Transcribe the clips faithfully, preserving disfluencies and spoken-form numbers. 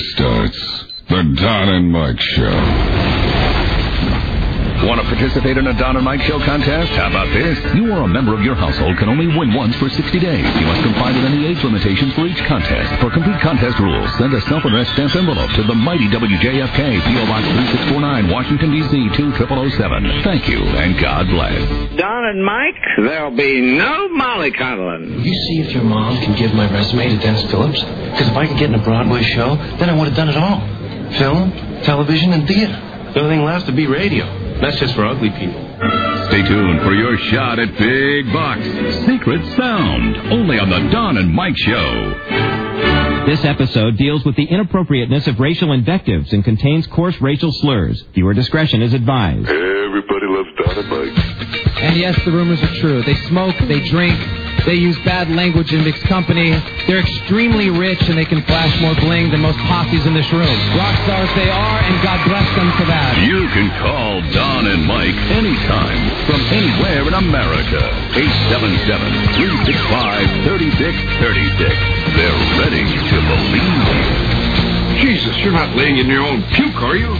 starts. The Don and Mike Show. Want to participate in a Don and Mike Show contest? How about this? You or a member of your household can only win once for sixty days. You must comply with any age limitations for each contest. For complete contest rules, send a self-addressed stamped envelope to the mighty W J F K, P O Box three six four nine, Washington, D C two zero zero zero seven. Thank you, and God bless. Don and Mike, there'll be no mollycoddling. Will you see if your mom can give my resume to Dennis Phillips? Because if I can get in a Broadway show, then I would have done it all. Film, television, and theater. The only thing left to be radio. That's just for ugly people. Stay tuned for your shot at Big Bucks. Secret Sound, only on the Don and Mike Show. This episode deals with the inappropriateness of racial invectives and contains coarse racial slurs. Viewer discretion is advised. Everybody loves Don and Mike. And yes, the rumors are true. They smoke, they drink, they use bad language in mixed company. They're extremely rich, and they can flash more bling than most posses in this room. Rock stars they are, and God bless them for that. You can call Don and Mike anytime from anywhere in America. eight seven seven, three six five, three six three six. They're ready to believe you. Jesus, you're not laying in your own puke, are you?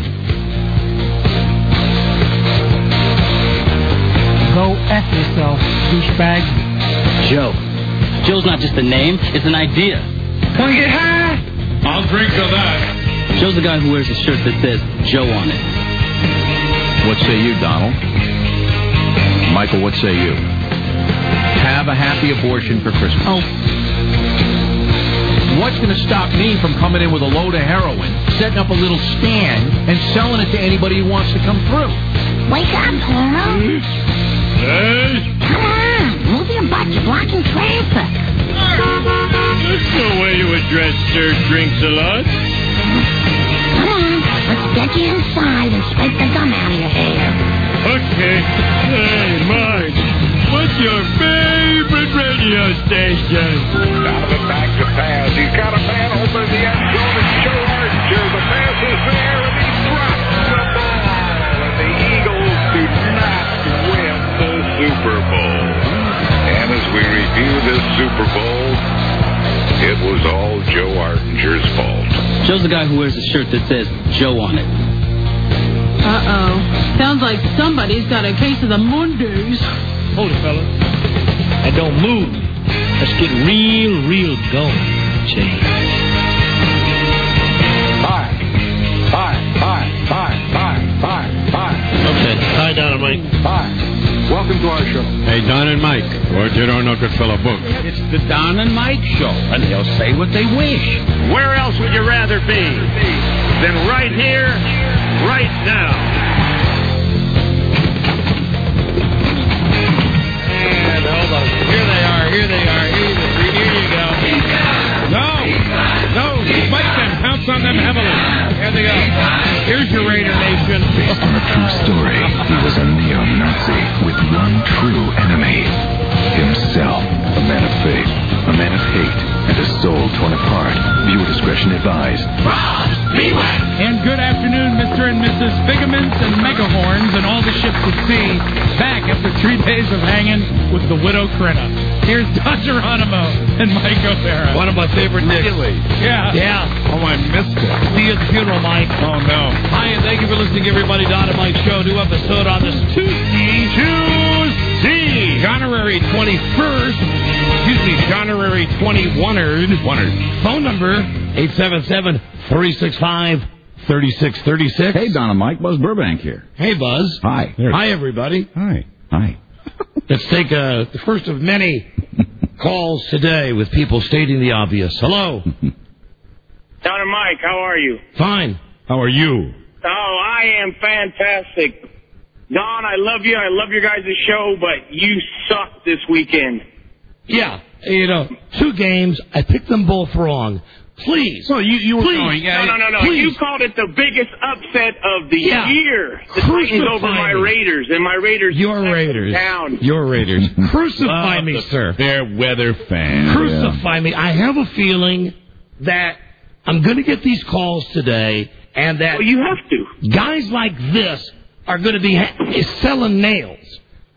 Go F yourself, douchebag. Joe. Joe's not just a name, it's an idea. Wanna get high? I'll drink to that. Joe's the guy who wears a shirt that says Joe on it. What say you, Donald? Michael, what say you? Have a happy abortion for Christmas. Oh. What's going to stop me from coming in with a load of heroin, setting up a little stand, and selling it to anybody who wants to come through? Wake up, Colonel. Hey? Come on, move your butt, you're blocking traffic. That's no way to address Sir Drinks-a-Lot. Come on, let's get you inside and scrape the gum out of your hair. Okay. Hey, Mike, what's your favorite radio station? Donovan back to pass. He's got a man over the end zone. It's Joe Archer. The pass is there, and he drops the ball. And the Eagles do not win the Super Bowl. And as we review this Super Bowl, it was all Joe Archinger's fault. Joe's the guy who wears a shirt that says Joe on it. Uh-oh. Sounds like somebody's got a case of the Mondays. Hold it, fellas. And don't move. Let's get real, real going. Change. Fire. Fire. Fire. Fire. Fire. Fire. Fire. Okay. Hi, Don and Mike. Fire. Welcome to our show. Hey, Don and Mike. What you don't know, Goodfellow book. It's the Don and Mike Show, and they'll say what they wish. Where else would you rather be than right here, right now? And hold on. Here they are. Here they are. Here, the, here you go. No. No. Fight them. Pounce on them heavily. Here they go. Here's your Raider Nation. Based on a true story, he was a neo-Nazi with one true enemy. Himself. A man of faith, a man of hate, and a soul torn apart. Viewer discretion advised. And good afternoon, Mister and Missus Bigaments and Megahorns and all the ships at sea. Back after three days of hanging with the Widow Crenna. Here's Don Geronimo and Mike O'Hara. One of my favorite Nicks. Really? Yeah. Yeah. Oh, I missed it. See you at the funeral, Mike. Oh, no. Hi, and thank you for listening, everybody. Don and Mike Show. New episode on this Tuesday. Tuesday. January twenty-first. Excuse me, January twenty-one-erd. One-erd. Phone number, eight seven seven, three six five, three six three six. Hey, Don and Mike. Buzz Burbank here. Hey, Buzz. Hi. Hi, everybody. Hi. Hi. Let's take uh, the first of many calls today with people stating the obvious. Hello. Don and Mike, how are you? Fine. How are you? Oh, I am fantastic. Don, I love you. I love your guys' show, but you sucked this weekend. Yeah. You know, two games. I picked them both wrong. Please. Well, you, you were please. going. No, no, no, no. Please. You called it the biggest upset of the yeah. year. The Crucify Titans over my me. Raiders, and my Raiders. Your Raiders. Down. Your Raiders. Crucify uh, me, sir. Fair weather fan. Crucify yeah. me. I have a feeling that I'm going to get these calls today, and that well, you have to. Guys like this are going to be ha- selling nails.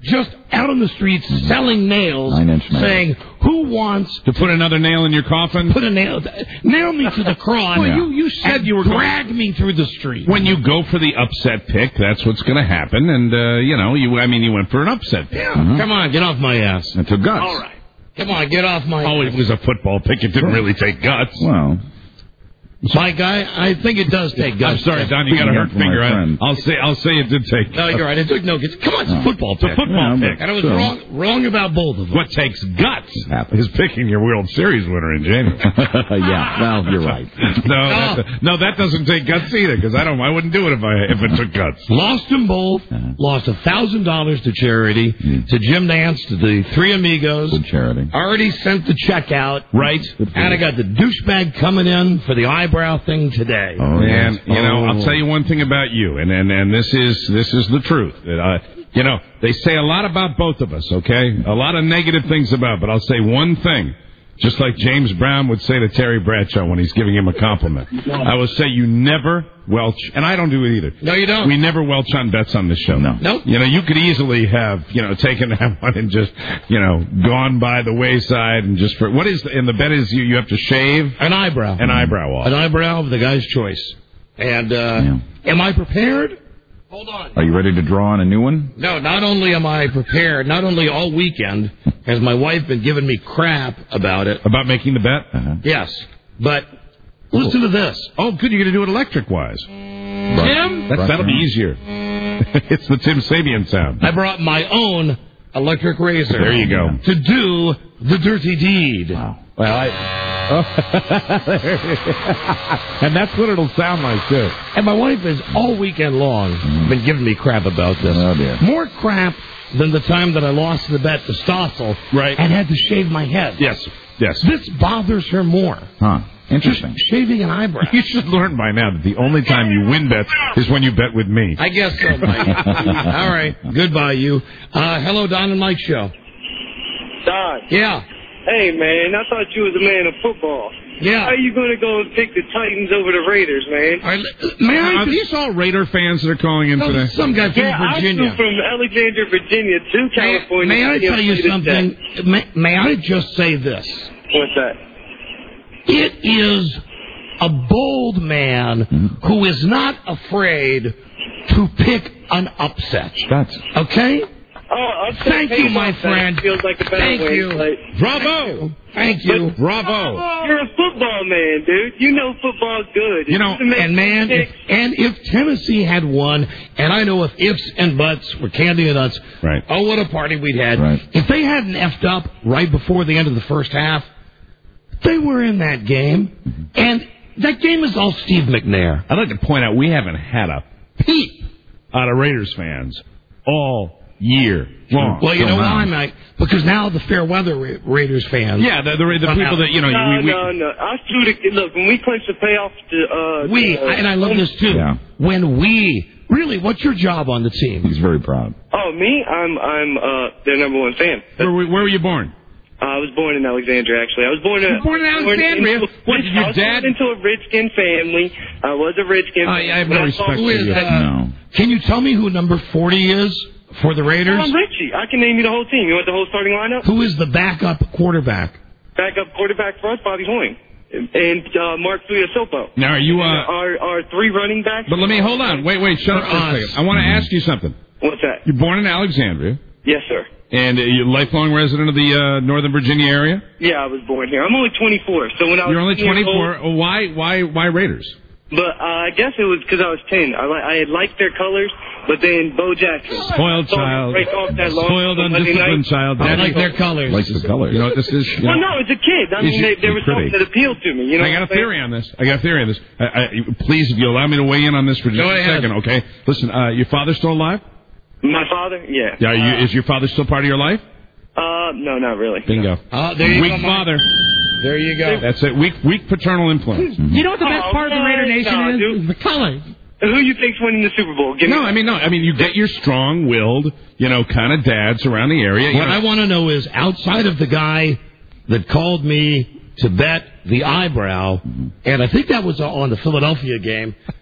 just out on the streets selling nails, Nine-inch nails. saying, "Who wants To put another nail in your coffin? put a nail, nail me to the cross?" Well, you, you said and you were drag me through the street. When you go for the upset pick, that's what's going to happen. And, uh, you know, you I mean, you went for an upset pick. Yeah, come on, get off my ass. It took guts. All right. Come on, get off my Oh, it was a football pick. It didn't really take guts. Well, Mike, I, I think it does take guts. I'm sorry, Don, you got a hurt Speaking of finger. my I, friend. I'll say I'll say it did take No, you're right. It took no guts. Come on, it's a football pick. It's a football Yeah, pick. And I was Sure. wrong wrong about both of them. What takes guts Happens. is picking your World Series winner in January. yeah, well, you're right. No, that, no, that doesn't take guts either. Because I don't, I wouldn't do it if I if it took guts. Lost them both. Lost a thousand dollars to charity, to Jim Nance, to the Three Amigos. Good charity. Already sent the check out. Right. And I got the douchebag coming in for the eyebrow thing today. Oh, And yes. you know, Oh. I'll tell you one thing about you, and and and this is this is the truth. That uh, you know, they say a lot about both of us. Okay, a lot of negative things about, but I'll say one thing. Just like James Brown would say to Terry Bradshaw when he's giving him a compliment. I will say you never welch, and I don't do it either. No, you don't. We never welch on bets on this show. No. Nope. You know, you could easily have, you know, taken that one and just, you know, gone by the wayside and just for, what is, the, and the bet is you, you have to shave An eyebrow. an eyebrow off. An eyebrow of the guy's choice. And uh, Yeah. am I prepared? Hold on. Are you ready to draw on a new one? No, not only am I prepared, not only all weekend has my wife been giving me crap about it. About making the bet? Uh-huh. Yes, but listen to this. Oh, good, you're going to do it electric-wise. Tim? That, that'll be easier. It's the Tim Sabian sound. I brought my own electric razor. There you go. To do the dirty deed. Wow. Well, I... and that's what it'll sound like, too. And my wife has all weekend long been giving me crap about this. Oh, dear. More crap than the time that I lost the bet to Stossel Right. and had to shave my head. Yes, yes. This bothers her more. Huh. Interesting. Shaving an eyebrow. You should learn by now that the only time you win bets is when you bet with me. I guess so, Mike. All right. Goodbye, you. Uh, hello, Don and Mike show. Don. Yeah. Hey, man, I thought you was a man of football. Yeah. How are you going to go and pick the Titans over the Raiders, man? All right, man, Are these all Raider fans that are calling in no, today? some guy from Yeah, Virginia. I flew from Alexandria, Virginia to California. May, may I to tell you play this something? day. May, may I just say this? What's that? It is a bold man who is not afraid to pick an upset. That's Okay? Oh, upset Thank you, my that friend. Feels like a better Thank way, you. but- Bravo! Thank you. Bravo! You're a football man, dude. You know football's good. You know, and man, if, and if Tennessee had won, and I know if ifs and buts were candy and nuts, Right. oh, what a party we'd had. Right. If they hadn't effed up right before the end of the first half, they were in that game, and that game is all Steve McNair. I'd like to point out we haven't had a peep out of Raiders fans all year long. Well, you know why, Mike? Because now the fair weather Ra- Raiders fans. Yeah, the, the, the people that, you know, no, we, we, no, no. I flew to look when we clinched the payoff to uh. We, to, uh, and I love this too. Yeah. When we, really, what's your job on the team? He's very proud. Oh, me? I'm I'm uh their number one fan. where, were- where were you born? I was born in Alexandria, actually. I was born in, You were born in Alexandria? Into, What, did your I was dad- born into a Redskin family. I was a Redskin. I- I have no When respect saw- for you. Uh, No. Can you tell me who number forty is for the Raiders? I'm Richie. I can name you the whole team. You want the whole starting lineup? Who is the backup quarterback? Backup quarterback for us, Bobby Hoying. And uh, Mark Tuiasopo. Now, are you, uh... Our, our three running backs. But let me, hold on. Wait, wait, shut up for a us. second. I want to ask you something. What's that? You're born in Alexandria, Yes, sir. and you're a lifelong resident of the uh, Northern Virginia area? Yeah, I was born here. I'm only twenty-four. So when I was You're only ten years twenty-four. old- Why, why, why Raiders? But uh, I guess it was because I was ten. I, li- I had liked their colors, but then Bo Jackson. Spoiled saw him child. break off that long Spoiled, Monday undisciplined night. child. I Daddy- like their colors. Likes the colors. You know, this is... You know, Well, no, as a kid. I He's- mean, they, there he's was something pretty. that appealed to me. You know I got a what I'm theory on this. I got a theory on this. I, I, please, if you allow me to weigh in on this for just Go a ahead. second, okay? Listen, uh, your father still alive? saying? My father? Yeah. Yeah. Are you, is your father still part of your life? Uh, no, not really. Bingo. Oh, there you Weak go, Mike. father. There you go. That's it. Weak, weak paternal influence. You know what the best Oh, part of the Raider no, Nation no, is? dude. Is the colors. Who you think's winning the Super Bowl? Give me No, I mean, no. I mean, you get your strong-willed, you know, kind of dads around the area. You What know. I want to know is, outside of the guy that called me to bet the eyebrow, and I think that was on the Philadelphia game,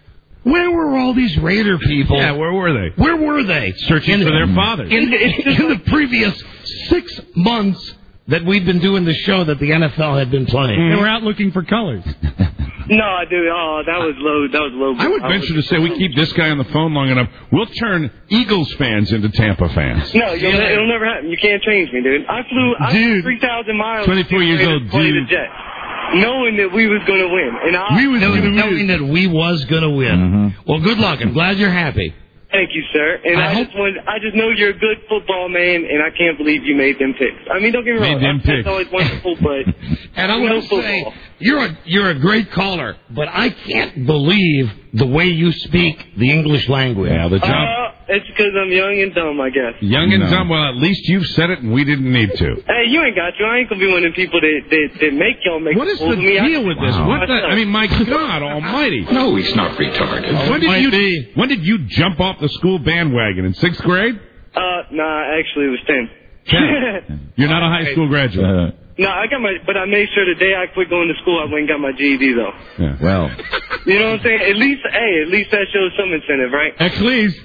Where were all these Raider people? Yeah, where were they? Where were they? Searching in, for their fathers. In, in, in the previous six months that we'd been doing the show that the N F L had been playing. They were out looking for colors. No, dude. Oh, that was low. That was low. I would venture to say we keep this guy on the phone long enough, we'll turn Eagles fans into Tampa fans. No, you'll, it'll never happen. You can't change me, dude. I flew, I flew three thousand miles. twenty-four years to old, play dude. the Jets, knowing that we was going to win, and I we was knowing, knowing that we was going to win. Mm-hmm. Well, good luck. I'm glad you're happy. Thank you, sir. And I I, hope- just want, I just know you're a good football man, and I can't believe you made them picks. I mean, don't get me Made wrong. them That's picks. always wonderful, but And I no want to football. say, you're a you're a great caller, but I can't believe the way you speak the English language. Yeah, the job. Uh, it's because I'm young and dumb, I guess. Young and dumb, well, at least you've said it and we didn't need to. Hey, you ain't got to. I ain't gonna be one of them people that that, that make y'all make. What is fools the of me. I- deal with this? Wow. What the? I mean, my God Almighty! No, he's not retarded. When did you? When did you jump off the school bandwagon in sixth grade? Uh, nah, actually, it was ten. Ten. You're not a high school graduate. Uh, No, I got my, but I made sure the day I quit going to school, I went and got my G E D though. yeah. Well, You know what I'm saying? At least, hey, at least that shows some incentive, right? At least.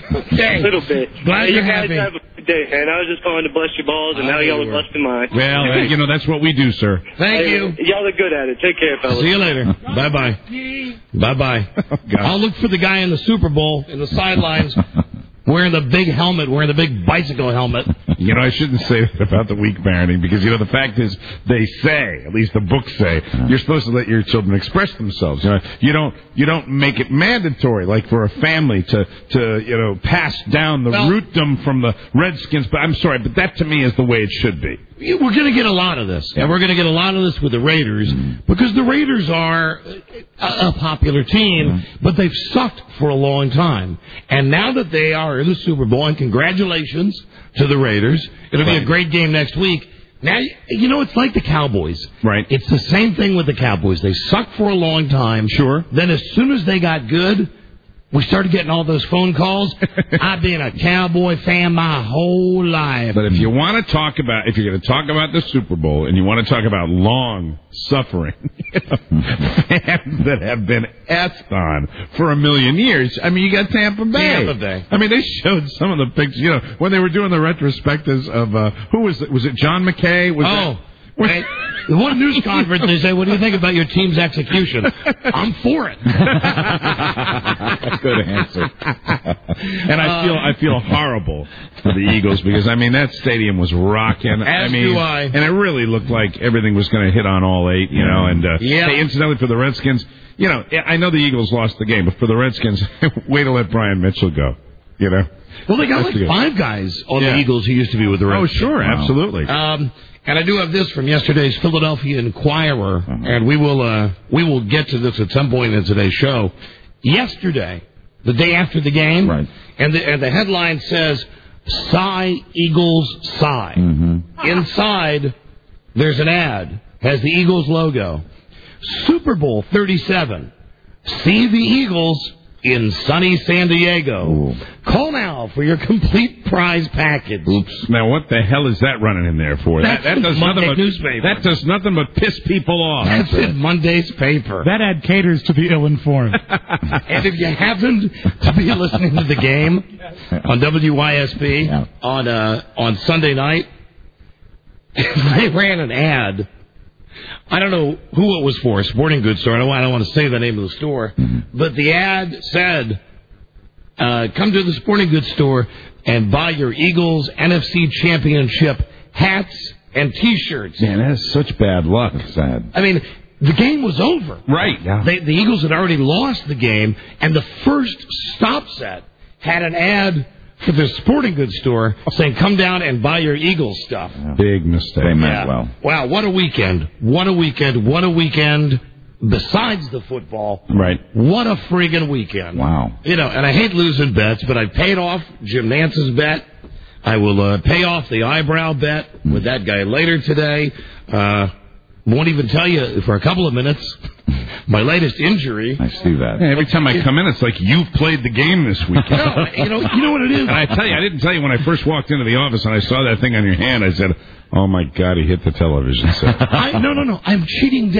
A little bit. Glad hey, you're you guys happy. have a good day, man. I was just calling to bust your balls, and now y'all are busting mine. well, uh, you know that's what we do, sir. Thank Hey, you. Y'all are good at it. Take care, fellas. See you later. Bye bye. Bye bye. I'll look for the guy in the Super Bowl in the sidelines wearing the big helmet, wearing the big bicycle helmet. You know, I shouldn't say that about the weak parenting because, you know, the fact is they say, at least the books say, you're supposed to let your children express themselves. You know, you don't, you don't make it mandatory, like for a family to, to you know, pass down the Well- rootdom from the Redskins. But I'm sorry, but that to me is the way it should be. We're going to get a lot of this, and we're going to get a lot of this with the Raiders because the Raiders are a, a popular team, but they've sucked for a long time. And now that they are in the Super Bowl, and congratulations to the Raiders, it'll be a great game next week. Now, you know, it's like the Cowboys. Right. It's the same thing with the Cowboys. They sucked for a long time. Sure. Then as soon as they got good, we started getting all those phone calls. I've been a Cowboy fan my whole life. But if you want to talk about, if you're going to talk about the Super Bowl and you want to talk about long suffering fans that have been effed on for a million years, I mean, you got Tampa Bay. Tampa Bay. I mean, they showed some of the pictures, you know, when they were doing the retrospectives of, uh, who was it? Was it John McKay? Was Oh. that- Right. The one news conference, they say, what do you think about your team's execution? I'm for it. Good answer. And I feel I feel horrible for the Eagles because I mean that stadium was rocking. As I mean, do I. and it really looked like everything was going to hit on all eight, you know. And uh, Yeah. hey, incidentally, for the Redskins, you know, I know the Eagles lost the game, but for the Redskins, way to let Brian Mitchell go. You know. Well, they got That's like good. five guys on Yeah. the Eagles who used to be with the Oh, Redskins. sure, absolutely. Um, and I do have this from yesterday's Philadelphia Inquirer, Uh-huh. and we will uh, we will get to this at some point in today's show. Yesterday, the day after the game, Right. and the and the headline says, "Sigh, Eagles, sigh." Mm-hmm. Inside, there's an ad, has the Eagles logo. Super Bowl thirty-seven. See the Eagles in sunny San Diego. Ooh. Call now for your complete prize package. Oops. Now, what the hell is that running in there for? That's that, that does the Monday nothing but newspaper. That does nothing but piss people off. That's in Monday's paper. That ad caters to the ill-informed. And if you happen to be listening to the game on W Y S P Yeah. on uh, on Sunday night, they ran an ad. I don't know who it was for, a sporting goods store. I don't, I don't want to say the name of the store. Mm-hmm. But the ad said, uh, come to the sporting goods store and buy your Eagles N F C Championship hats and T-shirts. Man, that is such bad luck. Sad. I mean, the game was over. Right. Yeah. They, the Eagles had already lost the game, and the first stop set had an ad for the sporting goods store saying, come down and buy your Eagles stuff. Big mistake. They meant Yeah. well. Wow, what a weekend. What a weekend. What a weekend. Besides the football, Right. what a friggin' weekend. Wow. You know, and I hate losing bets, but I paid off Jim Nance's bet. I will uh, pay off the eyebrow bet with that guy later today. Uh, won't even tell you for a couple of minutes my latest injury. I see that. Hey, every time I come in, it's like you've played the game this weekend. No, you know, you know what it is? And I tell you, I didn't tell you when I first walked into the office and I saw that thing on your hand. I said, "Oh my God, he hit the television set." I, no, no, no. I'm cheating death.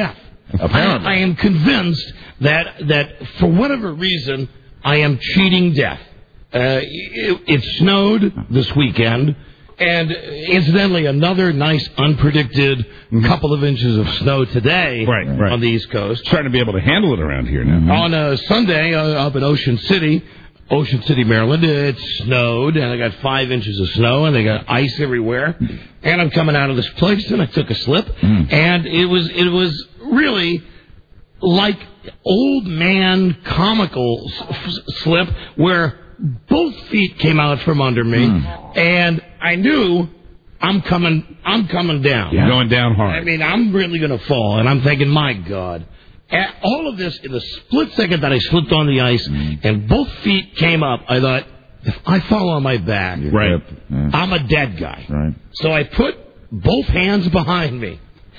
Apparently. I, I am convinced that that for whatever reason, I am cheating death. Uh, it, it snowed this weekend, and incidentally, another nice, unpredicted mm-hmm. couple of inches of snow today right, right. on the East Coast. Starting to be able to handle it around here now. Mm-hmm. On a Sunday uh, up in Ocean City, Ocean City, Maryland, it snowed, and I got five inches of snow, and they got ice everywhere. And I'm coming out of this place, and I took a slip, mm. and it was it was really like old man comical s- slip where both feet came out from under me, mm. and I knew I'm coming I'm coming down. You're going down hard. I mean, I'm really going to fall, and I'm thinking, my God. And all of this in the split second that I slipped on the ice, mm. and both feet came up, I thought, if I fall on my back, right. I'm a dead guy. Right. So I put both hands behind me,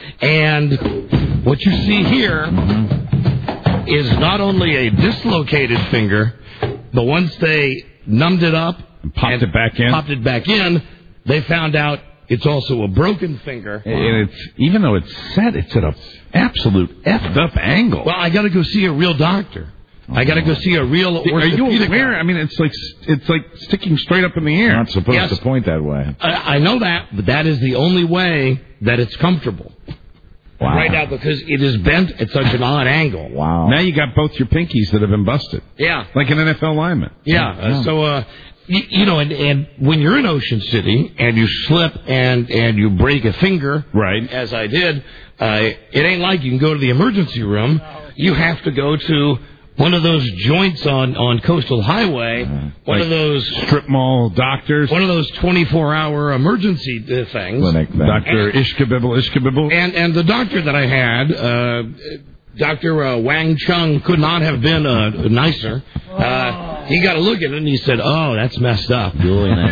and what you see here mm-hmm. is not only a dislocated finger, but once they numbed it up and popped and it back in, popped it back in, they found out it's also a broken finger. And it's even though it's set, it's at a absolute effed up angle. Well, I got to go see a real doctor. Oh, I got to go see a real orthopedic. Are you aware? I mean, it's like it's like sticking straight up in the air. Not supposed yes. to point that way. I, I know that, but that is the only way that it's comfortable. Wow. Right now, because it is bent at such an odd angle. Wow. Now you got both your pinkies that have been busted. Yeah. Like an N F L lineman. Yeah. Uh, so, uh, you, you know, and, and when you're in Ocean City and you slip and, and you break a finger, right, as I did, uh, it ain't like you can go to the emergency room. You have to go to one of those joints on, on Coastal Highway, uh, one like of those strip mall doctors, one of those twenty-four hour emergency uh, things. Clinic, Doctor Ishkabibble, Ishkabibble. And, and the doctor that I had, uh, Doctor Uh, Wang Chung, could not have been uh, nicer. Uh, he got a look at it and he said, "Oh, that's messed up." He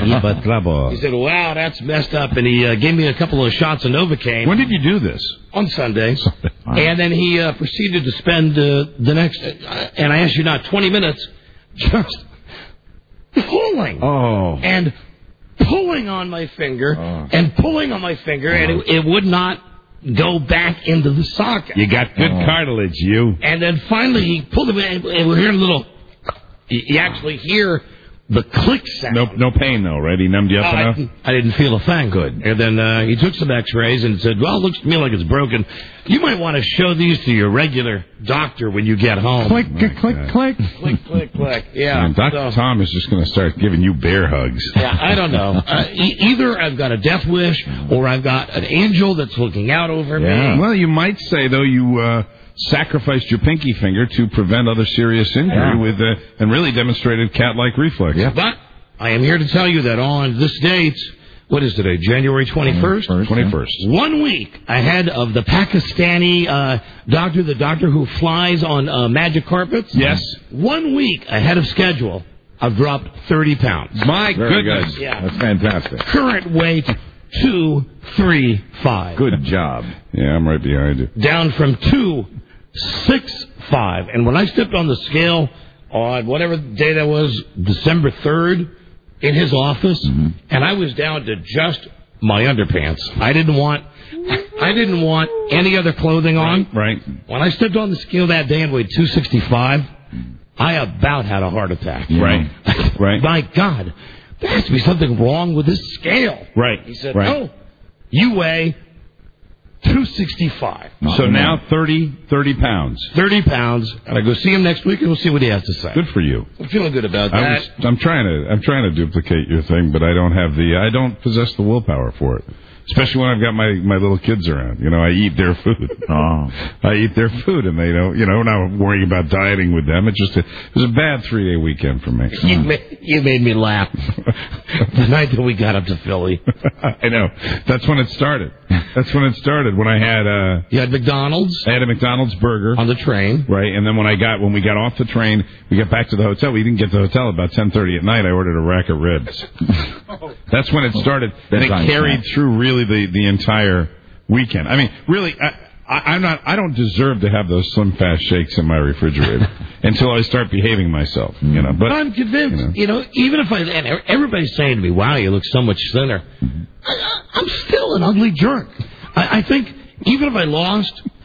said, "Wow, that's messed up," and he uh, gave me a couple of shots of Novocaine. When did you do this? On Sunday. Sunday. And then he uh, proceeded to spend uh, the next, uh, and I asked you not twenty minutes, just pulling. Oh. And pulling on my finger, oh. and pulling on my finger, oh. and it, it would not go back into the socket. You got good oh. cartilage, you. And then finally he pulled it, and we're hearing a little, you actually hear the click sound. No, no pain, though, right? He numbed you up uh, enough? I, I didn't feel a thing. Good. And then uh, he took some x-rays and said, well, it looks to me like it's broken. You might want to show these to your regular doctor when you get home. Click, oh click, click, click. Click, click, click. Yeah. Man, Doctor So, Tom is just going to start giving you bear hugs. Yeah, I don't know. Uh, e- either I've got a death wish or I've got an angel that's looking out over yeah. me. Well, you might say, though, you... Uh, sacrificed your pinky finger to prevent other serious injury yeah. with uh, and really demonstrated cat-like reflex. Yeah. But I am here to tell you that on this date, what is today, January twenty-first? twenty-first. One week ahead of the Pakistani uh, doctor, the doctor who flies on uh, magic carpets. Yes. One week ahead of schedule, I've dropped thirty pounds. My Very goodness. Good. Yeah. That's fantastic. Current weight, two, three, five. Good job. Yeah, I'm right behind you. Down from two, six, five. And when I stepped on the scale on whatever day that was, December third, in his office, mm-hmm. and I was down to just my underpants. I didn't want, I didn't want any other clothing on. Right. right. When I stepped on the scale that day and weighed two sixty-five, I about had a heart attack. Right. Right. My God, there has to be something wrong with this scale. Right. He said, right. "No, you weigh two sixty-five. So now thirty, thirty pounds. thirty pounds. And I go see him next week, and we'll see what he has to say. Good for you. I'm feeling good about I that. was, I'm trying to, I'm trying to duplicate your thing, but I don't have the, I don't possess the willpower for it. Especially when I've got my, my little kids around. You know, I eat their food. Oh. I eat their food, and they don't, you know, not worrying about dieting with them. It's just, a, it was a bad three-day weekend for me. You made, you made me laugh the night that we got up to Philly. I know. That's when it started. That's when it started. When I had uh You had McDonald's? I had a McDonald's burger. On the train. Right, and then when I got, when we got off the train, we got back to the hotel. We didn't get to the hotel about ten thirty at night. I ordered a rack of ribs. That's when it started. And it carried through really the, the entire weekend. I mean, really, I, I, I'm not, I don't deserve to have those Slim Fast shakes in my refrigerator until I start behaving myself, you know. But I'm convinced, you know, you know even if I, and everybody's saying to me, wow, you look so much thinner. I, I'm still an ugly jerk. I, I think even if I lost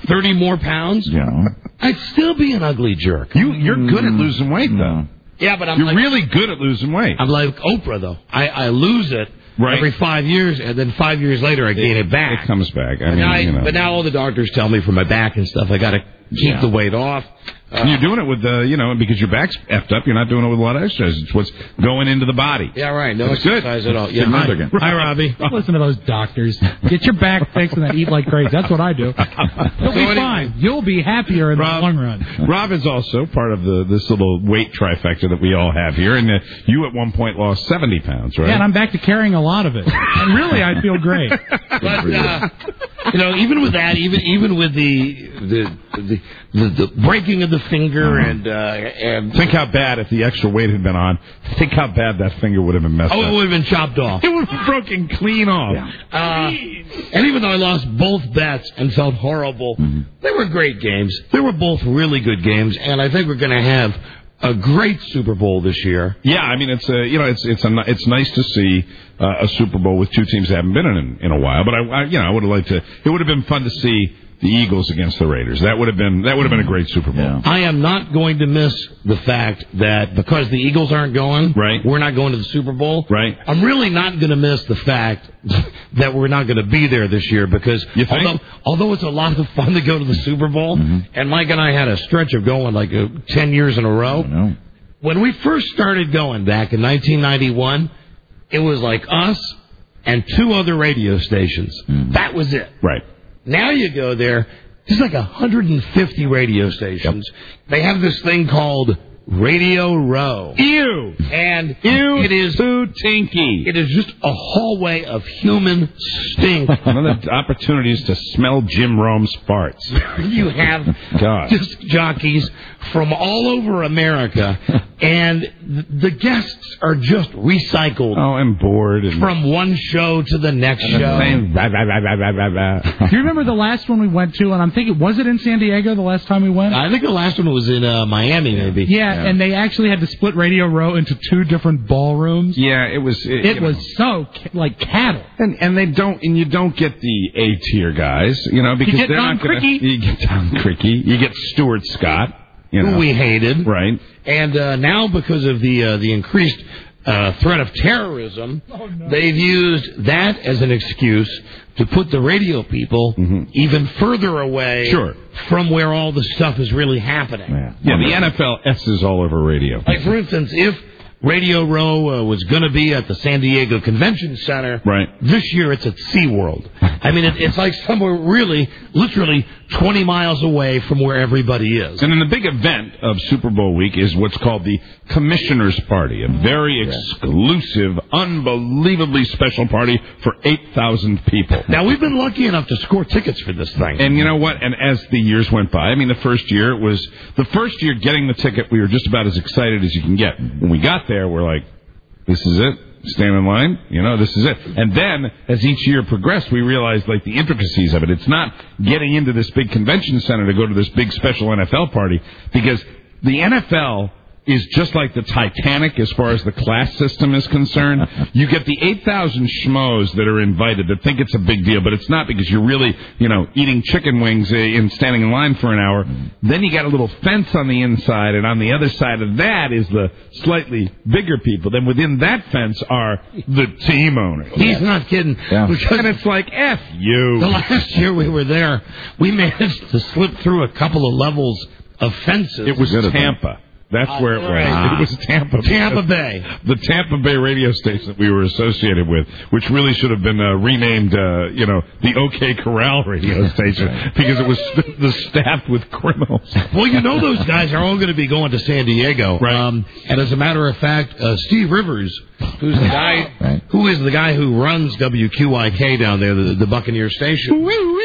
thirty more pounds, Yeah. I'd still be an ugly jerk. You, you're good at losing weight, though. Yeah, but I'm You're like, really good at losing weight. I'm like Oprah, though. I, I lose it Right. every five years, and then five years later I gain it, back. It comes back. I But mean, now I- you know. But now all the doctors tell me for my back and stuff, I got to keep Yeah. the weight off. Uh, And you're doing it with the, you know, because your back's effed up. You're not doing it with a lot of exercise. It's what's going into the body. Yeah, right. No That's good. exercise at all. Yeah, hi. Significant. Hi, Robbie. Don't listen to those doctors. Get your back fixed and then eat like crazy. That's what I do. You'll be fine. You'll be happier in Rob, the long run. Rob is also part of the this little weight trifecta that we all have here. And uh, you at one point lost seventy pounds, right? Yeah, and I'm back to carrying a lot of it. And really, I feel great. But, uh, you know, even with that, even even with the the the, the, the breaking of the finger Uh-huh. and uh, and Think how bad if the extra weight had been on. Think how bad that finger would have been messed oh, up. it would have been chopped off. It would have broken clean off. Uh, and even though I lost both bets and felt horrible, Mm-hmm. they were great games. They were both really good games, and I think we're going to have a great Super Bowl this year. Yeah, I mean it's a you know it's it's a, it's nice to see uh, a Super Bowl with two teams that haven't been in in a while. But I, I you know I would have liked to. It would have been fun to see the Eagles against the Raiders. That would have been that would have been a great Super Bowl. Yeah. I am not going to miss the fact that because the Eagles aren't going, right. we're not going to the Super Bowl. Right. I'm really not going to miss the fact that we're not going to be there this year because You think? although, although it's a lot of fun to go to the Super Bowl, Mm-hmm. and Mike and I had a stretch of going like uh, ten years in a row. When we first started going back in nineteen ninety-one, it was like us and two other radio stations. Mm-hmm. That was it. Right. Now you go there, there's like one hundred fifty radio stations. Yep. They have this thing called Radio Row. Ew! And Ew, it is too tinky. It is just a hallway of human stink. One of the opportunities to smell Jim Rome's farts. You have God. disc jockeys from all over America, and th- the guests are just recycled. Oh, I'm bored. And from one show to the next and show. Same, blah, blah, blah, blah, blah, blah, blah. Do you remember the last one we went to? And I'm thinking, was it in San Diego the last time we went? I think the last one was in uh, Miami, maybe. Yeah, yeah, and they actually had to split Radio Row into two different ballrooms. Yeah, it was. It, it you was know. so like cattle. And and they don't and you don't get the A tier guys, you know, because you get they're Don not going to. Criqui. You get Don Criqui. You get Stuart Scott, you know. Who we hated, right? And uh, now because of the uh, the increased uh, threat of terrorism, oh, no. they've used that as an excuse to put the radio people mm-hmm. even further away sure. from where all the stuff is really happening. Yeah, yeah the N F L S's all over radio. Like, for instance, if Radio Row uh, was going to be at the San Diego Convention Center, right. this year it's at SeaWorld. I mean, it, it's like somewhere really, literally twenty miles away from where everybody is. And then the big event of Super Bowl week is what's called the Commissioner's Party, a very yeah. exclusive, unbelievably special party for eight thousand people. Now, we've been lucky enough to score tickets for this thing. And you know what? And as the years went by, I mean, the first year it was, the first year getting the ticket, we were just about as excited as you can get. When we got there, we're like, this is it? Stand in line? You know, this is it. And then, as each year progressed, we realized, like, the intricacies of it. It's not getting into this big convention center to go to this big special N F L party, because the N F L is just like the Titanic as far as the class system is concerned. You get the eight thousand schmoes that are invited that think it's a big deal, but it's not, because you're really, you know, eating chicken wings and standing in line for an hour. Then you got a little fence on the inside, and on the other side of that is the slightly bigger people. Then within that fence are the team owners. He's not kidding. Yeah. And it's like, F you. The last year we were there, we managed to slip through a couple of levels of fences. It was Tampa. That's uh, where it was. Right. It was Tampa. Tampa Bay. The Tampa Bay radio station that we were associated with, which really should have been uh, renamed, uh, you know, the OK Corral radio station, because it was the staffed with criminals. Well, you know, those guys are all going to be going to San Diego. Right. Um, and as a matter of fact, uh, Steve Rivers, who's the guy, right. who is the guy who runs W Q I K down there, the, the Buccaneer station.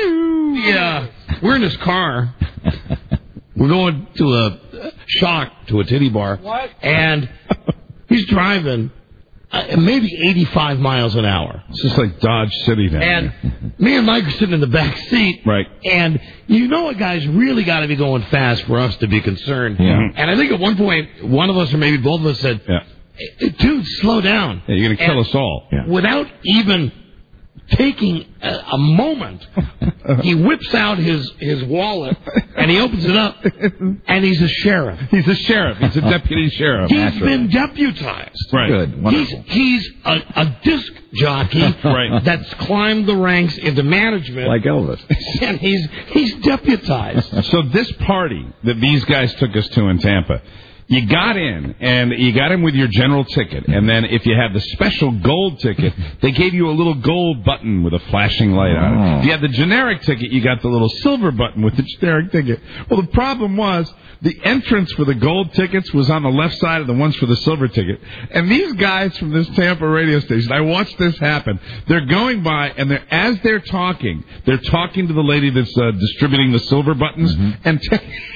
Yeah. We're in his car. We're going to a shock to a titty bar. What? And he's driving uh, maybe eighty-five miles an hour. It's just like Dodge City now. And me and Mike are sitting in the back seat. Right. And you know a guy's really got to be going fast for us to be concerned. Yeah. And I think at one point, one of us or maybe both of us said, yeah. dude, slow down. Yeah, you're going to kill and us all. Yeah. Without even taking a, a moment, he whips out his, his wallet, and he opens it up, and he's a sheriff. He's a sheriff. He's a deputy sheriff. He's Naturally. been deputized. Right. Good. He's, Wonderful. he's a, a disc jockey Right. that's climbed the ranks into management. Like Elvis. And he's, he's deputized. So this party that these guys took us to in Tampa, you got in, and you got in with your general ticket, and then if you had the special gold ticket, they gave you a little gold button with a flashing light on it. If you had the generic ticket, you got the little silver button with the generic ticket. Well, the problem was the entrance for the gold tickets was on the left side of the ones for the silver ticket. And these guys from this Tampa radio station, I watched this happen. They're going by, and they're, as they're talking, they're talking to the lady that's uh, distributing the silver buttons and t-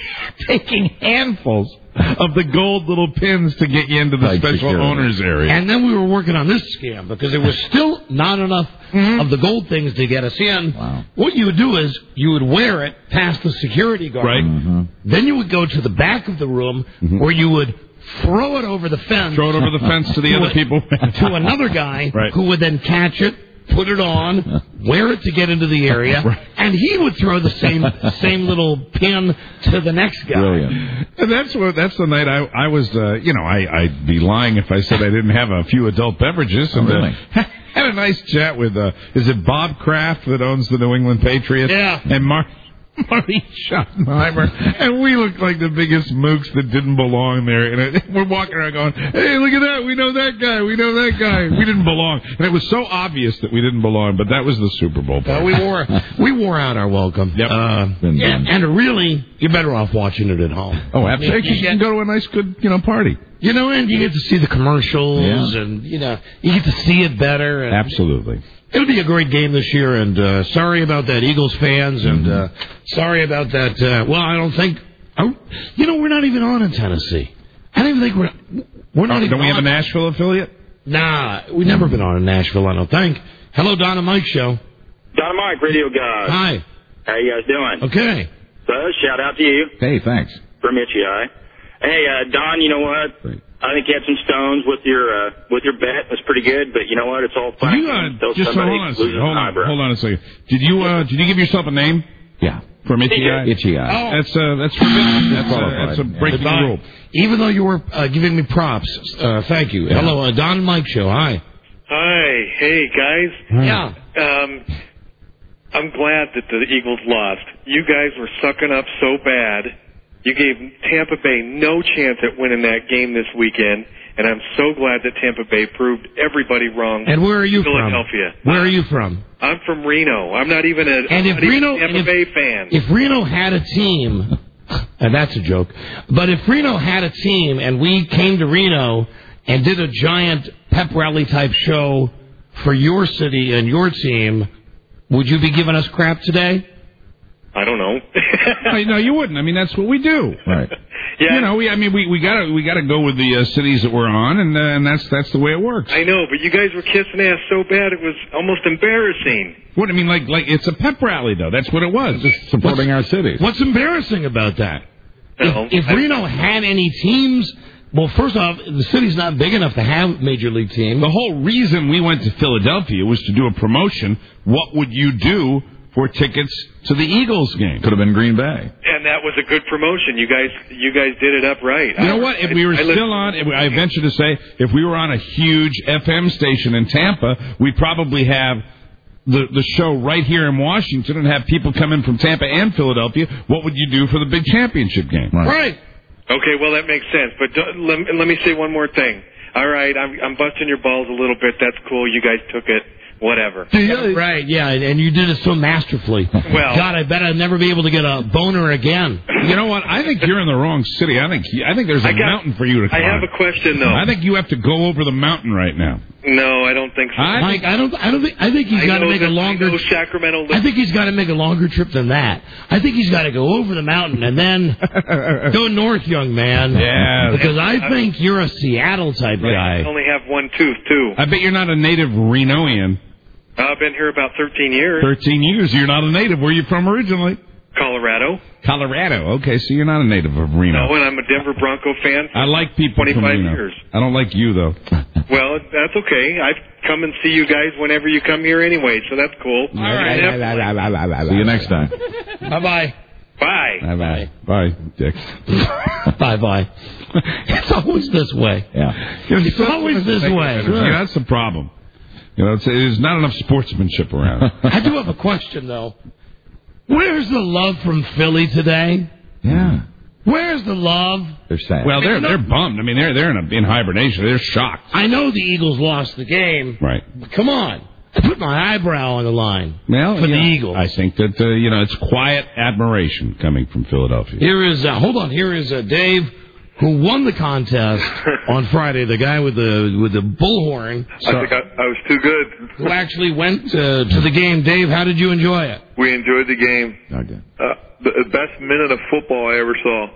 taking handfuls of the gold little pins to get you into the Like special security. owners area. And then we were working on this scam because there was still not enough Mm-hmm. of the gold things to get us in. Wow. What you would do is you would wear it past the security guard. Right. Mm-hmm. Then you would go to the back of the room where you would throw it over the fence. Throw it over the fence to the to other a- people. to another guy Right. who would then catch it, put it on, wear it to get into the area, Right. and he would throw the same same little pin to the next guy. Brilliant. And that's what that's the night I I was uh, you know I I'd be lying if I said I didn't have a few adult beverages and Oh, really? uh, had a nice chat with uh, is it Bob Kraft that owns the New England Patriots? Yeah. And Mark. Marty Schottenheimer, and we looked like the biggest mooks that didn't belong there. And it, we're walking around going, "Hey, look at that! We know that guy. We know that guy. We didn't belong." And it was so obvious that we didn't belong. But that was the Super Bowl Uh, party. we wore we wore out our welcome. Yep. Uh, Been and, done. and really, you're better off watching it at home. Oh, absolutely! You, You get- can go to a nice, good, you know, party. you know, and you get to see the commercials, Yeah. and you know, you get to see it better. And Absolutely. It'll be a great game this year, and uh, sorry about that, Eagles fans, and uh, sorry about that. Uh, well, I don't think, I, you know, we're not even on in Tennessee. I don't even think we're we're not Oh, even. don't we have a on. Nashville affiliate? Nah, we've never been on in Nashville. I don't think. Hello, Don and Mike Show. Don and Mike, radio guys. Hi. How you guys doing? Okay. So, shout out to you Hey, thanks. from Itchy Eye. Hey, uh, Don, you know what? Great. I think you had some stones with your uh, with your bet. That's pretty good, but you know what? It's all fun. You, uh, until just somebody hold on a loses second. Hold an on, eyebrow. hold on a second. Did you uh, did you give yourself a name Yeah. from Itchy Eye? Itchy Eye. That's uh, that's forbidden. That's, uh, Qualified. that's a Yeah. breaking Goodbye. rule. Even though you were uh, giving me props, uh, thank you. Hello, uh, Don and Mike Show. Hi. Hi, hey guys. Yeah. Um, I'm glad that the Eagles lost. You guys were sucking up so bad. You gave Tampa Bay no chance at winning that game this weekend, and I'm so glad that Tampa Bay proved everybody wrong. And where are you Philadelphia. from? Where are you from? I'm from Reno. I'm not even a, And I'm if not even Reno- a Tampa and if- Bay fan. If Reno had a team, and that's a joke, but if Reno had a team and we came to Reno and did a giant pep rally type show for your city and your team, would you be giving us crap today? I don't know. no, no, you wouldn't. I mean, that's what we do. Right. Yeah. You know, we. I mean, we we gotta we gotta go with the uh, cities that we're on, and uh, and that's that's the way it works. I know, but you guys were kissing ass so bad it was almost embarrassing. What I mean, like like it's a pep rally though. That's what it was. Just supporting our cities. What's embarrassing about that? No, if if I- Reno had any teams, well, first off, the city's not big enough to have major league teams. The whole reason we went to Philadelphia was to do a promotion. What would you do for tickets to the Eagles game? Could have been Green Bay. And that was a good promotion. You guys, you guys did it up right. You know what? If we were I- I still listened- on, if- I venture to say, if we were on a huge F M station in Tampa, we'd probably have the the show right here in Washington and have people come in from Tampa and Philadelphia. What would you do for the big championship game? Right. Okay, well that makes sense. But don't, let, let me say one more thing. All right, I'm, I'm busting your balls a little bit. That's cool. You guys took it. Whatever. Yeah, right, yeah, and you did it so masterfully. Well- God, I bet I'd never be able to get a boner again. You know what? I think you're in the wrong city. I think I think there's a I got- mountain for you to I climb. have a question though. I think you have to go over the mountain right now. No, I don't think so. I- Mike, I don't, I don't think, I think he's I got to know make a that- longer. I know Sacramento. I think he's got to make a longer trip than that. I think he's got to go over the mountain and then go north, young man. Yeah. Because I think you're a Seattle type I guy. only have one tooth too. I bet you're not a native Renoian. I've been here about thirteen years. Thirteen years. You're not a native. Where are you from originally? Colorado. Colorado. Okay, so you're not a native of Reno. No, and I'm a Denver Bronco fan. I like people from twenty-five Reno. years. I don't like you though. Well, that's okay. I come and see you guys whenever you come here anyway, so that's cool. All right. See you next time. Bye-bye. Bye. Bye-bye. Bye, Dick. Bye-bye. It's always this way. Yeah. It's always this way. Yeah, that's the problem. You know, it's, there's not enough sportsmanship around. I do have a question, though. Where's the love from Philly today? Yeah. Where's the love? They're sad. Well, they're they're bummed. I mean, they're they're in, a, in hibernation. They're shocked. I know the Eagles lost the game. Right. But come on. I put my eyebrow on the line Well, for the yeah, Eagles. I think that uh, you know it's quiet admiration coming from Philadelphia. Here is uh, hold on. Here is uh, Dave, who won the contest on Friday. The guy with the with the bullhorn. I think I, I was too good. Who actually went uh, to the game. Dave, how did you enjoy it? We enjoyed the game. Okay. Uh, the best minute of football I ever saw.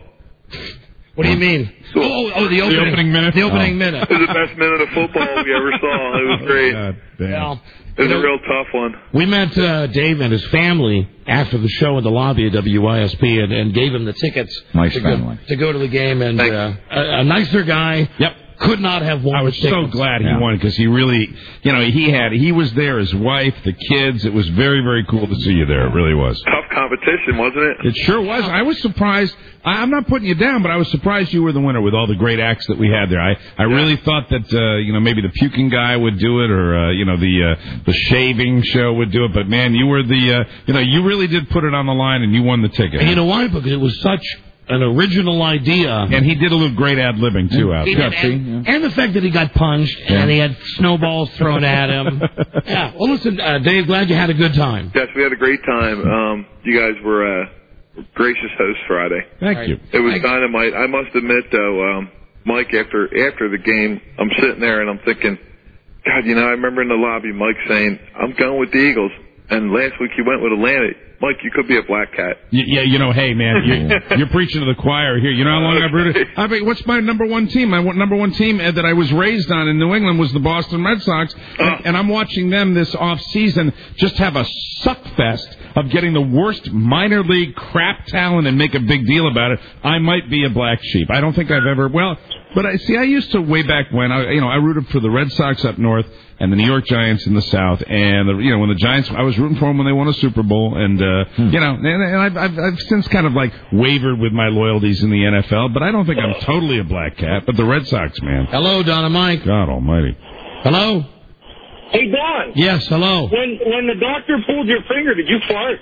What do you mean? Oh, oh, oh the opening, the opening minute. The opening Oh. minute. It was the best minute of football we ever saw. It was great. God damn. Well, It was you know, a real tough one. we met uh, Dave and his family after the show in the lobby at W Y S P and, and gave him the tickets Nice to, family. go, to go to the game. And Thanks. uh, a, a nicer guy. Yep. Could not have won I was the so tickets. glad he Yeah. won because he really, you know, he had he was there, his wife, the kids. It was very very cool to see you there. It really was. Tough competition, wasn't it? It sure was. I was surprised. I, I'm not putting you down, but I was surprised you were the winner with all the great acts that we had there. I, I really thought that, uh, you know, maybe the puking guy would do it or, uh, you know, the uh, the shaving show would do it. But, man, you were the, uh, you know, you really did put it on the line and you won the ticket. And you know why? Because it was such an original idea. And he did a little great ad-libbing, too, out He there. did, and, and the fact that he got punched and he had snowballs thrown at him. Yeah. Well, listen, uh, Dave, glad you had a good time. Yes, we had a great time. Um, you guys were uh, gracious hosts Friday. Thank Right. you. It was Thank- dynamite. I must admit, though, um, Mike, after after the game, I'm sitting there and I'm thinking, God, you know, I remember in the lobby Mike saying, I'm going with the Eagles. And last week he went with Atlanta. Mike, you could be a black cat. Y- Yeah, you know, hey, man, you're, you're preaching to the choir here. You know how long I've rooted? I mean, what's my number one team? My one- number one team uh, that I was raised on in New England was the Boston Red Sox, and, and I'm watching them this off season just have a suck fest of getting the worst minor league crap talent and make a big deal about it. I might be a black sheep. I don't think I've ever. Well, but I see. I used to way back when. I, you know, I rooted for the Red Sox up north and the New York Giants in the south. And the, you know, when the Giants, I was rooting for them when they won a Super Bowl. And uh, Hmm. you know, and, and I've, I've, I've since kind of like wavered with my loyalties in the N F L. But I don't think I'm totally a black cat. But the Red Sox, man. Hello, Donna Mike. God Almighty. Hello. Hey, Don. Yes, hello. When when the doctor pulled your finger, did you fart?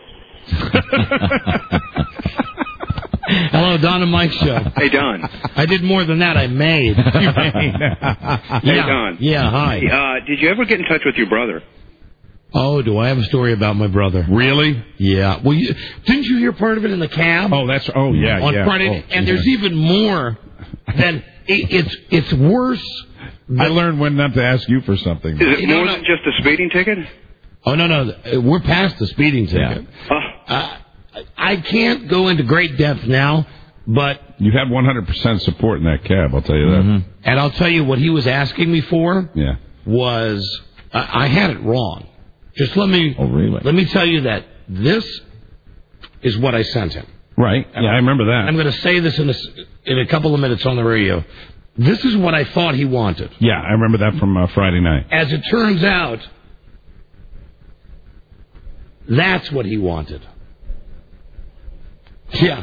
Hello, Don and Mike show. Hey, Don. I did more than that. I made. Hey, yeah. Don. Yeah, hi. Uh, did you ever get in touch with your brother? Oh, do I have a story about my brother? Really? Yeah. Well, you, didn't you hear part of it in the cab? Oh, that's. Oh, yeah. On yeah. Friday, Oh, and yeah. there's even more than it, it's it's worse. I learned when not to ask you for something. Is it You more know, than just a speeding ticket? Oh no, no, we're past the speeding ticket. Uh, I can't go into great depth now, but You had one hundred percent support in that cab. I'll tell you that. Mhm. And I'll tell you what he was asking me for. Yeah. Was I, I had it wrong. Just let me. Oh, really? Let me tell you that this is what I sent him. Right. Yeah, I remember that. I'm going to say this in a, in a couple of minutes on the radio. This is what I thought he wanted. Yeah, I remember that from uh, Friday night. As it turns out, that's what he wanted. Yeah.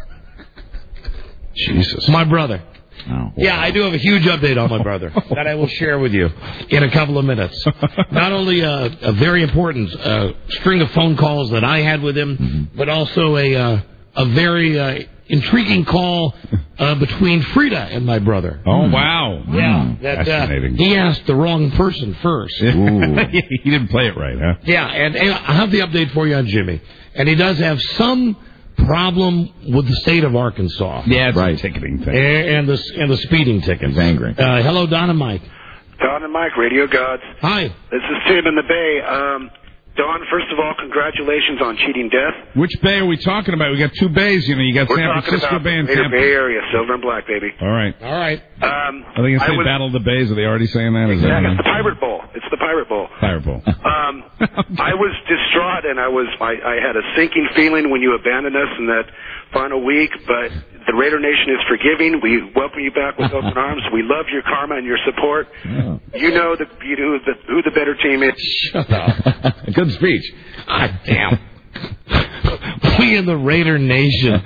Jesus. My brother. Oh, Yeah, I do have a huge update on my brother that I will share with you in a couple of minutes. Not only a, a very important uh, string of phone calls that I had with him, Mm-hmm. but also a uh, a very uh, intriguing call uh, between Frida and my brother. Oh, wow. Yeah, that uh, Fascinating. he asked the wrong person first. he didn't play it right, huh? Yeah, and, and I have the update for you on Jimmy. And he does have some problem with the state of Arkansas. Yeah, it's right. a ticketing thing. And, and the and the speeding tickets. He's angry. Uh, hello, Don and Mike. Don and Mike, Radio Gods. Hi. This is Tim in the Bay. Um, Don, first of all, congratulations on cheating death. Which bay are we talking about? We got two bays, you know. You got We're San talking Francisco about Bay and the Greater Tampa. Bay Area, silver and black, baby. All right. All right. Um, Are they going to I say was- Battle of the Bays? Are they already saying that? Is Yeah, that it's the Pirate Bowl. It's the Pirate Bowl. Fireball. Um, I was distraught, and I was I, I had a sinking feeling when you abandoned us in that final week. But the Raider Nation is forgiving. We welcome you back with open arms. We love your karma and your support. Yeah. You know the, you know the, who the better team is. Shut up. Good speech. God damn. We in the Raider Nation.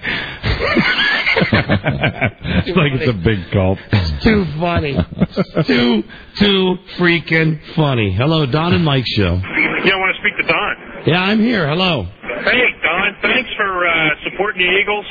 It's like it's a big gulp. It's too funny. It's too, too freaking funny. Hello, Don and Mike Show. Yeah, I want to speak to Don. Yeah, I'm here. Hello. Hey, Don, thanks for uh, supporting the Eagles.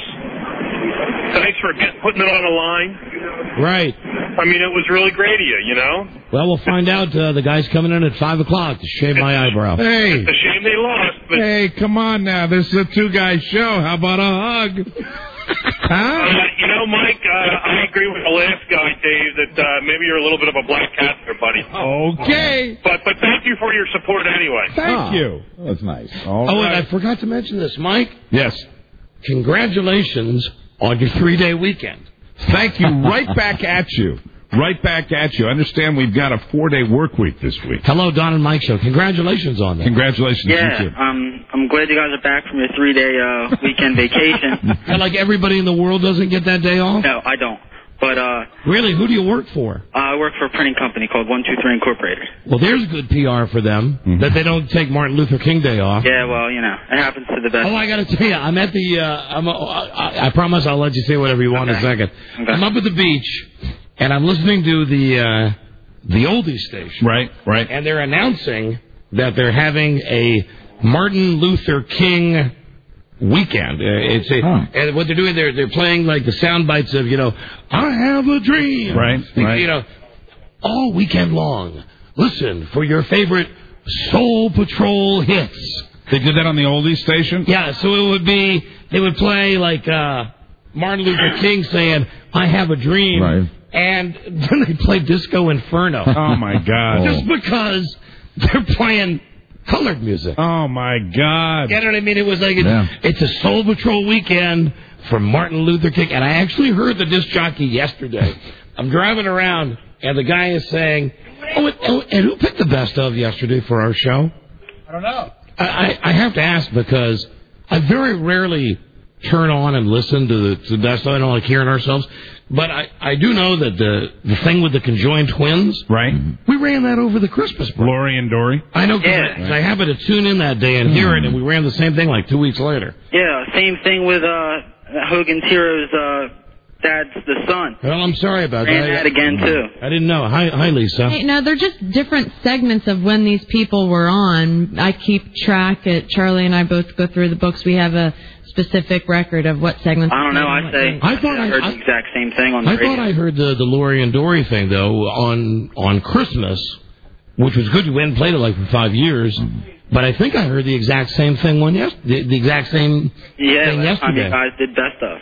Thanks for get, putting it on the line. Right. I mean, it was really great of you, you know? Well, we'll find out. Uh, the guy's coming in at five o'clock to shave my eyebrow. Hey. It's a shame they lost, but... Hey, come on now. This is a two-guy show. How about a hug? Huh? Uh, you know, Mike, uh, I agree with the last guy, Dave, that uh, maybe you're a little bit of a black cat there, buddy. Okay. But but thank you for your support anyway. Thank Ah. you. That's nice. All oh, right. and I forgot to mention this, Mike. Yes. Congratulations on your three-day weekend. Thank you. Right back at you. Right back at you. Understand we've got a four-day work week this week. Hello, Don and Mike Show. Congratulations on that. Congratulations. Yeah, You too. um, I'm glad you guys are back from your three-day uh, weekend vacation. And like everybody in the world doesn't get that day off? No, I don't. But uh, Really? Who do you work for? uh, I work for a printing company called one two three Incorporated. Well, there's good P R for them, Mm-hmm. that they don't take Martin Luther King Day off. Yeah, well, you know, it happens to the best. Oh, I got to tell you, I'm at the, uh, I'm, uh, I, I promise I'll let you say whatever you want in a second. Okay. I'm up at the beach, and I'm listening to the, uh, the oldies station. Right, right. And they're announcing that they're having a Martin Luther King weekend. Uh, it's a, Huh. And what they're doing, they're, they're playing like the sound bites of, you know, I have a dream. Right, right. You know, all weekend long. Listen for your favorite Soul Patrol hits. They did that on the oldies station? Yeah, so it would be, they would play like uh, Martin Luther King saying, I have a dream. Right. And then they play Disco Inferno. Oh, my God. Just because they're playing colored music. Oh, my God. You know what I mean? It was like, it's, Yeah. it's a Soul Patrol weekend for Martin Luther King. And I actually heard the disc jockey yesterday. I'm driving around, and the guy is saying, oh, and, oh, and who picked the best of yesterday for our show? I don't know. I, I, I have to ask because I very rarely turn on and listen to the, to the best of. I don't like hearing ourselves. But I, I do know that the the thing with the conjoined twins, right? We ran that over the Christmas break. Lori and Dory. I know, 'cause Yeah. I, 'cause I happened to tune in that day and hear it, and we ran the same thing like two weeks later. Yeah, same thing with uh, Hogan's Heroes. Uh, dad's the son. Well, I'm sorry about Ran that. that again too. I didn't know. Hi, hi, Lisa. Hey, no, they're just different segments of when these people were on. I keep track. At Charlie and I both go through the books. We have a specific record of what segments. I don't know. I say I thought I I- heard I- the exact same thing on the I radio. thought I heard the the Lori and Dory thing though on on Christmas, which was good. We hadn't played it like for five years, but I think I heard the exact same thing one yes the, the exact same yeah, thing last time you yesterday. guys did best of.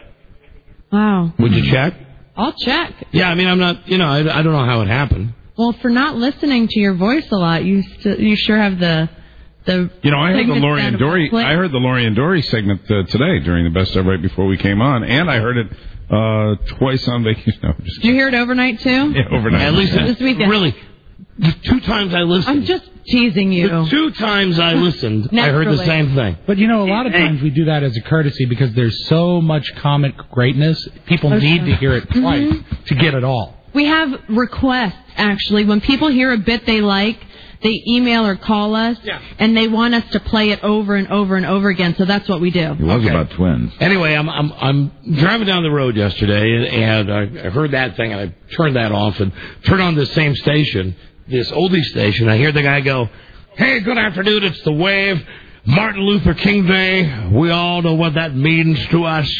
Wow. Would you check? I'll check. Yeah, I mean I'm not. You know, I, I don't know how it happened. Well, for not listening to your voice a lot, you st- you sure have the the. You know, I heard the segments Lori down and to Dory. play. I heard the Lori and Dory segment uh, today during the best of right before we came on, and I heard it uh, twice on vacation. No, just Did you hear it overnight too? yeah, overnight. At least This weekend. really, the two times I listened. I'm just teasing you. The two times I listened, I heard the Naturally. same thing. But, you know, a lot of times we do that as a courtesy because there's so much comic greatness. People Oh, need sure. to hear it twice Mhm. to get it all. We have requests, actually. When people hear a bit they like, they email or call us, and they want us to play it over and over and over again, so that's what we do. It was about twins. Anyway, I'm I'm I'm driving down the road yesterday, and I, I heard that thing, and I turned that off and turned on the same station, this oldie station. I hear the guy go, "Hey, good afternoon. It's the Wave. Martin Luther King Day. We all know what that means to us.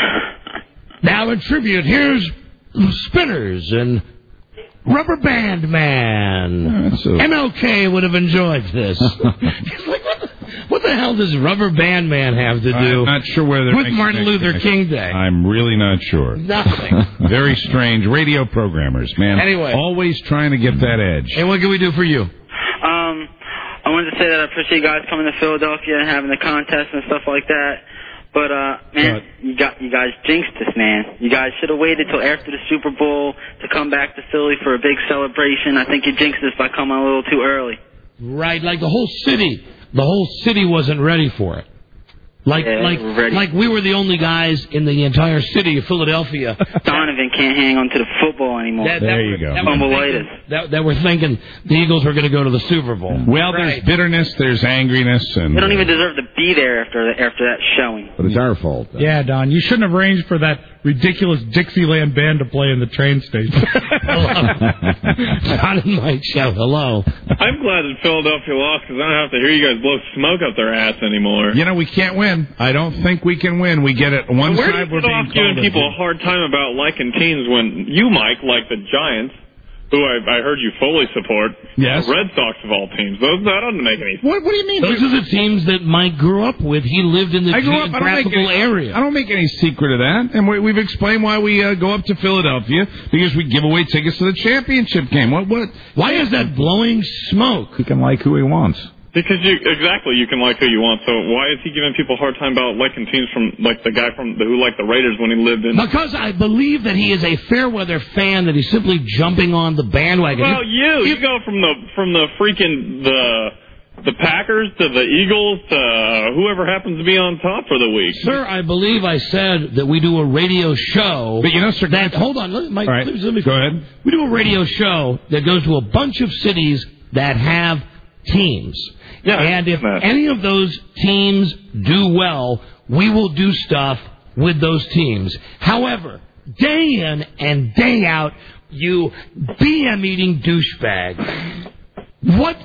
Now, in tribute, here's Spinners and Rubber Band Man. so- M L K would have enjoyed this." It's like, what the, what the hell does Rubber Band Man have to do I'm not sure whether they're with making Martin that Luther connection. King Day? I'm really not sure. Nothing. Very strange radio programmers, man. Anyway. Always trying to get that edge. And what can we do for you? Um, I wanted to say that I appreciate you guys coming to Philadelphia and having the contest and stuff like that. But uh, man, you got you guys jinxed this, man. You guys should have waited till after the Super Bowl to come back to Philly for a big celebration. I think you jinxed this by coming a little too early. Right, like the whole city. The whole city wasn't ready for it. Like, Yeah, like, we're ready. like we were the only guys in the entire city of Philadelphia. Donovan can't hang on to the football anymore. That, that There were- you go. That, were Fumbleitis. thinking, that, that were thinking the Eagles were going to go to the Super Bowl. Well, Right. there's bitterness, there's angriness, and They don't even deserve to be there after the, after that showing. But it's our fault. though. Yeah, Don, you shouldn't have arranged for that ridiculous Dixieland band to play in the train station. Don and Mike show hello. I'm glad that Philadelphia lost because I don't have to hear you guys blow smoke up their ass anymore. You know, we can't win. I don't think we can win. We get it. One Where side do you we're get being off giving called people a hard time about liking teams when you, Mike, like the Giants, who I, I heard you fully support, Yes. the Red Sox of all teams. Those, that doesn't make any sense. What, what do you mean? Those are the teams that Mike grew up with. He lived in the I grew up. I don't, make geographical any, area. I don't make any secret of that, and we, we've explained why we uh, go up to Philadelphia because we give away tickets to the championship game. What? What? Why is that blowing smoke? He can like who he wants. Because you exactly you can like who you want. So why is he giving people a hard time about liking teams from like the guy from who liked the Raiders when he lived in? Because I believe that he is a fair weather fan. That he's simply jumping on the bandwagon. Well, you you go from the from the freaking the the Packers to the Eagles to whoever happens to be on top for the week. Sir, I believe I said that we do a radio show. But you know, sir, that hold on, let, Mike, all right, please, let me go ahead. We do a radio show that goes to a bunch of cities that have teams. Yeah, and if that. any of those teams do well, we will do stuff with those teams. However, day in and day out, you B M eating douchebag. What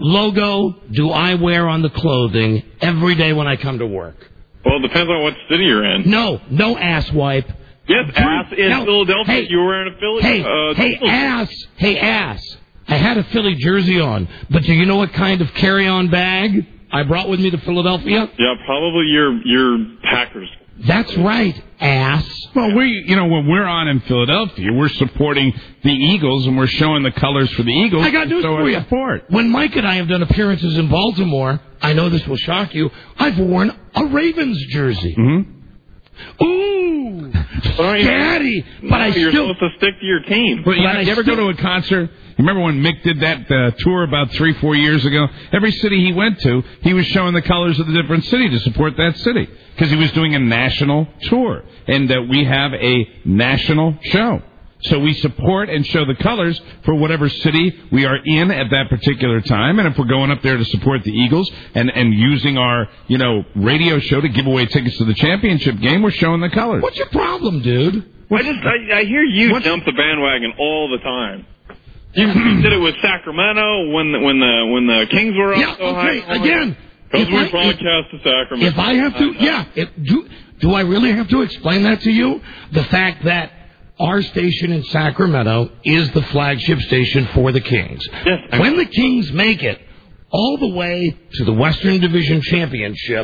logo do I wear on the clothing every day when I come to work? Well, it depends on what city you're in. No, no ass wipe. Yes, ass in No, Philadelphia. hey, you were wearing a Philly. Hey, uh, hey, Eagles. ass. Hey, ass. I had a Philly jersey on, but do you know what kind of carry-on bag I brought with me to Philadelphia? Yeah, probably your your Packers. That's right, ass. Well, we, you know, when we're on in Philadelphia, we're supporting the Eagles and we're showing the colors for the Eagles. I got news so for you. Support. When Mike and I have done appearances in Baltimore, I know this will shock you, I've worn a Ravens jersey. Mm-hmm. Ooh, But you, Daddy, but I you're still... supposed to stick to your team. But you, But I you ever still- go to a concert? You remember when Mick did that uh, tour about three, four years ago? Every city he went to, he was showing the colors of the different city to support that city because he was doing a national tour, and uh, we have a national show. So we support and show the colors for whatever city we are in at that particular time. And if we're going up there to support the Eagles and, and using our, you know, radio show to give away tickets to the championship game, we're showing the colors. What's your problem, dude? I just I, I hear you What's- jump the bandwagon all the time. You did it with Sacramento when the, when the when the Kings were up Yeah, so okay, high. again, Because if we I- broadcast to Sacramento. If I have to, yeah. If, do, do I really have to explain that to you? The fact that our station in Sacramento is the flagship station for the Kings. Yes. When the Kings make it all the way to the Western Division Championship,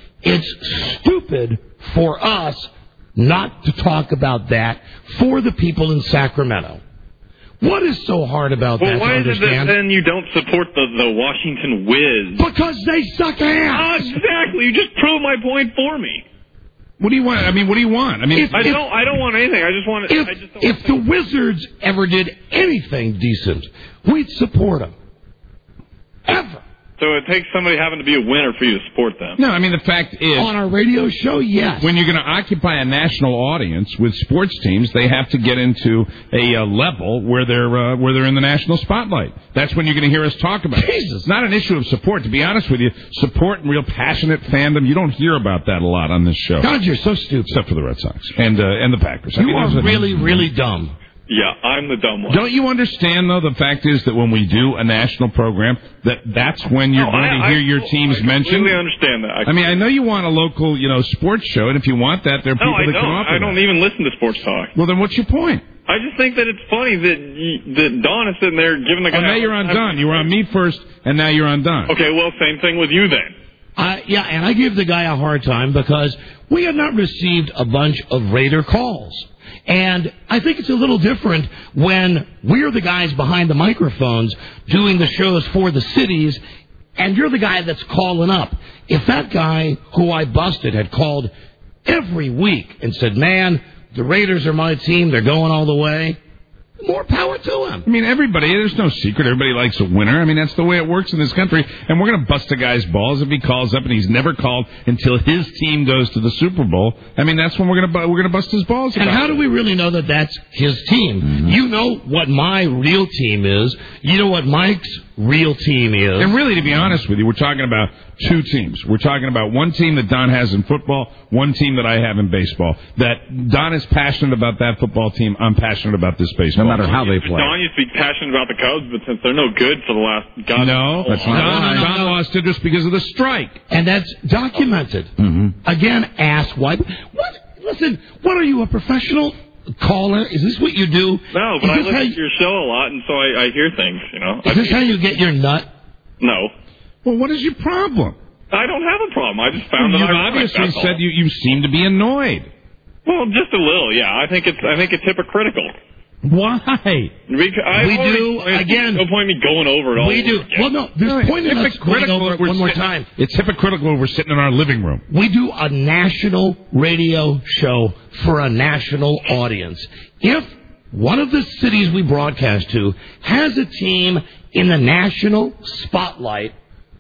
it's stupid for us not to talk about that for the people in Sacramento. What is so hard about Well, that why to is it that understand? then you don't support the, the Washington Wiz? Because they suck ass. Ah, exactly. You just proved my point for me. What do you want? I mean, what do you want? I mean, If- I don't. I don't want anything. I just want. If, I just don't if the Wizards ever did anything decent, we'd support them. Ever. So it takes somebody having to be a winner for you to support them. no, I mean, the fact is... On our radio show, yes. When you're going to occupy a national audience with sports teams, they have to get into a uh, level where they're uh, where they're in the national spotlight. That's when you're going to hear us talk about it. Jesus. It's not an issue of support. To be honest with you, support and real passionate fandom, you don't hear about that a lot on this show. God, you're so stupid. Except for the Red Sox and uh, and the Packers. I You mean, are those really, really dumb. Yeah, I'm the dumb one. Don't you understand, though, the fact is that when we do a national program, that that's when you're No, going I- to hear I- your teams I mentioned? completely understand that. I, I mean, I know you want a local, you know, sports show, and if you want that, there are no, people I that don't. come up I with don't that. even listen to sports talk. Well, then what's your point? I just think that it's funny that you, that Don is sitting there giving the guy. Oh, now you're on Don. You were on me first, and now you're on Don. Okay, well, same thing with you then. Uh, yeah, and I give the guy a hard time because we have not received a bunch of Raider calls. And I think it's a little different when we're the guys behind the microphones doing the shows for the cities, and you're the guy that's calling up. If that guy who I busted had called every week and said, man, the Raiders are my team, they're going all the way, more power to him. I mean, everybody, there's no secret. Everybody likes a winner. I mean, that's the way it works in this country. And we're going to bust a guy's balls if he calls up and he's never called until his team goes to the Super Bowl. I mean, that's when we're going to we're going to bust his balls. And how do we really know that that's his team? Mm-hmm. You know what my real team is. You know what Mike's real team is. And really, to be honest with you, we're talking about two teams. We're talking about one team that Don has in football, one team that I have in baseball. That Don is passionate about that football team. I'm passionate about this baseball. No matter how they play. Don used to be passionate about the Cubs, but since they're no good for the last... God no, that's not Don, Don lost interest because of the strike. And that's documented. Mm-hmm. Again, ass wipe. What? Listen, what are you, a professional caller? Is this what you do? No, but is I listen you, to your show a lot, and so I, I hear things, you know. Is I this how you get your nut? No. Well, what is your problem? I don't have a problem. I just found well, that you I obviously said all. you you seem to be annoyed. Well, just a little, yeah. I think it's I think it's hypocritical. Why? Because I we already, do I again. No point in me going over it all. We do. Again. Well, no. There's no, point in us going over it one more sitting, time. It's hypocritical when we're sitting in our living room. We do a national radio show for a national audience. If one of the cities we broadcast to has a team in the national spotlight,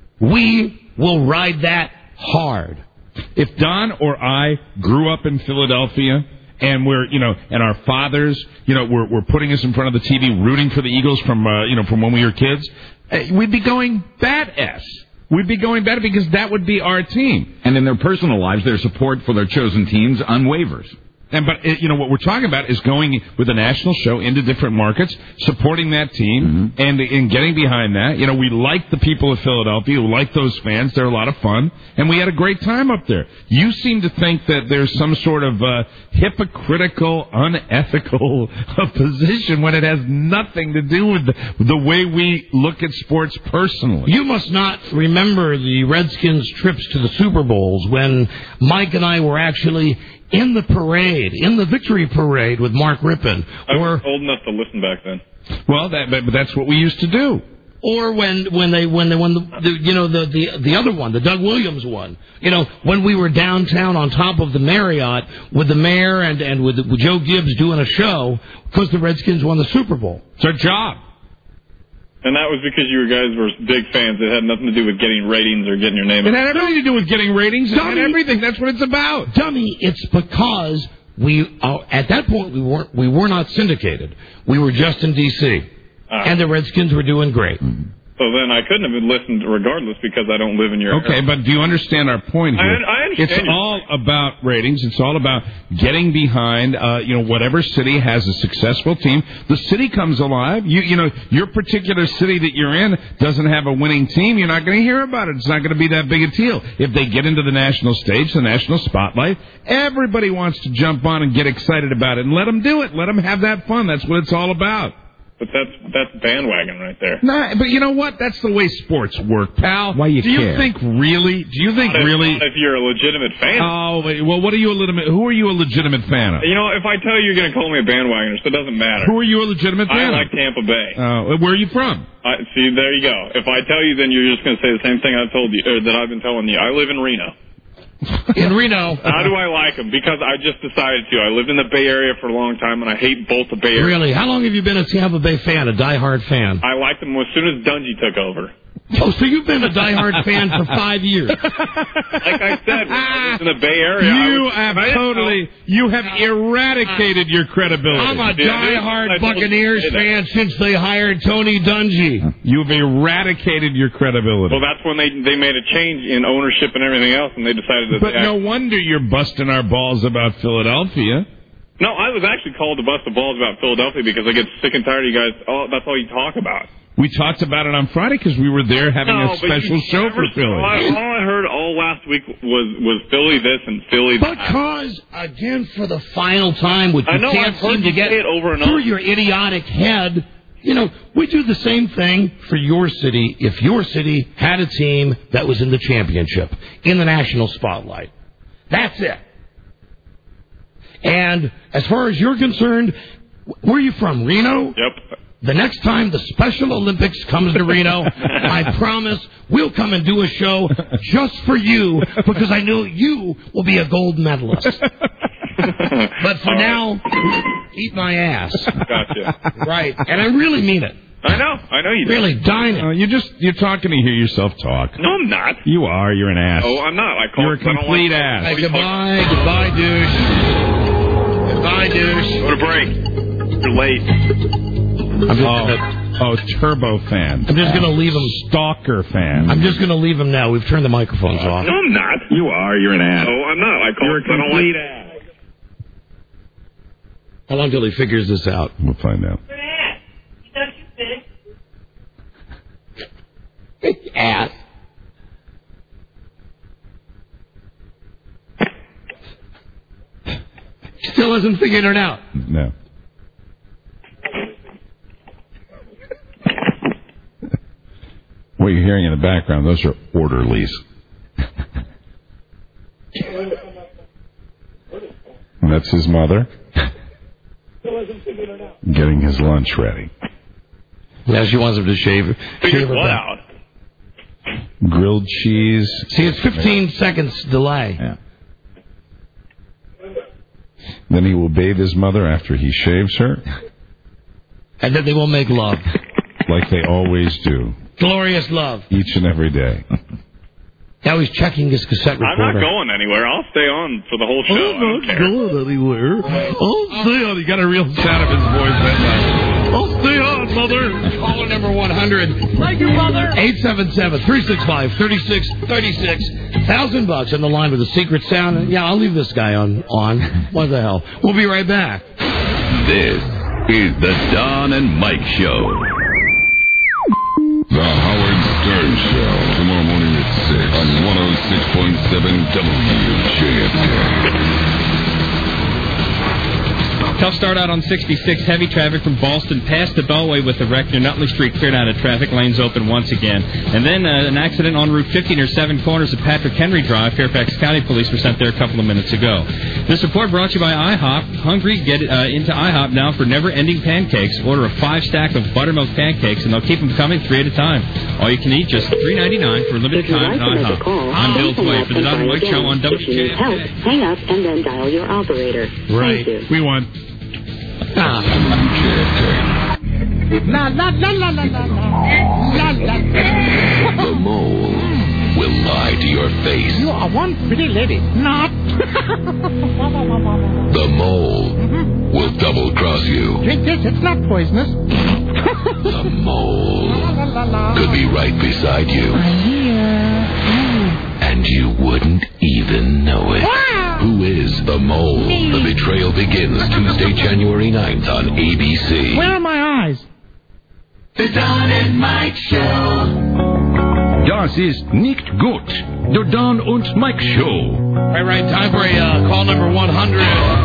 we will ride that hard. If Don or I grew up in Philadelphia and we're, you know, and our fathers, you know, were, were putting us in front of the T V rooting for the Eagles from, uh, you know, from when we were kids, we'd be going badass. We'd be going better because that would be our team. And in their personal lives, their support for their chosen teams unwavers. And but you know what we're talking about is going with a national show into different markets, supporting that team, mm-hmm. and and getting behind that. You know, we like the people of Philadelphia, we like those fans. They're a lot of fun, and we had a great time up there. You seem to think that there's some sort of uh, hypocritical, unethical uh, position when it has nothing to do with the, the way we look at sports personally. You must not remember the Redskins' trips to the Super Bowls when Mike and I were actually in the parade, in the victory parade with Mark Rippon. I was old enough to listen back then. Well, that, but that's what we used to do. Or when when they when they when the, the you know the, the the other one, the Doug Williams one. You know, when we were downtown on top of the Marriott with the mayor and and with, with Joe Gibbs doing a show because the Redskins won the Super Bowl. It's our job. And that was because you guys were big fans. It had nothing to do with getting ratings or getting your name. It had everything to do with getting ratings. It Dummy, had everything. That's what it's about. Dummy, it's because we uh, at that point we weren't we were not syndicated. We were just in D C Uh, and the Redskins were doing great. So then I couldn't have listened regardless because I don't live in your Okay, area. But do you understand our point here? I, I understand. It's all about ratings. It's all about getting behind, uh, you know, whatever city has a successful team. The city comes alive. You, you know, your particular city that you're in doesn't have a winning team. You're not going to hear about it. It's not going to be that big a deal. If they get into the national stage, the national spotlight, everybody wants to jump on and get excited about it. And let them do it. Let them have that fun. That's what it's all about. But that's that's bandwagon right there. Nah, but you know what? That's the way sports work, pal. Why you do you care? think really? Do you think Not if, really? not if you're a legitimate fan. Oh, wait, well, what are you a legitimate? Who are you a legitimate fan of? You know, if I tell you, you're going to call me a bandwagoner, so it doesn't matter. Who are you a legitimate fan I of? like Tampa Bay. Uh, where are you from? I, see, there you go. If I tell you, then you're just going to say the same thing I told you, or that I've been telling you. I live in Reno. In Reno. How do I like them? Because I just decided to. I lived in the Bay Area for a long time, and I hate both the Bay Area. Really? How long have you been a Tampa Bay fan, a diehard fan? I liked them as soon as Dungy took over. Oh, so you've been a diehard fan for five years. Like I said, when I was in the Bay Area, You I was, have I totally, you have eradicated your credibility. I'm a Yeah, diehard I told you Buccaneers to say fan since they hired Tony Dungy. You've eradicated your credibility. Well, that's when they they made a change in ownership and everything else, and they decided that. But they no wonder you're busting our balls about Philadelphia. No, I was actually called to bust the balls about Philadelphia because I get sick and tired of you guys. Oh, that's all you talk about. We talked about it on Friday because we were there having No, a but special you show never- for Philly. All I, all I heard all last week was was Philly this and Philly that. Because, again, for the final time, which I you know, can't I've heard seem to you get say it over and through over. your idiotic head, you know, we do the same thing for your city if your city had a team that was in the championship, in the national spotlight. That's it. And as far as you're concerned, where are you from, Reno? Yep. The next time the Special Olympics comes to Reno, I promise we'll come and do a show just for you because I know you will be a gold medalist. But for now, eat my ass. Gotcha. Right, and I really mean it. I know. I know you do. Really, dine it. Uh, you're just you're talking to hear yourself talk. No, I'm not. You are. You're an ass. Oh, I'm not. I call You're a it 'cause I don't complete like- ass. Hey, goodbye, goodbye, douche. Goodbye, douche. Go to break. You're late. I'm just Oh, gonna, oh, turbo fan. I'm just gonna leave him. Stalker fan. I'm just gonna leave him now. We've turned the microphones off. No, I'm not. You are. You're an ass. Oh, I'm not. I call You're it a 'cause I don't complete like ass. How long till he figures this out? We'll find out. Ass. Still hasn't figured it out. No. What you're hearing in the background, those are orderlies. And that's his mother getting his lunch ready. Now she wants him to shave. shave her what back. out? Grilled cheese. See, it's fifteen seconds delay. Yeah. Then he will bathe his mother after he shaves her, And then they will make love. like they always do, Glorious love. each and every day. Now he's checking his cassette recorder. I'm not going anywhere. I'll stay on for the whole show. I don't care. going anywhere. I'll stay on. You got a real sound of his voice that time. I'll stay on, mother. Caller number one hundred. Thank you, mother. eight seven seven, three six five, three six three six. Thousand bucks on the line with a secret sound. Yeah, I'll leave this guy on. On. What the hell? We'll be right back. This is the Don and Mike Show. The Howard Stern Show, tomorrow morning at six on one oh six point seven W J F K. Tough start out on sixty-six. Heavy traffic from Boston past the Beltway with the wreck near Nutley Street cleared out of traffic. Lanes open once again. And then uh, an accident on Route fifty near Seven Corners of Patrick Henry Drive. Fairfax County Police were sent there a couple of minutes ago. This report brought to you by IHOP. Hungry? Get uh, into IHOP now for never-ending pancakes. Order a five-stack of buttermilk pancakes, and they'll keep them coming three at a time. All you can eat, just three ninety-nine for a limited time at IHOP. I'm Bill Tway for the Don and Mike Show on W J F K. Hang up and then dial your operator. Right. Thank you. We won. Ah. La la la la la la la la. The mole will lie to your face. You are one pretty lady. Not. The mole will double-cross you. Drink this. It's not poisonous. The mole could be right beside you. I'm here. And you wouldn't even know it. Wow. Who is the mole? Me. The betrayal begins Tuesday, January ninth on A B C. Where are my eyes? The Don and Mike Show. Das ist nicht gut. Der Don und Mike Show. Right, right. Time for a uh, call number one hundred.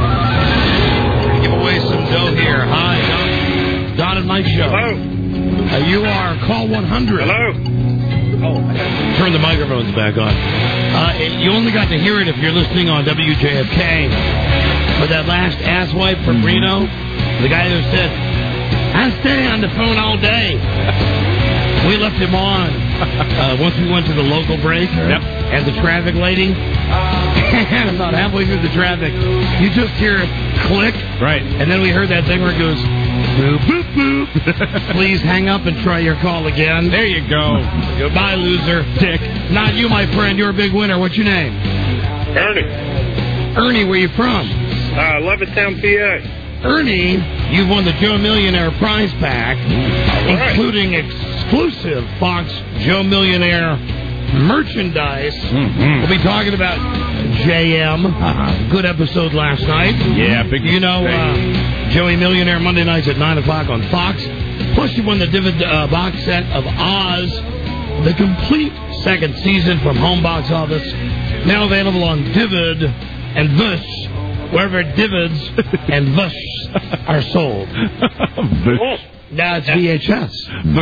Give away some dough here. Hi, Don, Don and Mike Show. Hello. Uh, you are call one hundred. Hello. Oh, turn the microphones back on. Uh, you only got to hear it if you're listening on W J F K. But that last asswipe from Reno, the guy who said, I stay on the phone all day. We left him on uh, once we went to the local break. Yep. And the traffic lady. And about halfway through the traffic, you just hear it click. Right. And then we heard that thing where it goes, boop, boop, boop. Please hang up and try your call again. There you go. Goodbye, loser. Dick. Not you, my friend. You're a big winner. What's your name? Ernie. Ernie, where you from? Uh, Levittown, P A. Ernie, you've won the Joe Millionaire prize pack, right. including exclusive Fox Joe Millionaire merchandise. Mm-hmm. We'll be talking about J M. Uh-huh. Good episode last night. Yeah, big. You know, uh, Joey Millionaire Monday nights at nine o'clock on Fox. Plus, you won the Divid uh, box set of Oz, the complete second season from Home Box Office. Now available on Divid and Vush, wherever Divids and Vush are sold. Now it's V H S.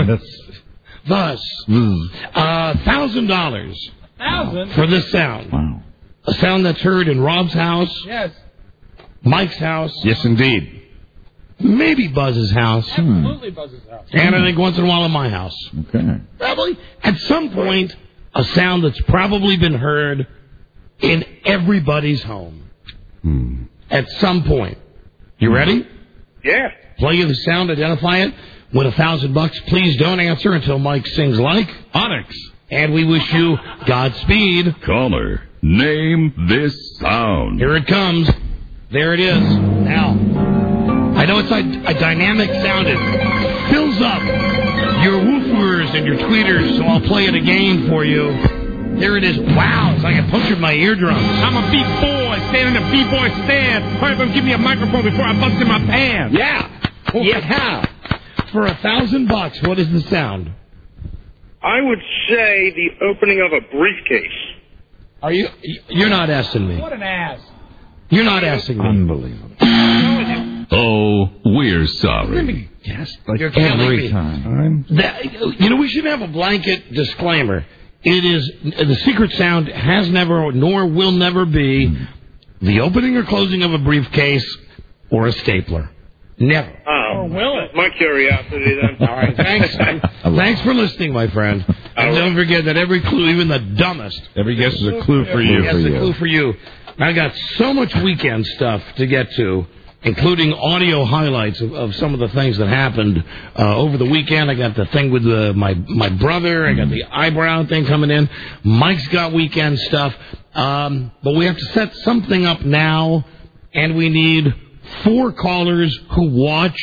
Vush. Uh, thousand dollars. Thousand? For this sound. Wow. A sound that's heard in Rob's house. Yes. Mike's house. Yes, indeed. Maybe Buzz's house. Absolutely Buzz's house. And I think once in a while in my house. Okay. Probably. At some point, a sound that's probably been heard in everybody's home. Hmm. At some point. You ready? Yeah. Play you the sound, identify it, win a thousand bucks. Please don't answer until Mike sings like Onyx. And we wish you Godspeed. Caller, name this sound. Here it comes. There it is. Now, I know it's a, a dynamic sound. It fills up your woofers and your tweeters, so I'll play it again for you. There it is. Wow, it's like I punctured my eardrums. I'm a B-boy, standing in a B-boy stand. Hurry up and give me a microphone before I bust in my pants. Yeah. Yeah. For a thousand bucks, what is the sound? I would say the opening of a briefcase. Are you? You're not asking me. What an ass. You're not asking me. Unbelievable. Oh, we're sorry. Yes, like You're killing every me. time. That, you know, we should have a blanket disclaimer. It is the secret sound has never nor will never be the opening or closing of a briefcase or a stapler. Never. Oh, or will it? My curiosity then. All right, thanks. Thanks for listening, my friend. And don't forget that every clue, even the dumbest, every guess is a clue for you. Yes, a clue for you. I got so much weekend stuff to get to, including audio highlights of, of some of the things that happened uh, over the weekend. I got the thing with the, my my brother. I got the eyebrow thing coming in. Mike's got weekend stuff. Um, but we have to set something up now, and we need four callers who watch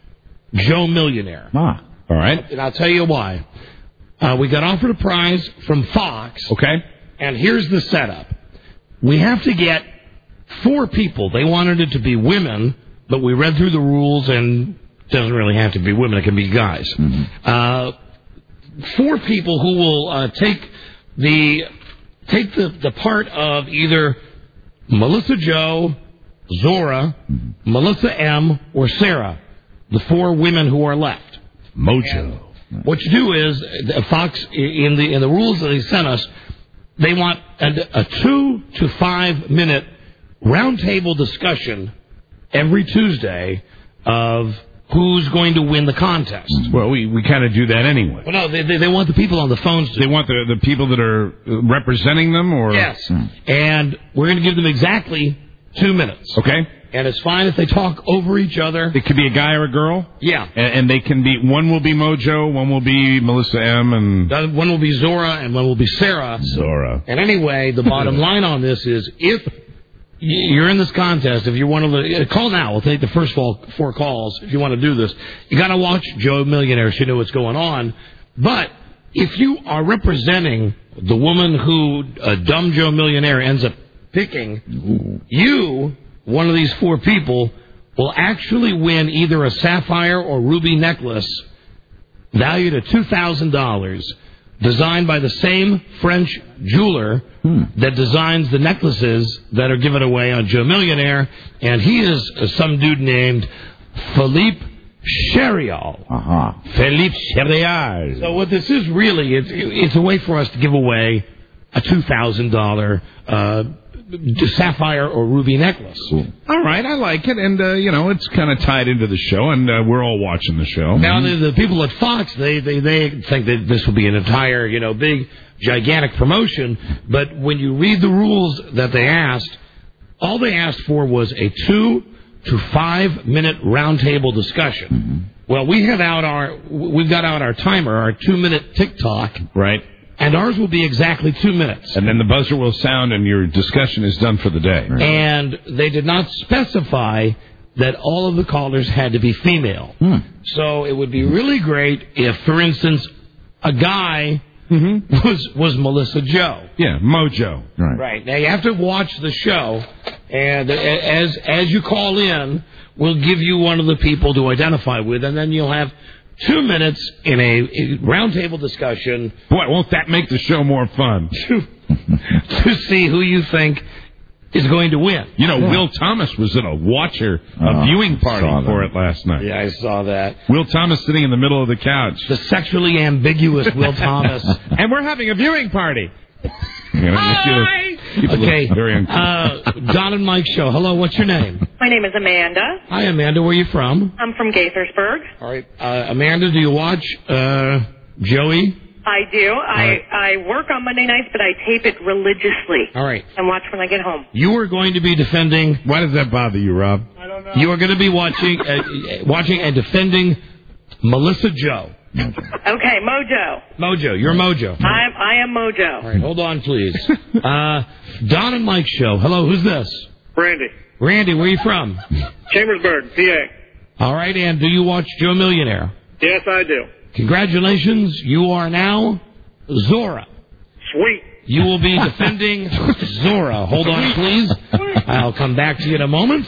Joe Millionaire. Ah, all right. And I'll tell you why. Uh, we got offered a prize from Fox. Okay. And here's the setup. We have to get four people. They wanted it to be women, but we read through the rules, and it doesn't really have to be women. It can be guys. Mm-hmm. Uh, four people who will uh, take the take the, the part of either Melissa Joe, Zora, mm-hmm. Melissa M, or Sarah, the four women who are left. Mojo. And what you do is, uh, Fox, in the in the rules that they sent us, they want a, a two to five minute roundtable discussion every Tuesday of who's going to win the contest. Well, we, we kind of do that anyway. Well, no, they, they they want the people on the phones to. They want the the people that are representing them, or yes, hmm. And we're going to give them exactly two minutes. Okay. And it's fine if they talk over each other. It could be a guy or a girl. Yeah. And, and they can be, one will be Mojo, one will be Melissa M, and one will be Zora, and one will be Sarah. Zora. And anyway, the bottom line on this is, if you're in this contest, if you're one of the, call now. We'll take the first four, four calls if you want to do this. You got to watch Joe Millionaire so you know what's going on. But if you are representing the woman who uh, dumb Joe Millionaire ends up picking, Ooh. you, one of these four people, will actually win either a sapphire or ruby necklace valued at two thousand dollars, designed by the same French jeweler hmm. that designs the necklaces that are given away on Joe Millionaire, and he is uh, some dude named Philippe Cherial. Uh-huh. Philippe Cherial. So what this is really, it's, it's a way for us to give away a two thousand dollars uh, sapphire or ruby necklace. Cool. All right, I like it, and uh, you know, it's kind of tied into the show, and uh, we're all watching the show. Now, the, the people at Fox, they, they they think that this will be an entire, you know, big, gigantic promotion, but when you read the rules that they asked, all they asked for was a two to five minute roundtable discussion. Mm-hmm. Well, we have out our, we've got out our timer, our two minute tick-tock. Right. And ours will be exactly two minutes. And then the buzzer will sound and your discussion is done for the day. Right. And they did not specify that all of the callers had to be female. Hmm. So it would be really great if, for instance, a guy mm-hmm. was was Melissa Joe. Yeah, Mojo. Right. Right. Now you have to watch the show, and as as you call in, we'll give you one of the people to identify with, and then you'll have two minutes in a, a roundtable discussion. Boy, won't that make the show more fun? To, to see who you think is going to win. You know, yeah. Will Thomas was at a watcher, a uh, viewing party for it last night. Yeah, I saw that. Will Thomas sitting in the middle of the couch. The sexually ambiguous Will Thomas. And we're having a viewing party. You know, Hi! Okay, very uh, Don and Mike show. Hello, what's your name? My name is Amanda. Hi, Amanda. Where are you from? I'm from Gaithersburg. All right. Uh, Amanda, do you watch uh, Joey? I do. I, right. I work on Monday nights, but I tape it religiously. All right. And watch when I get home. You are going to be defending... Why does that bother you, Rob? I don't You are going to be watching, uh, watching and defending Melissa Joe. Okay, Mojo. Mojo, you're Mojo. I am, I am Mojo. All right, hold on, please. Uh, Don and Mike show. Hello, who's this? Randy. Randy, where are you from? Chambersburg, P A. All right, and do you watch Joe Millionaire? Yes, I do. Congratulations, you are now Zora. Sweet. You will be defending Zora. Hold on, please. I'll come back to you in a moment.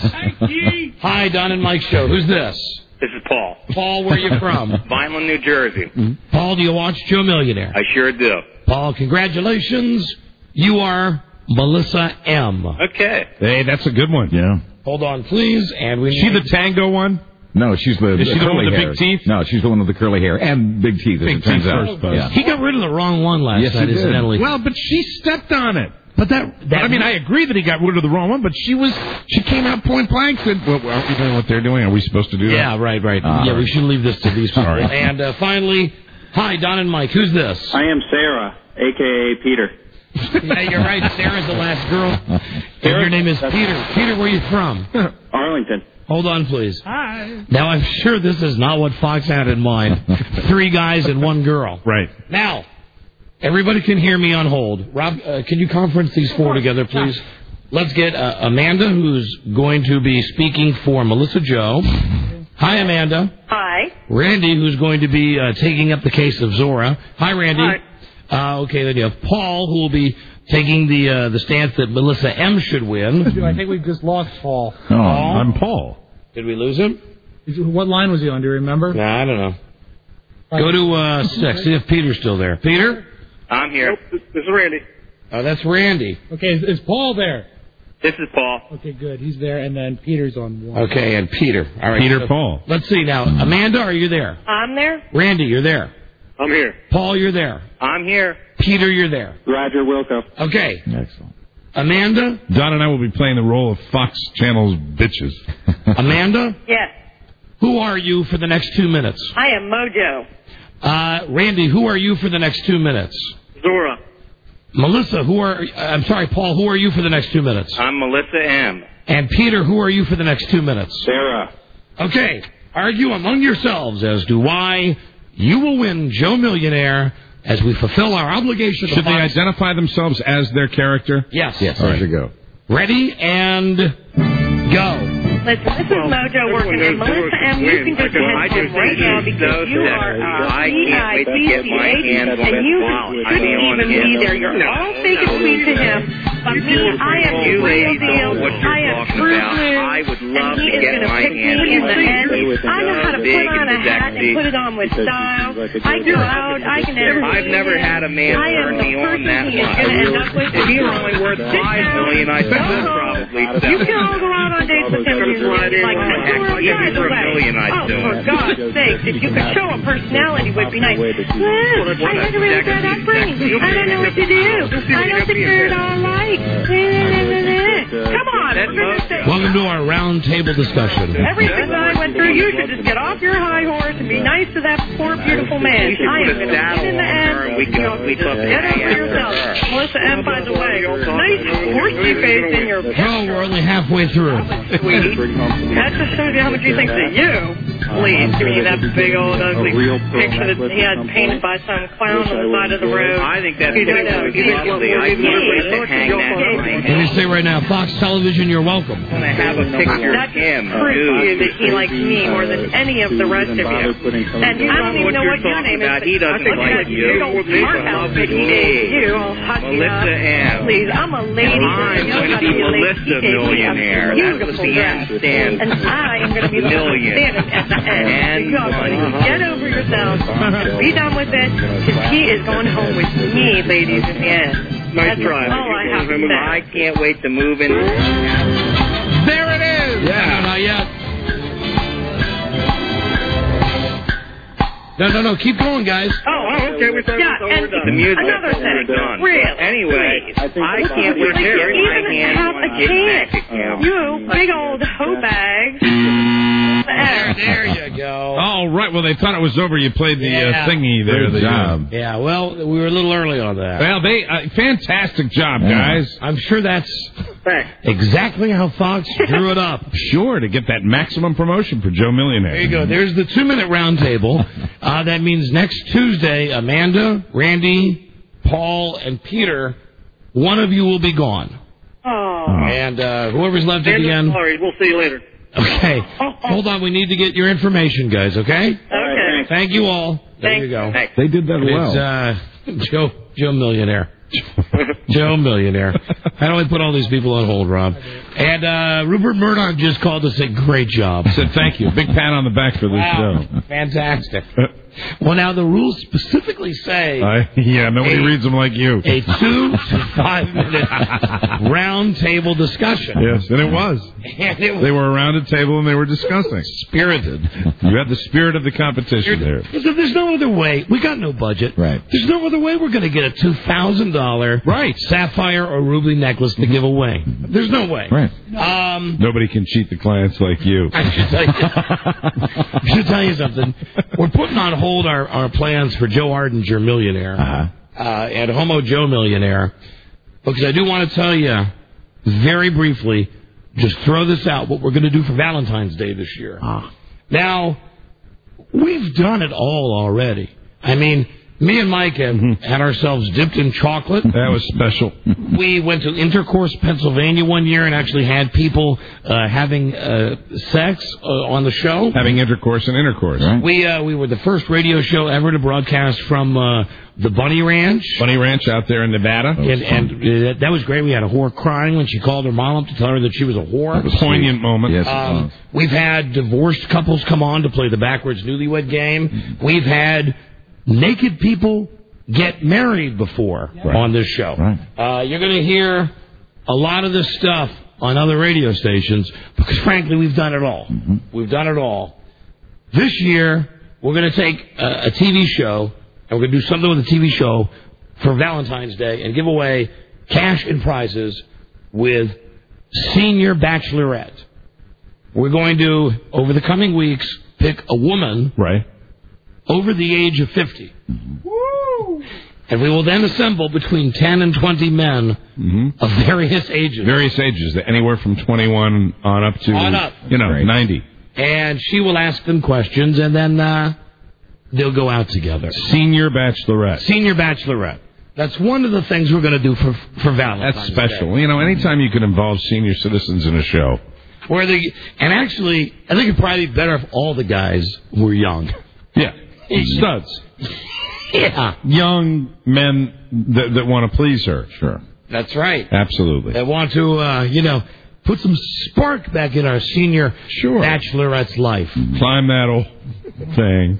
Hi, Don and Mike show. Who's this? This is Paul. Paul, where are you from? Vineland, New Jersey. Paul, do you watch Joe Millionaire? I sure do. Paul, congratulations. You are Melissa M. Okay. Hey, that's a good one. Yeah. Hold on, please. And we Is she the tango one? No, she's the, Is the she the one curly with the hair. big teeth? No, she's the one with the curly hair and big teeth, as Big it turns teeth out. first, Yeah. He got rid of the wrong one last Yes, he night, did. incidentally. Well, but she stepped on it. But that, that I mean, I agree that he got rid of the wrong one, but she was, she came out point blank, said, well, aren't we doing what they're doing? Are we supposed to do that? Yeah, right, right. Uh, yeah, we should leave this to these people. Sorry. And uh, finally, hi, Don and Mike. Who's this? I am Sarah, a k a. Peter. Yeah, you're right. Sarah's the last girl. And your name is Peter. Peter, where are you from? Arlington. Hold on, please. Hi. Now, I'm sure this is not what Fox had in mind. Three guys and one girl. Right. Now, everybody can hear me on hold. Rob, uh, can you conference these four together, please? Let's get uh, Amanda, who's going to be speaking for Melissa Joe. Hi, Amanda. Hi. Randy, who's going to be uh, taking up the case of Zora. Hi, Randy. Hi. Uh, okay, then you have Paul, who will be taking the uh, the stance that Melissa M. should win. I think we've just lost Paul. Oh, I'm Paul. Did we lose him? What line was he on? Do you remember? Nah, I don't know. Go to uh, six. See if Peter's still there. Peter? I'm here. Nope, this, this is Randy. Oh, that's Randy. Okay, is, is Paul there? This is Paul. Okay, good. He's there, and then Peter's on one. Okay, and Peter. All right. Peter so Paul. Let's see now. Amanda, are you there? I'm there. Randy, you're there. I'm here. Paul, you're there. I'm here. Peter, you're there. Roger Wilco. Okay. Excellent. Amanda? Don and I will be playing the role of Fox Channel's bitches. Amanda? Yes. Who are you for the next two minutes? I am Mojo. Uh, Randy, who are you for the next two minutes? Zora. Melissa, who are... I'm sorry, Paul, who are you for the next two minutes? I'm Melissa M. And Peter, who are you for the next two minutes? Sarah. Okay. Argue among yourselves as to why you will win Joe Millionaire as we fulfill our obligation to Should they Fox. identify themselves as their character? Yes. Yes, All there right. you go. Ready and go. Listen, this is Mojo working, and Melissa M., you can just head home right now because you are uh, V I P C H, and you shouldn't even be there. You're all fake and sweet to him. But me, I am the real deal. I am true blue, and he is going to pick me in the end. I know how to put on a hat and put it on with style. I go out, I can entertain. I've never had a man I am turn the me on person that he is going to end up with. much. If you're only worth five million, I think that's probably You can all go out on dates with him if you want. Like, I'll give you for a million, I'd oh, do for it. God's sake, if you could show a personality would be nice. Well, I had a really bad upbringing. I don't know what to do. I don't think they're all alike. Come on. for goodness sake. Welcome to our round table discussion. Everything that I went through, you should just get off your high horse and be nice to that poor, beautiful man. I am going to get in the end. We can we can Get over yourself. Melissa M., by the way, nice horsey face in your picture. Oh, we're only halfway through. Sweet. That just shows you how much he thinks of you. Please give me that big old ugly picture that he had painted by some clown on the side of the road. I think that's You don't know. You don't lovely. I can't wait to hang that in my Let me say right now, Fox Television, you're welcome. I'm going to have a picture That of him. proves to you that he likes me more than any of the rest of you. And I don't even know what your name is. About. He doesn't Look like at you. big old smart house that he gave you. All husky Melissa up. M. Please, I'm a lady. I'm You know going to how be to be a lady. Melissa He gave me a Millionaire. That's what beautiful the dress. M stands And I am going to be the Million. standing at the end. And You are going to get over yourself. Be done with it. Because he is going home with me, ladies, in the end. Nice That's try. all I have to say. I can't wait to move in. There it is. Yeah, not yet. No, no, no. Keep going, guys. Oh, okay. We thought yeah, and The music another is thing. done. Really? Anyway, I can't wait Like to you raise my even hand have on a my bank chance. account. You big old hoe bag. There, there you go. All right. Well, they thought it was over. You played the Yeah. uh, thingy there. Good the, job. Yeah, well, we were a little early on that. Well, they uh, fantastic job, guys. I'm sure that's Thanks. Exactly how Fox drew it up. Sure, to get that maximum promotion for Joe Millionaire. There you go. There's the two-minute roundtable. Uh, that means next Tuesday, Amanda, Randy, Paul, and Peter, one of you will be gone. Oh. And uh, whoever's left at And the end. Sorry, we'll see you later. Okay. Hold on. We need to get your information, guys, okay? Okay. Thank you all. There Thanks. you go. Thanks. They did that It's well. uh, Joe, Joe Millionaire. Joe Millionaire. How do I put all these people on hold, Rob? And uh, Rupert Murdoch just called to say, great job. Said thank you. Big pat on the back for this Wow. show. Fantastic. Well, now the rules specifically say I, yeah, nobody a, reads them like you. a two to five minute round table discussion. Yes, and it was. And it was They were around a table and they were discussing. spirited. You had the spirit of the competition there. Listen, there's no other way. We got no budget. Right. There's no other way we're going to get a two thousand dollars Right. sapphire or ruby necklace to give away. There's no way. Right. Um, Nobody can cheat the clients like you. I should tell you, I should tell you something. We're putting on hold our, our plans for Joe Ardinger Millionaire Uh-huh. uh, and Homo Joe Millionaire because I do want to tell you very briefly, just throw this out, what we're going to do for Valentine's Day this year. Ah. Now, we've done it all already. I mean, me and Mike have had ourselves dipped in chocolate. That was special. We went to Intercourse, Pennsylvania one year and actually had people uh, having uh, sex uh, on the show. Having intercourse and intercourse. Right. We uh, we were the first radio show ever to broadcast from uh, the Bunny Ranch. Bunny Ranch out there in Nevada. And, and uh, that was great. We had a whore crying when she called her mom up to tell her that she was a whore. It was a poignant moment. Yes, it Um, was. we've had divorced couples come on to play the backwards newlywed game. We've had naked people get married before Right. on this show. Right. Uh, you're going to hear a lot of this stuff on other radio stations because, frankly, we've done it all. Mm-hmm. We've done it all. This year, we're going to take a, a T V show and we're going to do something with a T V show for Valentine's Day and give away cash and prizes with Senior Bachelorette. We're going to, over the coming weeks, pick a woman Right. over the age of fifty. Woo! And we will then assemble between ten and twenty men Mm-hmm. of various ages. Various ages, anywhere from twenty-one on up to, On up. you know, Great. ninety. And she will ask them questions, and then uh, they'll go out together. Senior Bachelorette. Senior Bachelorette. That's one of the things we're going to do for for Valentine's That's special. Day. You know, anytime you can involve senior citizens in a show. Where they, and actually, I think it'd probably be better if all the guys were young. Yeah. Studs. Yeah. Young men that, that want to please her. Sure. That's right. Absolutely. That want to, uh, you know, put some spark back in our senior Sure. bachelorette's life. Climb that old thing.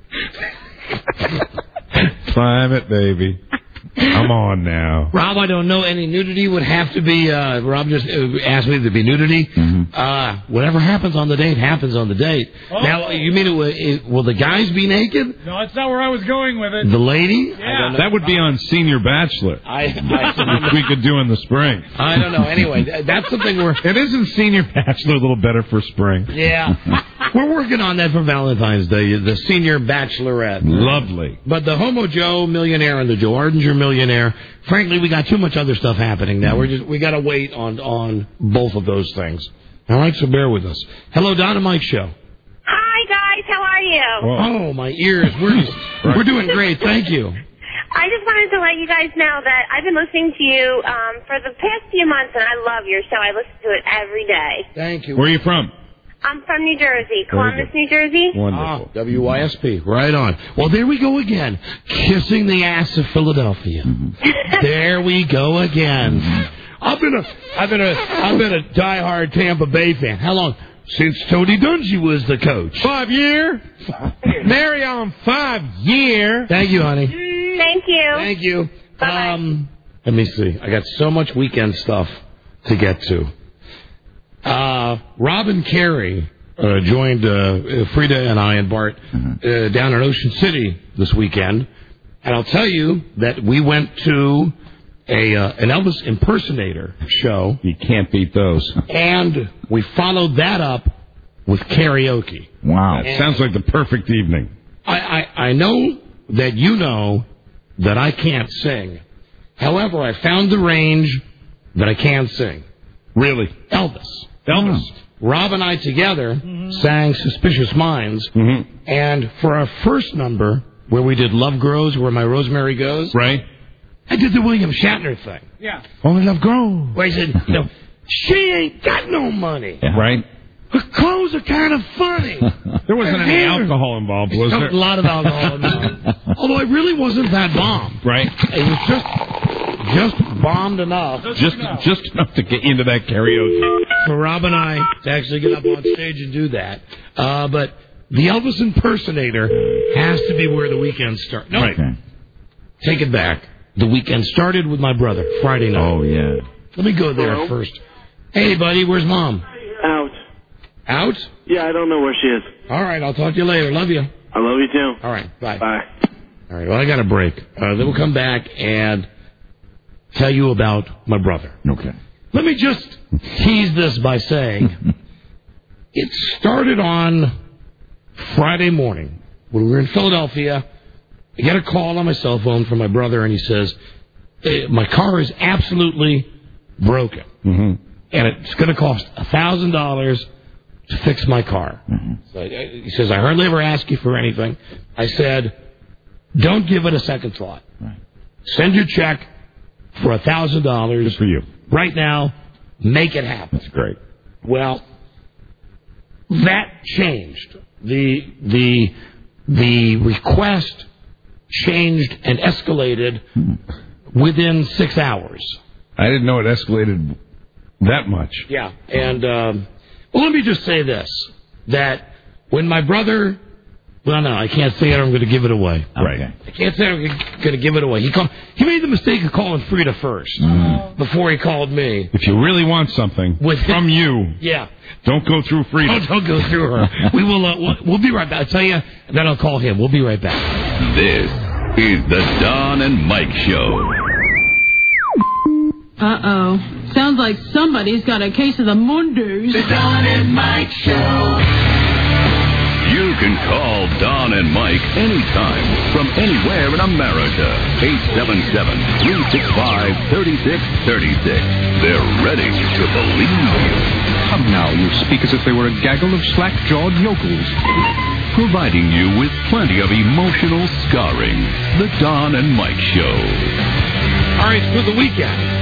Climb it, baby. Come on now. Rob, I don't know. Any nudity would have to be, uh, Rob just uh, asked me to be nudity. Mm-hmm. Uh, whatever happens on the date, happens on the date. Oh. Now, you mean it, will- it, will the guys be naked? No, that's not where I was going with it. The lady? Yeah. I don't know. That would be on Senior Bachelor. I, Which we could do in the spring. I, I don't know. Anyway, th- that's something we're... It isn't Senior Bachelor a little better for spring? Yeah. We're working on that for Valentine's Day, the Senior Bachelorette. Lovely. But the Homo Joe Millionaire and the Joe Ardinger Millionaire, frankly, we got too much other stuff happening now. We're just we got to wait on on both of those things. All right, so bear with us. Hello, Donna Mike Show. Hi, guys. How are you? Oh, my ears. We're we're doing great. Thank you. I just wanted to let you guys know that I've been listening to you um, for the past few months, and I love your show. I listen to it every day. Thank you. Where are you from? I'm from New Jersey, Very Columbus, good. New Jersey. Ah, W Y S P. Right on. Well, there we go again. Kissing the ass of Philadelphia. There we go again. I've been a, I've been a, I've been a diehard Tampa Bay fan. How long? Since Tony Dungy was the coach. Five year. Marry on five year. Thank you, honey. Thank you. Thank you. Bye-bye. Um, let me see. I got so much weekend stuff to get to. Uh, Robin Carey uh, joined uh, Frida and I and Bart uh, down in Ocean City this weekend, and I'll tell you that we went to a uh, an Elvis impersonator show. You can't beat those. And we followed that up with karaoke. Wow. That sounds like the perfect evening. I, I, I know that you know that I can't sing. However, I found the range that I can sing. Really? Elvis. Elvis. Rob and I together Mm-hmm. sang Suspicious Minds, Mm-hmm. and for our first number, where we did Love Grows, Where My Rosemary Goes, right? I did the William Shatner thing. Yeah. Only Love Grows. Where he said, you know, she ain't got no money. Yeah. Right? Her clothes are kind of funny. There wasn't Her any hair- alcohol involved, was There's there? a lot of alcohol involved. Although it really wasn't that bomb. Right. It was just just bombed enough. Just just enough to get into that karaoke. For Rob and I to actually get up on stage and do that. Uh, but the Elvis impersonator has to be where the weekend starts. No, Right. take it back. The weekend started with my brother, Friday night. Oh, yeah. Let me go there Hello? first. Hey, buddy, where's Mom? Out. Out? Yeah, I don't know where she is. All right, I'll talk to you later. Love you. I love you too. All right, bye. Bye. All right, well, I got a break. Uh, then we'll come back and tell you about my brother. Okay. Let me just tease this by saying it started on Friday morning when we were in Philadelphia. I get a call on my cell phone from my brother, and he says, "Eh, my car is absolutely broken, Mm-hmm. and it's going to cost one thousand dollars to fix my car." Mm-hmm. So uh, he says, "I hardly ever ask you for anything." I said, "Don't give it a second thought. Right. Send your check for one thousand dollars for you right now. Make it happen." That's great. Well, that changed. The the the request changed and escalated within six hours. I didn't know it escalated that much. Yeah, and um, well, let me just say this: that when my brother, well, no, I can't say it. Or I'm going to give it away. Right. I can't say I'm going to give it away. He called. He made the mistake of calling Frida first before he called me. If you really want something With from you, Yeah. don't go through Frida. Oh, don't go through her. We will. Uh, we'll, we'll be right back. I'll tell you, and then I'll call him. We'll be right back. This is the Don and Mike Show. Uh-oh. Sounds like somebody's got a case of the Mondays. The Don and Mike Show. You can call Don and Mike anytime from anywhere in America. eight seven seven, three six five, three six three six. They're ready to believe you. Come now, you speak as if they were a gaggle of slack-jawed yokels. Providing you with plenty of emotional scarring. The Don and Mike Show. All right, for the weekend.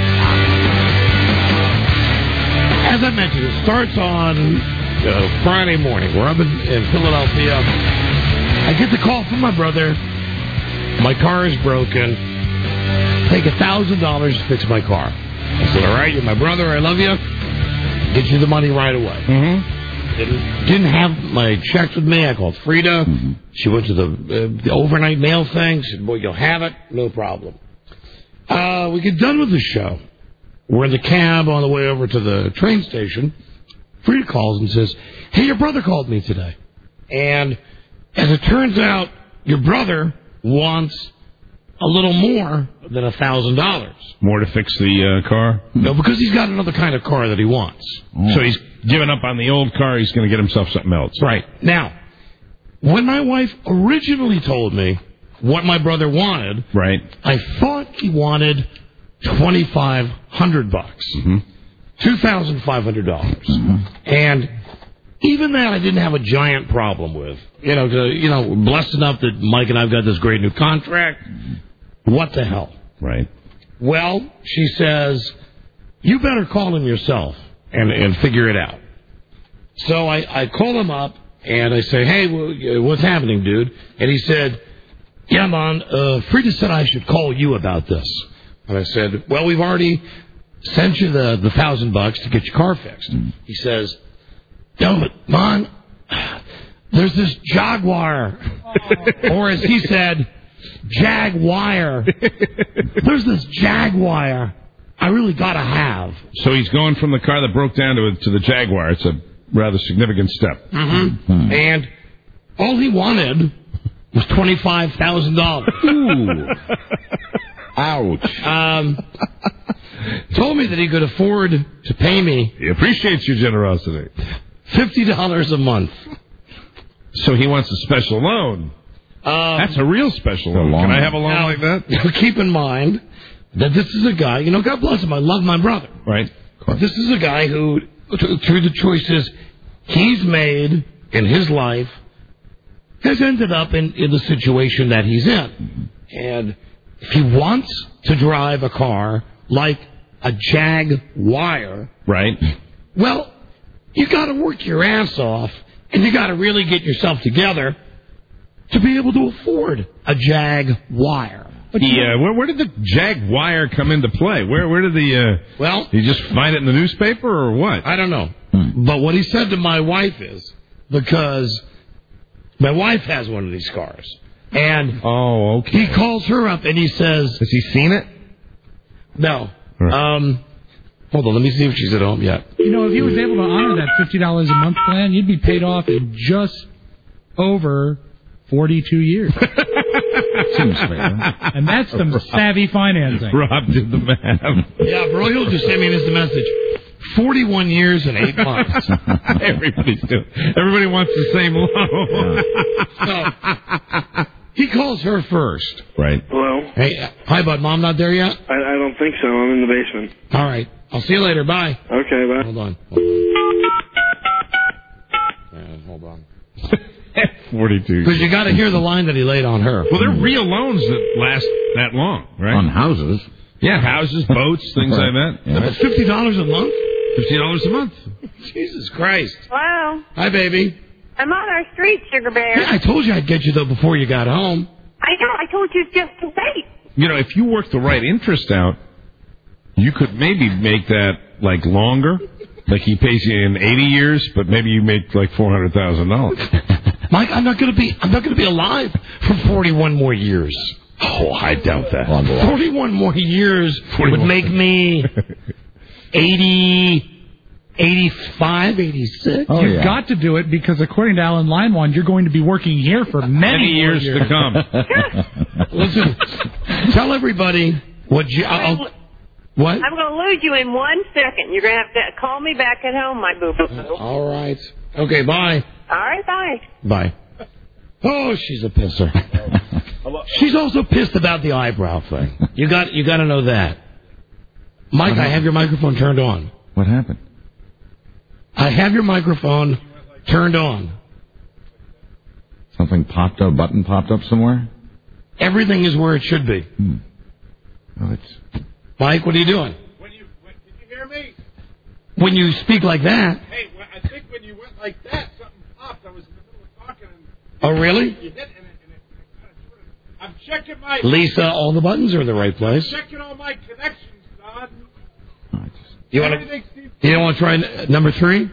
As I mentioned, it starts on uh, Friday morning. We're up in, in Philadelphia. I get the call from my brother. My car is broken. Take a thousand dollars to fix my car. I said, all right, you're my brother. I love you. Get you the money right away. Mm-hmm. Didn't, didn't have my checks with me. I called Frida. Mm-hmm. She went to the, uh, the overnight mail thing. She said, boy, you'll have it. No problem. Uh, we get done with the show. We're in the cab on the way over to the train station. Frida calls and says, hey, your brother called me today. And as it turns out, your brother wants a little more than a thousand dollars. More to fix the uh, car? No, because he's got another kind of car that he wants. Oh. So he's giving up on the old car. He's going to get himself something else. Right. Now, when my wife originally told me what my brother wanted, right, I thought he wanted twenty-five hundred bucks, mm-hmm. two thousand five hundred dollars, mm-hmm. and even that I didn't have a giant problem with. You know, to, you know, blessed enough that Mike and I've got this great new contract. What the hell? Right. Well, she says, you better call him yourself and, and figure it out. So I, I call him up and I say, hey, well, what's happening, dude? And he said, yeah, man, uh, Frida said I should call you about this. And I said, well, we've already sent you the, the thousand bucks to get your car fixed. Mm. He says, no, but, man, there's this Jaguar. Oh. Or as he said, Jaguar. There's this Jaguar I really got to have. So he's going from the car that broke down to, to the Jaguar. It's a rather significant step. Mm-hmm. Mm-hmm. And all he wanted was twenty-five thousand dollars. Ooh. Ouch. Um, told me that he could afford to pay me. He appreciates your generosity. fifty dollars a month. So he wants a special loan. Um, That's a real special loan. Can I have a loan now, like that? Keep in mind that this is a guy, you know, God bless him, I love my brother. Right. This is a guy who, through the choices he's made in his life, has ended up in, in the situation that he's in. And if he wants to drive a car like a Jaguar, right? Well, you got to work your ass off, and you got to really get yourself together to be able to afford a Jaguar. The, uh, where, where did the Jaguar come into play? Where where did the uh, well? Did you just find it in the newspaper or what? I don't know. Hmm. But what he said to my wife is, because my wife has one of these cars, and oh, okay. He calls her up and he says, "Has he seen it?" No. Right. Um, hold on, let me see if she's at home yet. You know, if he was able to honor that fifty dollars a month plan, you'd be paid off in just over forty-two years. Seems fair. And that's some savvy financing. Rob did the math. Yeah, Broyhill just sent me this message. forty-one years and eight months. Everybody's doing. Everybody wants the same loan. So, he calls her first. Right. Hello? Hey, hi, bud. Mom not there yet? I, I don't think so. I'm in the basement. All right. I'll see you later. Bye. Okay, bye. Hold on. Hold on. Uh, hold on. forty-two. Because you got to hear the line that he laid on her. Well, they're real loans that last that long, right? On houses. Yeah, houses, boats, things like that. Yeah. That's fifty dollars a month? fifty dollars a month. Jesus Christ. Hello. Hi, baby. I'm on our street, Sugar Bear. Yeah, I told you I'd get you, though, before you got home. I know. I told you just to wait. You know, if you work the right interest out, you could maybe make that, like, longer. Like, he pays you in eighty years, but maybe you make, like, four hundred thousand dollars. Mike, I'm not going to be I'm not going to be alive for forty-one more years. Oh, I doubt that. forty-one more years forty-one. Would make me eighty, eighty-five, eighty-six. Oh, You've yeah. got to do it because, according to Alan Linewand, you're going to be working here for many, many years, years to come. Listen, tell everybody what you... I'll, what? I'm going to lose you in one second. You're going to have to call me back at home, my boo-boo. All right. Okay, bye. All right, bye. Bye. Oh, she's a pisser. She's also pissed about the eyebrow thing. You got you got to know that. Mike, I have your microphone turned on. What happened? I have your microphone turned on. Something popped up, button popped up somewhere? Everything is where it should be. Hmm. Well, it's... Mike, what are you doing? When you, when, did you hear me? When you speak like that. Hey, I think when you went like that, something popped. I was in the middle of talking. And oh, really? You hit and it, and it, and it kind of sort of, I'm checking my... Lisa, all the buttons are in the right place. I'm checking all my connections, Don. You want to? You don't want to try n- number three?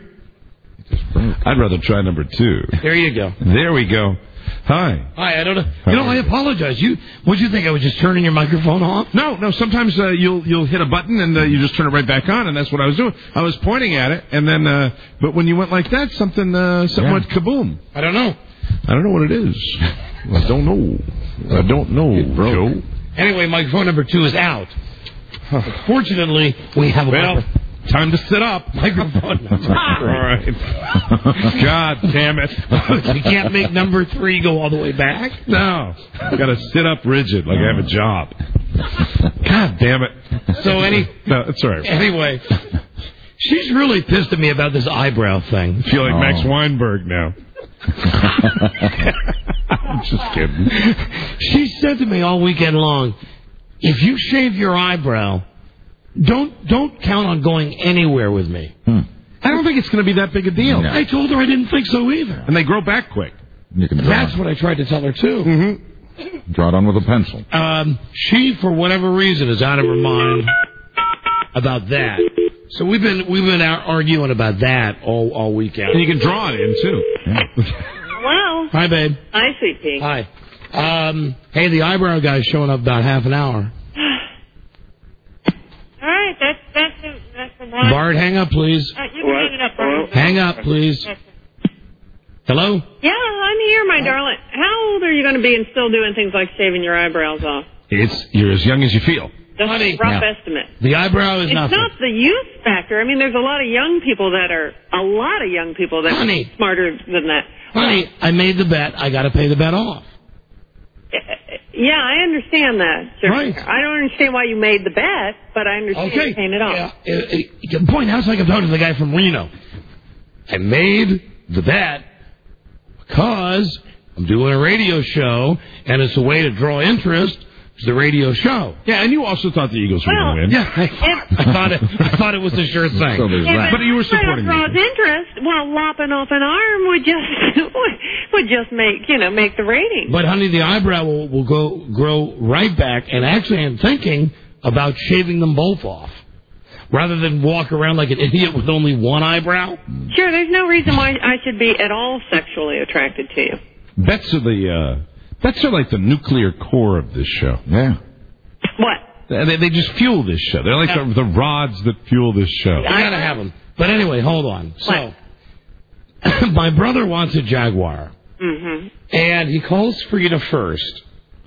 I'd rather try number two. There you go. There we go. Hi. Hi. I don't know. You know, I apologize. You, what'd you think? I was just turning your microphone off? No, no. Sometimes uh, you'll you'll hit a button and uh, you just turn it right back on, and that's what I was doing. I was pointing at it, and then, uh, but when you went like that, something uh, something yeah. went kaboom. I don't know. I don't know what it is. I don't know. I don't know, Joe. Anyway, microphone number two is out. Fortunately, we have a well, microphone. Time to sit up. Microphone number three. All right. God damn it. You can't make number three go all the way back? No. I got to sit up rigid like I have a job. God damn it. So any... No, it's all right. Anyway, she's really pissed at me about this eyebrow thing. I feel like oh. Max Weinberg now. I'm just kidding. She said to me all weekend long, if you shave your eyebrow... Don't don't count on going anywhere with me. Hmm. I don't think it's going to be that big a deal. No. I told her I didn't think so either. And they grow back quick. You can draw That's on. what I tried to tell her, too. Mm-hmm. Draw it on with a pencil. Um, she, for whatever reason, is out of her mind about that. So we've been we've been out arguing about that all, all weekend. And you can draw it in, too. Yeah. Hello. Hi, babe. Hi, sweet pea. Hi. Um, hey, the eyebrow guy's showing up about half an hour. All right, that's that's the, that's the one. Bart, hang up, please. Uh, you can hang it up, Bart. Hang up, please. Hello? Yeah, I'm here, my darling. How old are you going to be and still doing things like shaving your eyebrows off? It's you're as young as you feel. That's Honey, a rough now, estimate. The eyebrow is it's nothing. not the youth factor. I mean, there's a lot of young people that are a lot of young people that Honey. are smarter than that. Honey, I made the bet. I got to pay the bet off. Uh, Yeah, I understand that. Sir. Right. I don't understand why you made the bet, but I understand Okay. you paying it off. Yeah, uh, you can point out, it's like I'm talking to the guy from Reno. I made the bet because I'm doing a radio show, and it's a way to draw interest to the radio show. Yeah, and you also thought the Eagles were Well, going to win. Yeah, I, I thought it. I thought it was a sure thing. So there's that. But you were supporting draws me. interest. Well, lopping off an arm would just would just make you know make the rating. But honey, the eyebrow will, will go grow right back. And actually, I'm thinking about shaving them both off, rather than walk around like an idiot with only one eyebrow. Sure, there's no reason why I should be at all sexually attracted to you. Bets are the uh, bets are like the nuclear core of this show. Yeah. What? They, they just fuel this show. They're like Yeah. the, the rods that fuel this show. I gotta have them. But anyway, hold on. So, my brother wants a Jaguar, Mm-hmm. and he calls for you to first.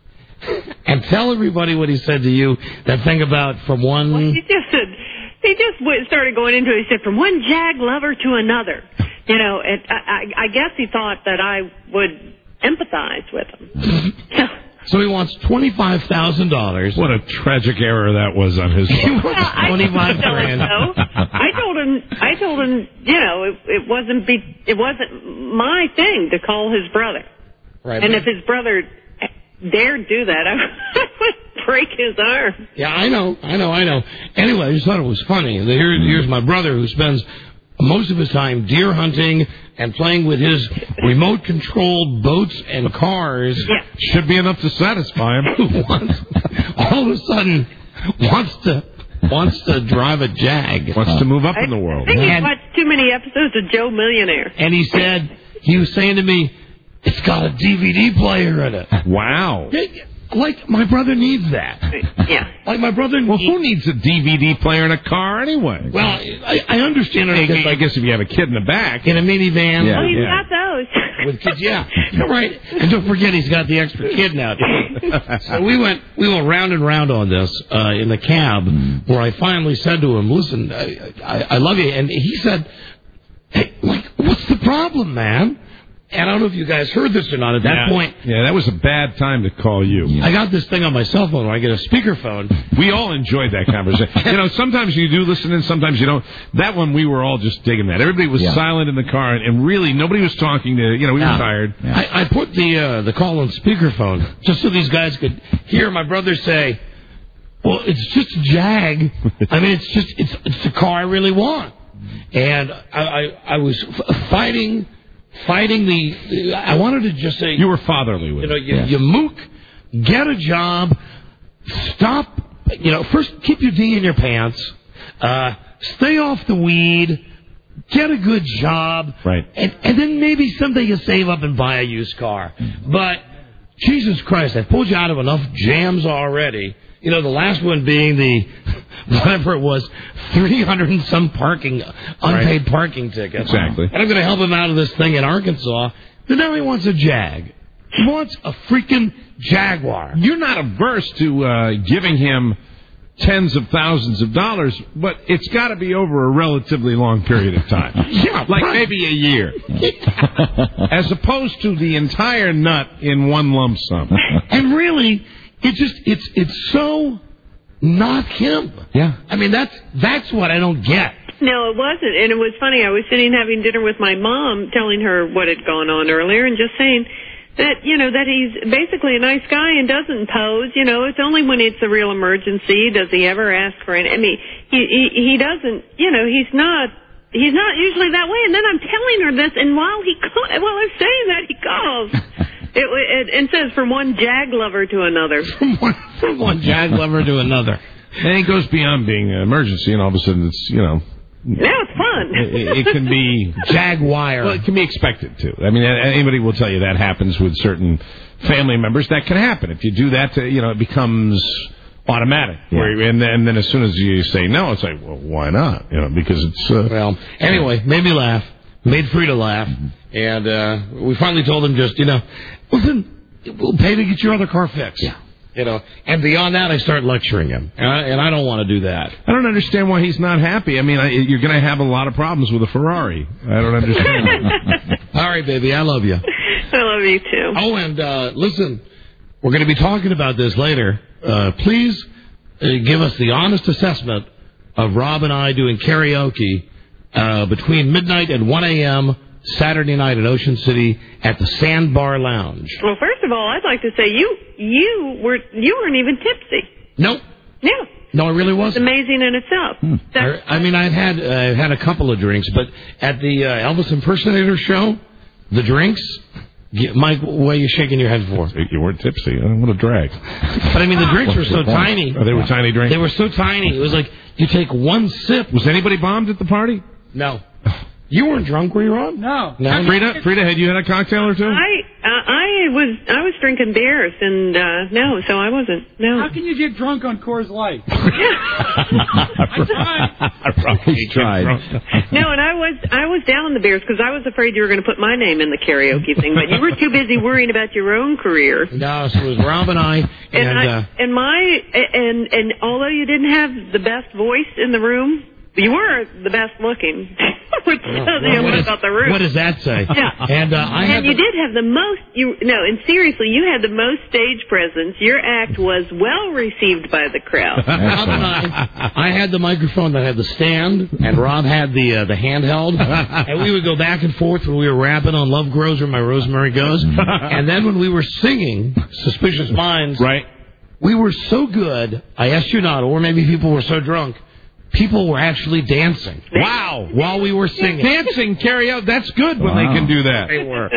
And tell everybody what he said to you. That thing about from one. Well, he just said he just went, started going into it. He said from one Jag lover to another. You know, and I, I, I guess he thought that I would empathize with him. So he wants twenty-five thousand dollars. What a tragic error that was on his part. Well, I twenty-five didn't tell him grand. so. I told him. I told him. You know, it, it wasn't be. It wasn't my thing to call his brother. Right. And if his brother dared do that, I would break his arm. Yeah, I know, I know, I know. Anyway, I just thought it was funny. Here, here's my brother who spends most of his time deer hunting and playing with his remote-controlled boats and cars. Yeah. Should be enough to satisfy him. Who wants, all of a sudden wants to wants to drive a Jag. Wants to move up in the I world. think he And- watched too many episodes of Joe Millionaire. And he said, he was saying to me, it's got a D V D player in it. Wow. Like, my brother needs that. Yeah. Like, my brother Well, who needs a D V D player in a car anyway? Well, I, I understand it. I, Because, I guess if you have a kid in the back. in a minivan. Yeah. Well, he's yeah. got those. With kids, yeah, you're right. And don't forget, he's got the extra kid now. So we went, we went round and round on this uh, in the cab, where I finally said to him, "Listen, I, I, I love you," and he said, "Hey, like, what's the problem, man?" And I don't know if you guys heard this or not. At that yeah. point, Yeah, that was a bad time to call you. I got this thing on my cell phone where I get a speakerphone. We all enjoyed that conversation. You know, sometimes you do listen and sometimes you don't. That one, we were all just digging that. Everybody was Yeah. silent in the car, and, and really nobody was talking to, you know, we Yeah. were tired. I, I put the uh, the call on speakerphone just so these guys could hear my brother say, "Well, it's just a Jag. I mean, it's just it's it's the car I really want." And I I, I was f- fighting fighting the. I wanted to just say, You were fatherly with you know, it. you, you mook, get a job, stop. You know, first keep your D in your pants, uh, stay off the weed. Get a good job, Right. And, and then maybe someday you save up and buy a used car. But, Jesus Christ, I've pulled you out of enough jams already. You know, the last one being the, whatever it was, three hundred and some parking, unpaid Right. parking tickets. Exactly. And I'm going to help him out of this thing in Arkansas. But now he wants a Jag. He wants a freaking Jaguar. You're not averse to uh, giving him tens of thousands of dollars, but it's got to be over a relatively long period of time. Yeah, like right. maybe a year. As opposed to the entire nut in one lump sum. And really, it just, it's, it's so not him. Yeah. I mean, that's, that's what I don't get. No, it wasn't. And it was funny. I was sitting having dinner with my mom, telling her what had gone on earlier, and just saying that, you know, that he's basically a nice guy and doesn't pose. You know, it's only when it's a real emergency does he ever ask for any. I mean, he he, he doesn't. You know, he's not. He's not usually that way. And then I'm telling her this, and while he call, while I'm saying that, he calls. It, it, it says from one Jag lover to another. From one, from one Jag lover to another. And it goes beyond being an emergency, and all of a sudden it's, you know... Now it's fun. It, it can be... Jaguar. Well, it can be expected to. I mean, anybody will tell you that happens with certain family members. That can happen. If you do that, to, you know, it becomes automatic. Yeah. Where, and, and then as soon as you say no, it's like, well, why not? You know, because it's... Uh, Well, anyway, made me laugh. Made Frida laugh. And uh, we finally told him just, you know, listen, we'll pay to get your other car fixed. Yeah. You know, and beyond that, I start lecturing him. And I, and I don't want to do that. I don't understand why he's not happy. I mean, I, you're going to have a lot of problems with a Ferrari. I don't understand. All right, baby, I love you. I love you too. Oh, and uh, listen, We're going to be talking about this later. Uh, please uh, give us the honest assessment of Rob and I doing karaoke uh, between midnight and one a.m. Saturday night in Ocean City at the Sandbar Lounge. Well, first of all, I'd like to say you you were you weren't even tipsy. Nope. Yeah. No, it really wasn't. It's amazing in itself. Hmm. I, I mean, I've had uh, had a couple of drinks, but at the uh, Elvis Impersonator show, the drinks. Mike, what are you shaking your head for? You weren't tipsy. What a drag. But I mean, the drinks were so tiny. Oh, they were tiny drinks? They were so tiny. It was like you take one sip. Was anybody bombed at the party? No. You weren't drunk, were you, Rob? No. No. Frida, Frida, had you had a cocktail or two? I uh, I was I was drinking beers and uh, no, so I wasn't. No. How can you get drunk on Coors Light? He tried. No, and I was I was down the beers because I was afraid you were going to put my name in the karaoke thing, but you were too busy worrying about your own career. No, so it was Rob and I, and and, I, uh, and my and and although you didn't have the best voice in the room, you were the best looking. Which tells you a lot about the room. What does that say? Yeah. And uh, I and had you the, did have the most. You no, and seriously, you had the most stage presence. Your act was well received by the crowd. Rob and I, I had the microphone that had the stand, and Rob had the uh, the handheld, and we would go back and forth when we were rapping on "Love Grows Where My Rosemary Goes," and then when we were singing "Suspicious Minds," right? We were so good. I asked you not, or maybe people were so drunk. People were actually dancing. Wow. While we were singing. Dancing, karaoke, that's good when Wow. they can do that. They were.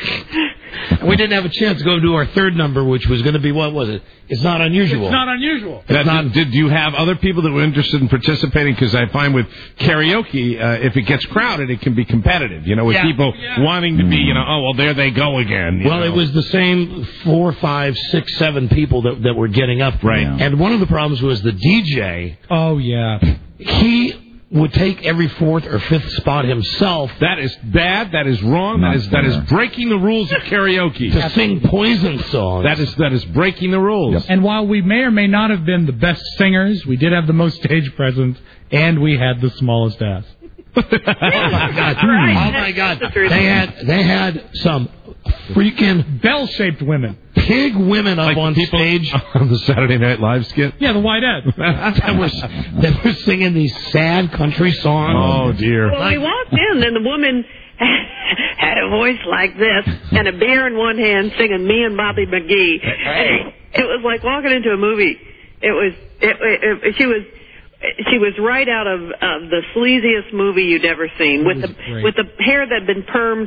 We didn't have a chance to go do our third number, which was going to be, what was it? It's Not Unusual. It's not unusual. That, not, did you have other people that were interested in participating? Because I find with karaoke, uh, if it gets crowded, it can be competitive. You know, with Yeah. people wanting to be, you know, oh, well, there they go again. you Well, know. it was the same four, five, six, seven people that, that were getting up. Right. And one of the problems was the D J. Oh, yeah. He would take every fourth or fifth spot himself. That is bad. That is wrong. That is that is breaking the rules of karaoke. To sing Poison songs. That is that is breaking the rules. And while we may or may not have been the best singers, we did have the most stage presence, and we had the smallest ass. Oh my God! Oh my God! They had they had some freaking bell-shaped women, pig women up Like on people stage on the Saturday Night Live skit. Yeah, the white head. that was they were singing these sad country songs. Oh dear! Well, we walked in, and the woman had a voice like this, and a beer in one hand, singing "Me and Bobby McGee." And it was like walking into a movie. It was. It, it, it, she was. She was right out of uh, the sleaziest movie you'd ever seen, with the great. with the hair that had been permed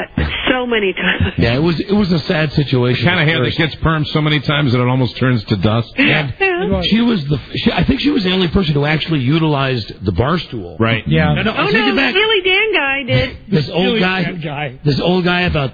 so many times. Yeah, it was it was a sad situation. The kind of hair that First. gets permed so many times that it almost turns to dust. And she was the. She, I think she was the only person who actually utilized the bar stool. Right. Yeah. No, no, Oh I'll take no, it back. Steely Dan guy did. This old Steely guy, Dan guy. this old guy about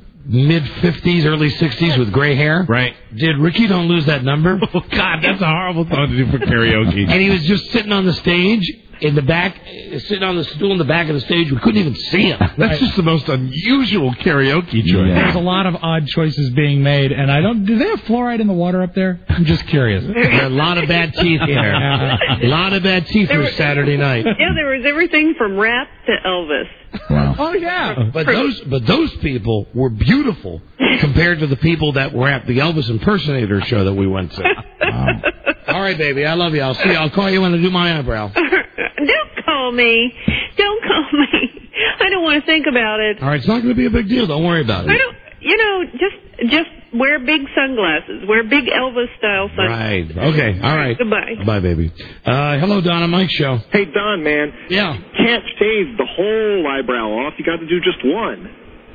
mid fifties, early sixties with gray hair. Right. Did Ricky Don't Lose That Number? Oh God, that's a horrible thing to do for karaoke. And he was just sitting on the stage in the back, uh, sitting on the stool in the back of the stage. We couldn't even see him. That's just the most unusual karaoke choice. There's a lot of odd choices being made, and I don't. Do they have fluoride in the water up there? I'm just curious. There are a lot of bad teeth here. A lot of bad teeth for Saturday night. Yeah, there was everything from rap to Elvis. Wow. Oh yeah. But those, but those people were beautiful compared to the people that were at the Elvis Impersonator show that we went to. Wow. All right, baby, I love you. I'll see you. I'll call you when I do my eyebrow. Don't call me. Don't call me. I don't want to think about it. All right, it's not going to be a big deal. Don't worry about I it. don't. You know, just just wear big sunglasses. Wear big Elvis style sunglasses. Right. Okay. All right. Goodbye. Bye, baby. Uh, hello, Donna Mike Show. Hey, Don, man. Yeah. You can't shave the whole eyebrow off. You got to do just one.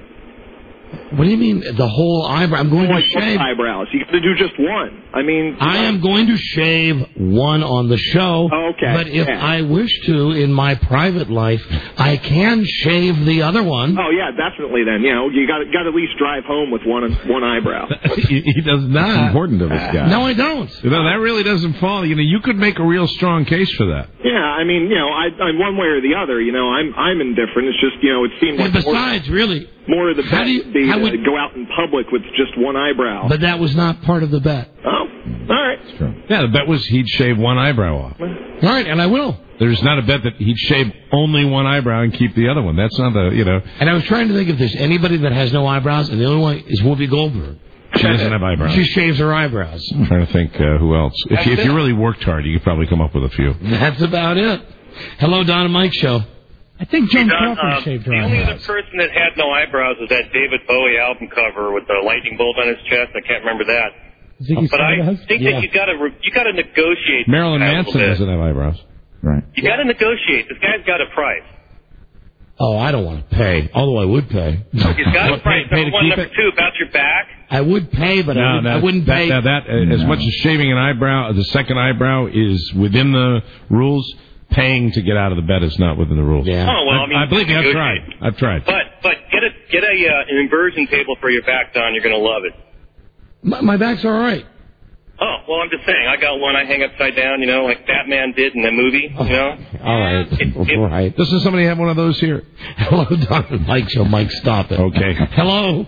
What do you mean the whole eyebrow? I'm going to Like shave. eyebrows. You got to do just one. I mean, I am going to shave one on the show. Okay, But if yeah. I wish to, in my private life, I can shave the other one. Oh yeah, definitely. Then you know you got got to at least drive home with one one eyebrow. he, he does not. Important to this guy. No, I don't. You know, that really doesn't fall. You know, you could make a real strong case for that. Yeah, I mean, you know, I, I'm one way or the other. You know, I'm I'm indifferent. It's just you know, it seems And like besides, really, more, more of the how bet do you- would be how to would- go out in public with just one eyebrow. but that was not part of the bet. Oh, all right. Yeah, the bet was he'd shave one eyebrow off. All right, and I will. There's not a bet that he'd shave only one eyebrow and keep the other one. That's not the, you know. And I was trying to think if there's anybody that has no eyebrows, and the only one is Whoopi Goldberg. She doesn't have eyebrows. She shaves her eyebrows. I'm trying to think uh, who else. If you, if you really worked hard, you could probably come up with a few. That's about it. Hello, Don and Mike Show. I think Joan Hey, Don, Crawford uh, shaved her The only eyebrows. other person that had no eyebrows was that David Bowie album cover with the lightning bolt on his chest. I can't remember that. Ziggy but I Stardust? think Yeah. that you got to re- you got to negotiate. Marilyn that a Manson little bit. doesn't have eyebrows. Right. You got to negotiate. This guy's got a price. Oh, I don't want to pay, although I would pay. He's got a price. pay to Number one, keep number it? two, about your back. I would pay, but I, No, would, no, I wouldn't that, pay. That, that, uh, As much as shaving an eyebrow, the second eyebrow is within the rules. Paying to get out of the bed is not within the rules. Yeah. Oh well, I mean, I believe me. I've tried. negotiate. I've tried. But but get a get a uh, an inversion table for your back, Don. You're gonna love it. My, my back's all right. Oh well, I'm just saying. I got one I hang upside down. You know, like Batman did in the movie. You know. All right. All right. Doesn't somebody have one of those here? Hello, Don and Mike Show. Mike, stop it. Okay. Hello.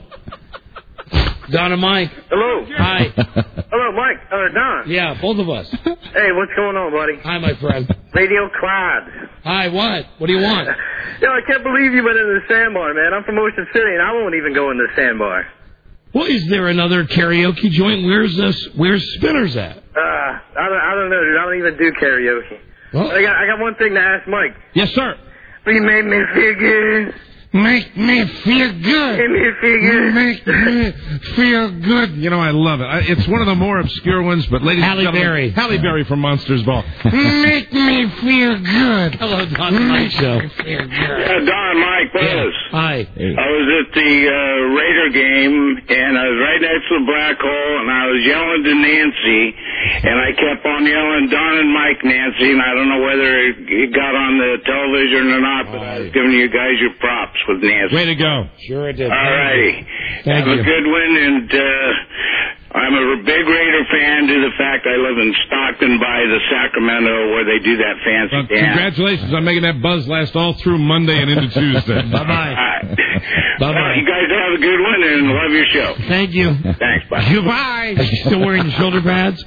Don and Mike. Hello. Hi. Hello, Mike. Uh, Don. Yeah, both of us. Hey, what's going on, buddy? Hi, my friend. Radio Clyde. Hi, what? What do you want? Yo, I can't believe you went into the sandbar, man. I'm from Ocean City, and I won't even go into the sandbar. Well, is there another karaoke joint? Where's this? Where's Spinners at? Uh, I don't, I don't know, dude. I don't even do karaoke. Well, I got, I got one thing to ask Mike. Yes, sir. You made me feel good. Make me feel good. Make me feel good. Make me feel good. You know, I love it. I, it's one of the more obscure ones, but ladies Halle and gentlemen, Berry. Halle Berry from Monsters Ball. Make me feel good. Hello, Don and Mike Show. Uh, Don, Mike, Willis. Hi. I was at the uh, Raider game, and I was right next to the black hole, and I was yelling to Nancy, and I kept on yelling Don and Mike, Nancy, and I don't know whether it got on the television or not, but I was giving you guys your props with Nancy. Way to go. Sure it did. All righty. Thank Have you. a good one, and uh, I'm a big Raider fan due to the fact I live in Stockton by the Sacramento where they do that fancy Well, dance. congratulations on making that buzz last all through Monday and into Tuesday. Bye-bye. All right. Bye-bye. Well, you guys have a good one, and love your show. Thank you. Thanks, bye. Goodbye. Are you still wearing shoulder pads?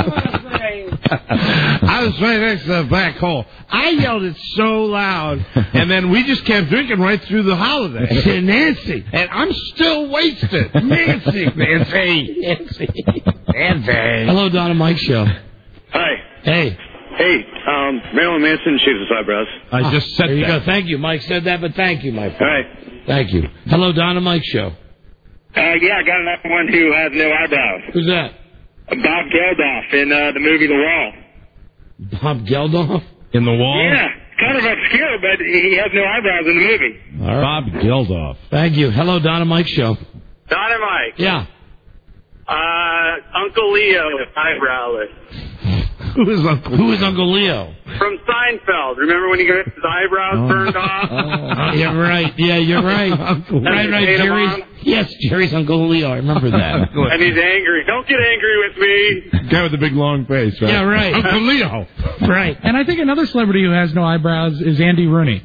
I was right next to the black hole. I yelled it so loud, and then we just kept drinking right through the holiday. Nancy. And I'm still wasted. Nancy. Nancy. Nancy. Nancy. Hello, Don and Mike Show. Hi. Hey. Hey, um, Marilyn Manson shaves his eyebrows. I just said There you that. go. Thank you. Mike said that, but thank you, my friend. All right. Thank you. Hello, Don and Mike Show. Uh, yeah, I got another one who has no eyebrows. Who's that? Bob Geldof in uh, the movie The Wall. Bob Geldof? In the wall? Yeah, kind of obscure, but he has no eyebrows in the movie. All right. Bob Geldof. Thank you. Hello, Don and Mike Show. Don and Mike. Yeah. Uh, Uncle Leo with eyebrowless. Who is Uncle Who is Uncle Leo? From Seinfeld. Remember when he got his eyebrows burned off? Oh, you're right. Yeah, you're right. Uncle right, Leo. right. Paid him Jerry's. on? Yes, Jerry's Uncle Leo. I remember that. And he's angry. Don't get angry with me. Guy with the big long face, right? Yeah, right. Uncle Leo. Right. And I think another celebrity who has no eyebrows is Andy Rooney.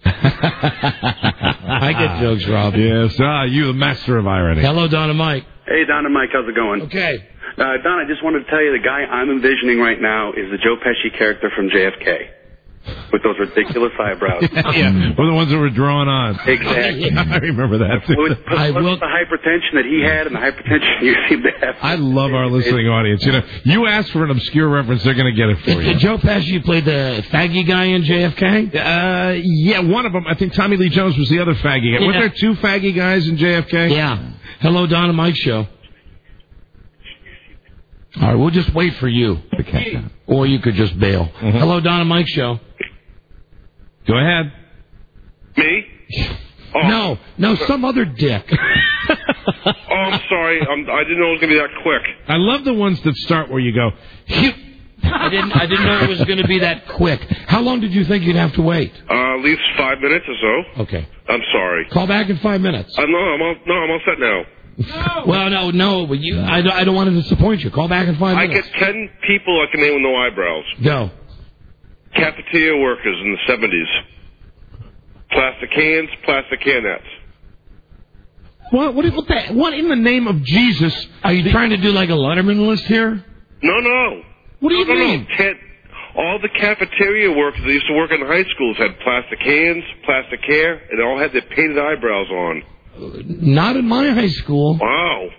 I get jokes, Rob. Yes, ah, you the master of irony. Hello, Don and Mike. Hey, Don and Mike, how's it going? Okay. Uh, Don, I just wanted to tell you the guy I'm envisioning right now is the Joe Pesci character from J F K. With those ridiculous eyebrows. Yeah, or the ones that were drawn on. Exactly. I remember that. Too. With, plus, I plus will- the hypertension that he had and the hypertension you seem to have. I love our listening audience. You know, you ask for an obscure reference, they're going to get it for you. Did Joe Pesci play the faggy guy in J F K? Uh, yeah, one of them. I think Tommy Lee Jones was the other faggy guy. Yeah. Were there two faggy guys in J F K? Yeah. Hello, Don and Mike Show. All right, we'll just wait for you. Or you could just bail. Mm-hmm. Hello, Don and Mike Show. Go ahead. Me? Oh. No, no, some other dick. Oh, I'm sorry. I'm, I didn't know it was going to be that quick. I love the ones that start where you go, I didn't. I didn't know it was going to be that quick. How long did you think you'd have to wait? Uh, at least five minutes or so. Okay. I'm sorry. Call back in five minutes. Uh, no, I'm all, no, I'm all set now. No. Well, no, no. But you, I, don't- I don't want to disappoint you. Call back in five I minutes. get ten people I can name with no eyebrows. Go. Cafeteria workers in the seventies. Plastic cans, plastic canettes. what, what, what, the, what in the name of Jesus? Are you trying to do like a Letterman list here? No, no. What do you no, no, mean? No. Ten, all the cafeteria workers that used to work in high schools had plastic cans, plastic hair, and they all had their painted eyebrows on. Not in my high school. Wow.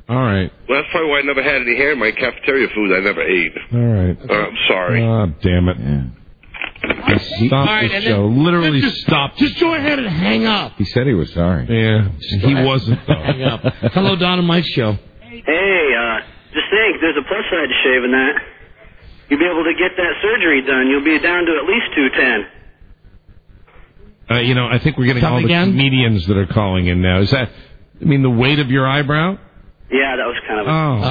All right. Well, that's probably why I never had any hair in my cafeteria food. I never ate. All right. Uh, I'm sorry. Oh, damn it. Stop All right, the and show. then- Literally just, stop. Just go ahead and hang up. He said he was sorry. Yeah, he wasn't, though. Hang up. Hello, Don and Mike Show. Hey, uh, just think, there's a plus side to shaving that. You'll be able to get that surgery done. You'll be down to at least two ten. Uh, you know, I think we're getting Come all again? the comedians that are calling in now. Is that, I mean, the weight of your eyebrow? Yeah, that was kind of a... Oh,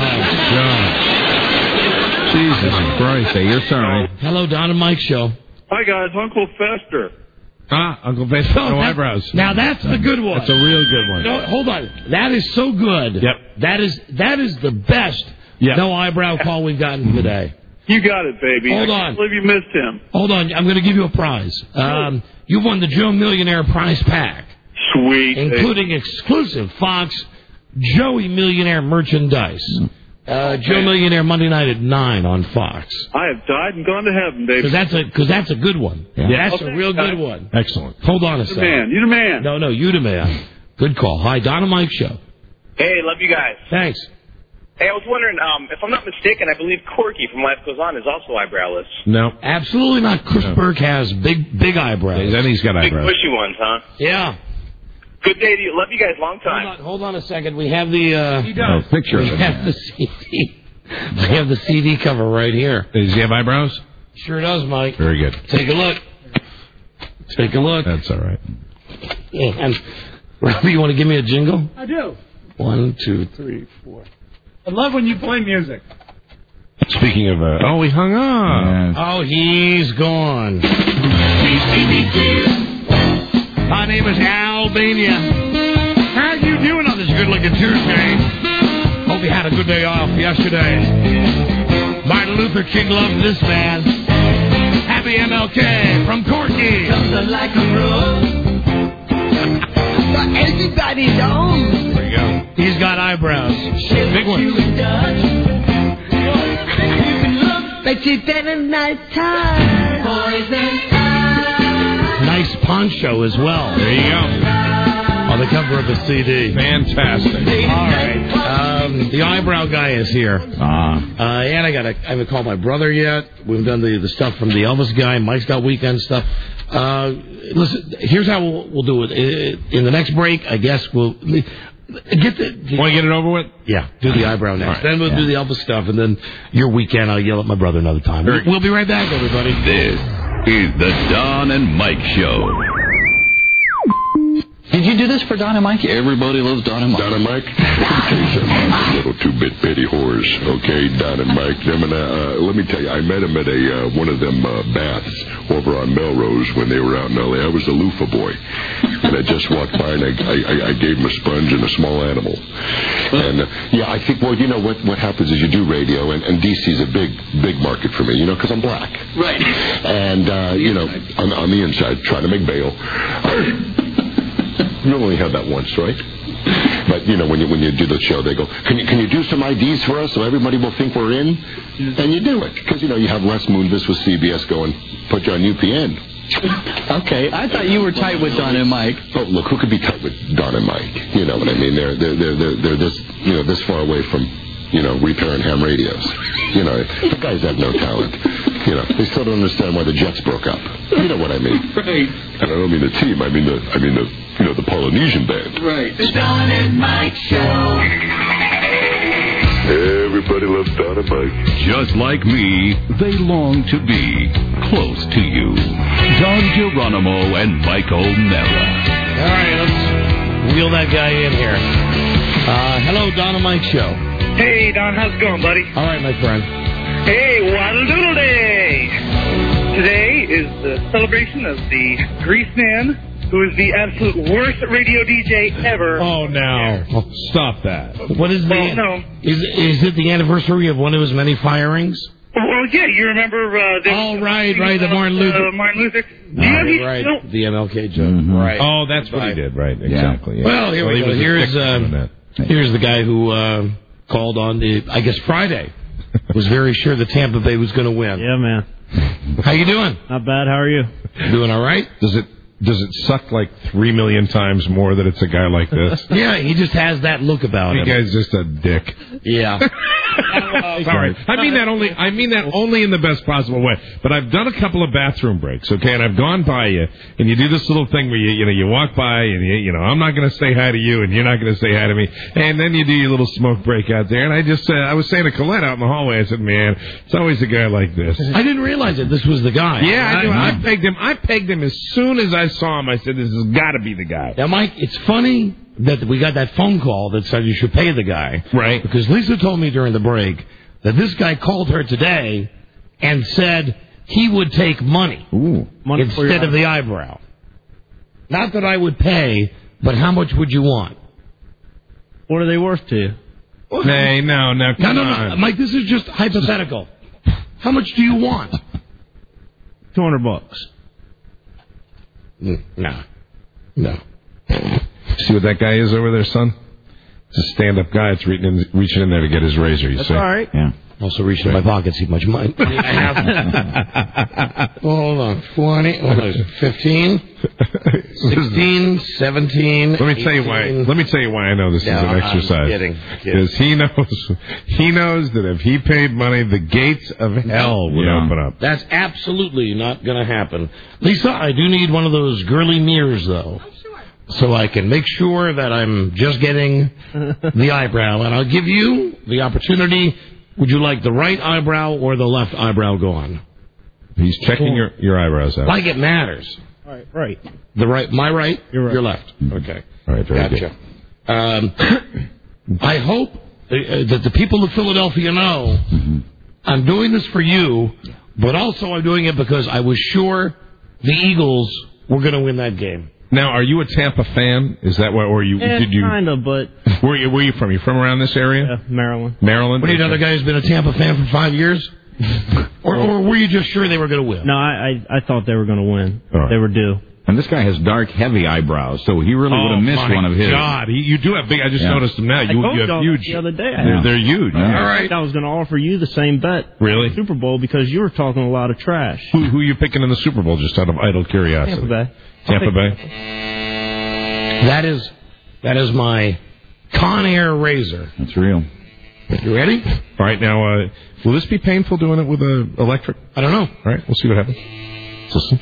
God. Jesus Christ. Say you're sorry. Hello, Don and Mike Show. Hi, guys. Uncle Fester. Ah, Uncle Fester. No, that- eyebrows. Now that's a good one. That's a real good one. No, hold on. That is so good. Yep. That is that is the best Yep. no eyebrow call we've gotten today. You got it, baby. Hold I on. can't believe you missed him. Hold on. I'm going to give you a prize. Um, you won the Joe Millionaire prize pack, Sweet. including exclusive Fox Joey Millionaire merchandise. Uh, Joe Millionaire Monday night at nine on Fox. I have died and gone to heaven, baby. Because that's a because that's a good one. Yeah. That's a real good one. Excellent. Hold on a You the second. man. You the man. No, no, you the man. Good call. Hi, Don and Mike Show. Hey, love you guys. Thanks. Hey, I was wondering, um, if I'm not mistaken, I believe Corky from Life Goes On is also eyebrowless. No. Absolutely not. Chris Burke has big, big eyebrows. Then he's got Big eyebrows. bushy ones, huh? Yeah. Good day to you. Love you guys. Long time. Hold on, hold on a second. We have the. Uh, He does. Oh, picture we of him. have the C D. We have the C D cover right here. Does he have eyebrows? Sure does, Mike. Very good. Take a look. Take a look. That's all right. And Robbie, you want to give me a jingle? I do. One, two, three, four. I love when you play music. Speaking of, uh, oh, he hung up. Oh, he's gone. My name is Albania. How are you doing on this good-looking Tuesday? Hope you had a good day off yesterday. Martin Luther King loved this man. Happy M L K from Corky. Something like a rose. But everybody knows. There you go. He's got eyebrows. Big You ones. and Dutch. You can look better than a nighttime. Poison eye. Nice poncho as well. There you go. On the cover of the C D. Fantastic. All right. Um, the eyebrow guy is here. Ah. Uh, and I got I haven't called my brother yet. We've done the, the stuff from the Elvis guy. Mike's got weekend stuff. Uh, listen, here's how we'll, we'll do it. In the next break, I guess we'll get the. Want to get it over with? Yeah, do the eyebrow next. Right. Then we'll Yeah. do the Elvis stuff, and then your weekend, I'll yell at my brother another time. Very We'll be right back, everybody. This is the Don and Mike Show. Did you do this for Don and Mike? Everybody loves Don and Mike. Don and Mike? Let me tell you something. Little two-bit petty whores, okay? Don and Mike. Them and, uh, let me tell you, I met them at a uh, one of them uh, baths over on Melrose when they were out in L A. I was a loofah boy. And I just walked by and I, I, I gave them a sponge and a small animal. And, uh, yeah, I think, well, you know, what what happens is you do radio, and, and D C's a big, big market for me, you know, because I'm black. Right. And, uh, you know, on, on the inside, trying to make bail. You only have that once, right? But, you know, when you when you do the show, they go, can you, can you do some I Ds for us so everybody will think we're in? And you do it. Because, you know, you have Les Moonves with C B S going, put you on U P N. Okay, I thought you were tight with Don and Mike. Oh, look, who could be tight with Don and Mike? You know what I mean? They're, they're, they're, they're, they're this, you know, this far away from, you know, repairing ham radios. You know, the guys have no talent. You know, they still don't understand why the Jets broke up. You know what I mean? Right. And I don't mean the team. I mean the, I mean the, you know, the Polynesian band. Right. The Don and Mike Show. Everybody loves Don and Mike. Just like me, they long to be close to you. Don Geronimo and Mike O'Mara. All right, let's wheel that guy in here. Uh, hello, Don and Mike Show. Hey, Don, how's it going, buddy? All right, my friend. Hey, Waddle Doodle Day! Today is the celebration of the Grease Man, who is the absolute worst radio D J ever. Oh, now. Oh, stop that. What is the... Well, no. Is, is it the anniversary of one of his many firings? Well, yeah, you remember... Uh, the, Oh, right, right, the Martin Luther... Uh, Martin Luther. Do you know Right, he's right, still... the M L K joke. Mm-hmm. Right. Oh, that's what Right. he did, right, exactly. Yeah. Well, here Well, we he go. was a Here's, dick um, doing that. here's the guy who uh, called on the, I guess, Friday. Was very sure that Tampa Bay was going to win. Yeah, man. How you doing? Not bad. How are you? Doing all right? Does it does it suck like three million times more that it's a guy like this? Yeah, he just has that look about The him. guy's just a dick. Yeah. Sorry, I mean that only. I mean that only in the best possible way. But I've done a couple of bathroom breaks, okay, and I've gone by you, and you do this little thing where you, you know, you walk by, and you, you know, I'm not going to say hi to you, and you're not going to say hi to me, and then you do your little smoke break out there. And I just, uh, I was saying to Colette out in the hallway, I said, man, it's always a guy like this. I didn't realize that this was the guy. Yeah, I, knew, I pegged him. I pegged him as soon as I saw him. I said, this has got to be the guy. Now, Mike, it's funny that we got that phone call that said you should pay the guy. Right. Because Lisa told me during the break that this guy called her today and said he would take money, Ooh. money instead of the eyebrow. Not that I would pay, but how much would you want? What are they worth to you? Hey, no, no, come no, no, on. no, Mike, this is just hypothetical. How much do you want? Two hundred bucks. Mm, no. No. See what that guy is over there, son? It's a stand-up guy. It's reaching in, reaching in there to get his razor, you That's see? all right. Yeah. Also reached in my pocket, see how much money I have. Well, hold on. twenty, what is it, fifteen, sixteen, seventeen, Let me tell you why. Let me tell you why I know this No, is an I'm exercise. kidding, kidding. Because he knows, he knows that if he paid money, the gates of hell would Yeah. open up. That's absolutely not going to happen. Lisa, I do need one of those girly mirrors, though. So I can make sure that I'm just getting the eyebrow. And I'll give you the opportunity. Would you like the right eyebrow or the left eyebrow gone? He's checking your, your eyebrows out. Like it matters. All right, right. The right, my right, You're right. your left. Okay. All right, very Gotcha. Um, I hope uh, that the people of Philadelphia know Mm-hmm. I'm doing this for you, but also I'm doing it because I was sure the Eagles were going to win that game. Now, are you a Tampa fan? Is that why, or you Yeah, did you? kind of, but Where you where you from? You from around this area? yeah, Maryland. Maryland. What are you, another guy who's been a Tampa fan for five years? or, or were you just sure they were going to win? No, I, I I thought they were going to win. All right. They were due. And this guy has dark, heavy eyebrows, so he really would Oh have missed my one of his. God, he, you do have big. I just Yeah. noticed them now. I You, told you have y'all huge. the other day. I They're, had- they're huge. Yeah. All right. I was going to offer you the same bet. Really? Super Bowl because you were talking a lot of trash. Who who are you picking in the Super Bowl? Just out of idle curiosity. Tampa Bay. Tampa Bay. That is, that is my Con Air razor. That's real. You ready? All right, now, uh, will this be painful doing it with a electric? I don't know. All right, we'll see what happens. Listen.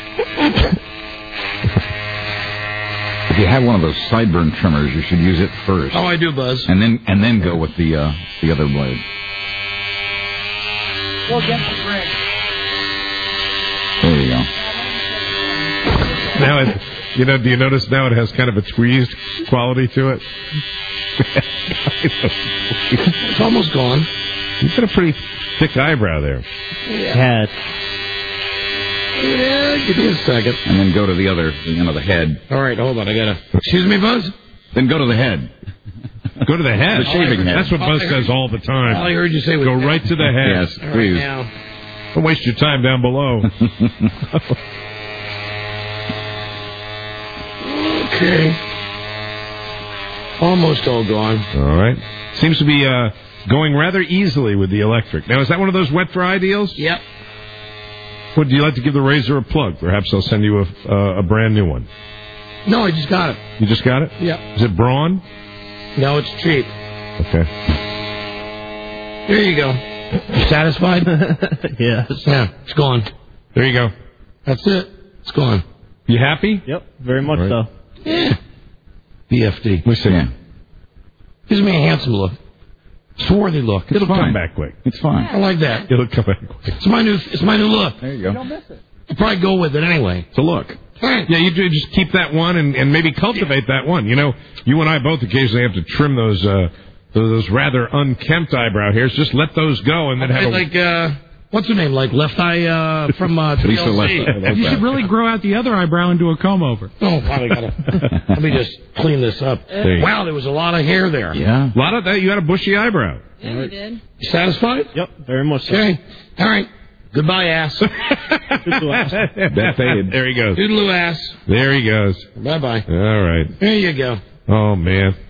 If you have one of those sideburn trimmers, you should use it first, Oh, I do, Buzz. and then and then go with the uh, the other blade. We'll get the break. There you go. Now, it, you know, do you notice now it has kind of a tweezed quality to it? It's almost gone. You've got a pretty thick eyebrow there. Had. Yeah, give me a second. And then go to the other, you know, the head. All right, hold on. I gotta. Excuse me, Buzz. Then go to the head. Go to the head. The shaving head. That's what Buzz I says heard- all the time. All I heard you say was Go right to the head. Yes, All right, please. now. Don't waste your time down below. Okay. Almost all gone. All right. Seems to be uh, going rather easily with the electric. Now, is that one of those wet dry deals? Yep. Would you like to give the razor a plug? Perhaps they'll send you a, uh, a brand new one. No, I just got it. You just got it? Yep. Is it Braun? No, it's cheap. Okay. Here you go. You satisfied? Yes. Yeah, it's gone. There you go. That's it. It's gone. You happy? Yep, very much Right. so. Yeah. B F D. We see. Yeah. Gives me a handsome look. Swarthy look. It'll fine. come back quick. It's fine. I like that. It'll come back quick. It's my new. It's my new look. There you go. I'll probably go with it anyway. It's a look. Thanks. Yeah, you do just keep that one and, and maybe cultivate that one. You know, you and I both occasionally have to trim those uh, those rather unkempt eyebrow hairs. Just let those go and then have a... like uh, what's her name? Like Left Eye uh, from uh, T L C. Lisa Left Eye. You should really grow out the other eyebrow and do a comb over. Oh, probably gotta. Let me just clean this up. you Wow, there was a lot of hair there. Yeah. A lot of that. You had a bushy eyebrow. Yeah, we did. You satisfied? Yep, very much so. Okay. All right. Goodbye, ass. That faded. There he goes. Toodaloo, ass. There he goes. Bye bye. All right. There you go. Oh man.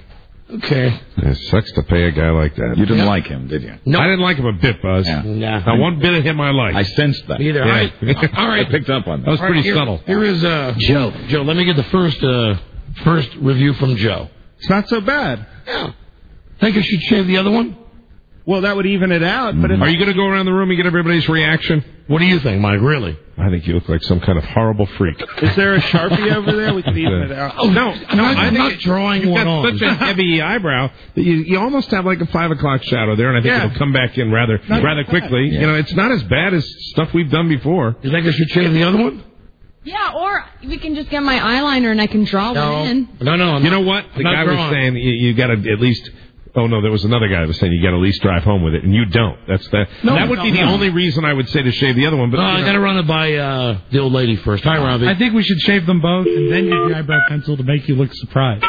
Okay. It sucks to pay a guy like that. You didn't Yeah. like him, did you? No. I didn't like him a bit, Buzz. Yeah. Nah. Not one bit of him I liked. I sensed that. Either. Yeah. All right. All right. I picked up on That that. was All right, pretty here- subtle. Here is uh, Joe. Joe, let me get the first uh, first review from Joe. It's not so bad. Yeah. Think I should shave the other one? Well, that would even it out. But if Are you going to go around the room and get everybody's reaction? What do you think, Mike? Really? I think you look like some kind of horrible freak. is there a Sharpie over there? We can even it out. Oh, no, I'm no, not, I I'm think not it- drawing You've one got on. such a heavy eyebrow that you, you almost have like a five o'clock shadow there, and I think Yeah. it'll come back in rather Not rather bad. quickly. Yeah. You know, it's not as bad as stuff we've done before. You think I should shave the other one? Yeah, or we can just get my eyeliner and I can draw one in. No, no. I'm You not- know what? The I'm not guy was drawing. saying you, you got to at least. Oh no, there was another guy that was saying you got to at least drive home with it, and you don't. That's the. No, that would no, be the no. only reason I would say to shave the other one. But No, you I know, got to run it by uh, the old lady first. Hi, Robbie. I think we should shave them both and then use the eyebrow pencil to make you look surprised.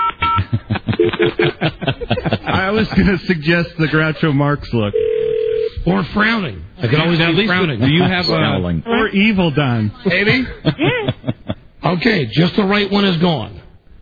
I was going to suggest the Groucho Marx look. Or frowning. I could always at be least frowning. do you have a? Scowling. Or evil done. Amy? Okay, just the right one is gone.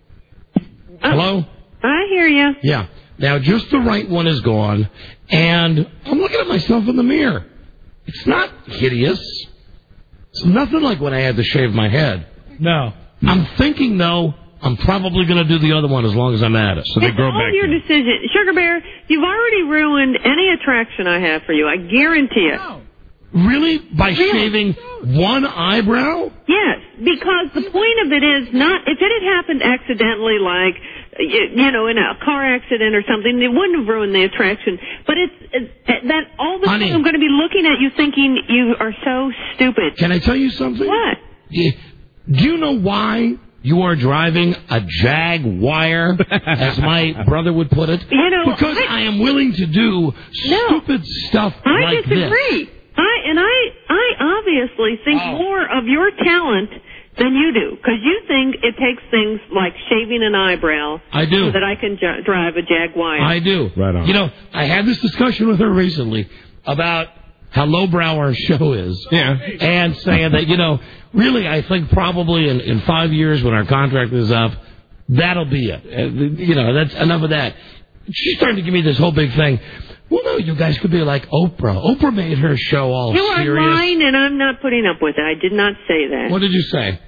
Hello? I hear you. Yeah. Now, just the right one is gone, and I'm looking at myself in the mirror. It's not hideous. It's nothing like when I had to shave my head. No. I'm thinking, though, I'm probably going to do the other one as long as I'm at it. So they It's grow all back. your in. decision. Sugar Bear, you've already ruined any attraction I have for you. I guarantee it. Really? By Really? shaving one eyebrow? Yes, because the point of it is not, if it had happened accidentally, like, you, you know, in a car accident or something, it wouldn't have ruined the attraction. But it's, it's that all of a sudden Honey. I'm going to be looking at you thinking you are so stupid. Can I tell you something? What? Yeah. Do you know why you are driving a Jaguar, as my brother would put it? You know, because I- I, am willing to do No. stupid stuff I like this. disagree. I and I I obviously think Oh. more of your talent than you do, because you think it takes things like shaving an eyebrow. I do. So that I can j- drive a Jaguar. I do. Right on. You know, I had this discussion with her recently about how lowbrow our show is. Yeah. And saying that, you know, really, I think probably in, in five years when our contract is up, that'll be it. Uh, you know, that's enough of that. She's starting to give me this whole big thing. Well, no, you guys could be like Oprah. Oprah made her show all You are serious. lying, and I'm not putting up with it. I did not say that. What did you say?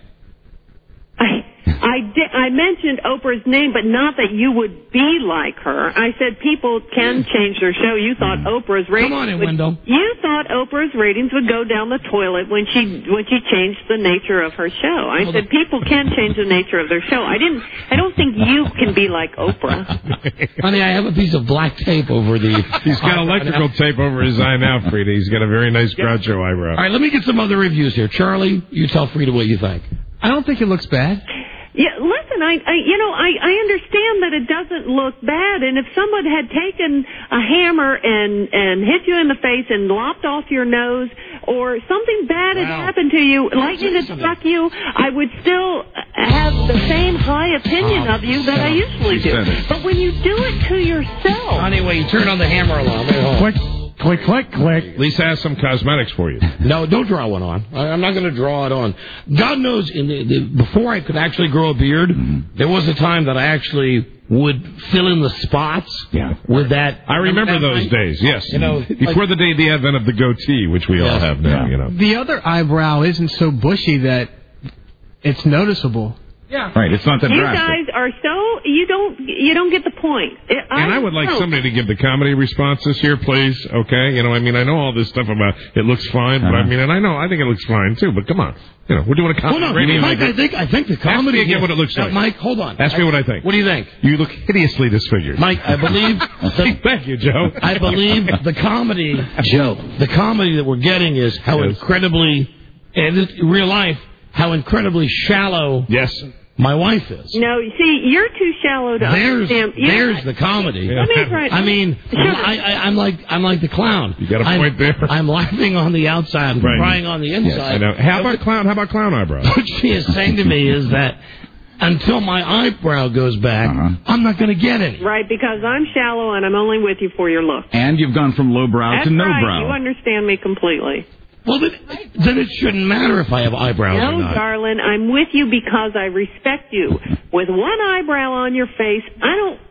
I I did. I mentioned Oprah's name, but not that you would be like her. I said people can change their show. You thought Oprah's ratings. Come on in, would, Wendell. You thought Oprah's ratings would go down the toilet when she when she changed the nature of her show. I Well, said the- people can change the nature of their show. I didn't. I don't think you can be like Oprah. Honey, I have a piece of black tape over the... He's got electrical tape over his eye now, Frida. He's got a very nice Groucho eyebrow. All right, let me get some other reviews here. Charlie, you tell Frida what you think. I don't think it looks bad. Yeah, listen, I, I you know, I, I understand that it doesn't look bad, and if someone had taken a hammer and and hit you in the face and lopped off your nose, or something bad had Wow. happened to you, lightning had struck you, I would still have the same high opinion Oh, of you that I usually do. said it. But when you do it to yourself, Anyway, you turn on the hammer alarm. Wait, hold on. Click, click, click, click. Lisa has some cosmetics for you. No, don't draw one on. I, I'm not going to draw it on. God knows, in the, the, before I could actually grow a beard, there was a time that I actually would fill in the spots Yeah. with that. I remember that those light. days, yes. You know, Before like- the day the advent of the goatee, which we all Yes. have now, Yeah. you know. The other eyebrow isn't so bushy that it's noticeable. yeah. Right, it's not that You drastic. guys are so you don't you don't get the point. It, And I would like don't. somebody to give the comedy responses here, please. Okay, you know, I mean, I know all this stuff about it looks fine, but I Uh-huh. mean, and I know I think it looks fine too. But come on, you know, we're doing a Hold comedy on, radio. Mike. I think I think the comedy. Ask me again here- what it looks Now, like. Mike, hold on. Ask me what I think. What do you think, You look hideously disfigured. Mike? I believe. The, Thank you, Joe. I believe the comedy, Joe. The comedy that we're getting is how Yes. incredibly, and in real life, how incredibly shallow. Yes. My wife is. No, you see, you're too shallow to There's understand. You- there's the comedy. Let me try. I mean, Sure. I, I, I'm like I'm like the clown. You got a I'm, point there. I'm laughing on the outside, and Right. crying on the inside. I know. How about clown? How about clown eyebrows? What she is saying to me is that until my eyebrow goes back, Uh-huh. I'm not going to get any. Right, because I'm shallow and I'm only with you for your look. And you've gone from lowbrow That's to no right. brow. You understand me completely. Well, then, then it shouldn't matter if I have eyebrows or No, not. darling, I'm with you because I respect you. With one eyebrow on your face, I don't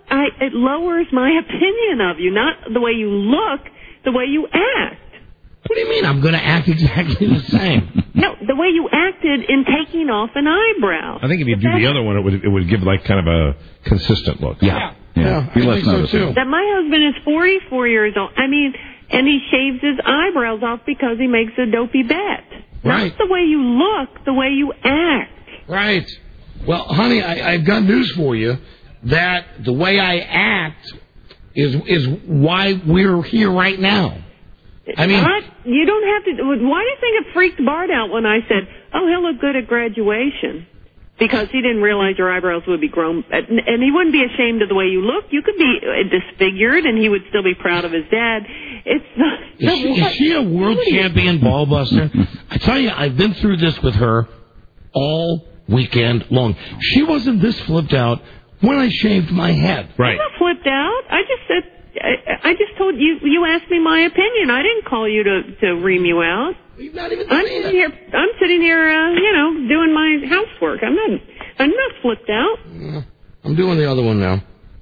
I, it lowers my opinion of you, not the way you look, the way you act. What do you mean? I'm going to act exactly the same. No, the way you acted in taking off an eyebrow. I think if you do the other one, it would it would give like kind of a consistent look. Yeah, yeah. Yeah, Be I less think so, noticeable. too. That my husband is forty-four years old. I mean, and he shaves his eyebrows off because he makes a dopey bet. Right. Not the way you look, the way you act. Right. Well, honey, I, I've got news for you. That the way I act is is why we're here right now. I mean, What? You don't have to. Why do you think it freaked Bart out when I said, "Oh, he'll look good at graduation"? Because he didn't realize your eyebrows would be grown, and he wouldn't be ashamed of the way you look. You could be disfigured, and he would still be proud of his dad. It's not. Is she, is she a world champion ball buster? I tell you, I've been through this with her all weekend long. She wasn't this flipped out when I shaved my head. I'm not flipped out. I just said. I, I just told you. You asked me my opinion. I didn't call you to to ream you out. You're not even I'm sitting here. I'm sitting here. Uh, you know, doing my housework. I'm not. I'm not flipped out. I'm doing the other one now.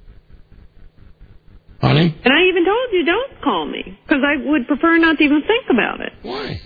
Honey? And I even told you don't call me because I would prefer not to even think about it. Why?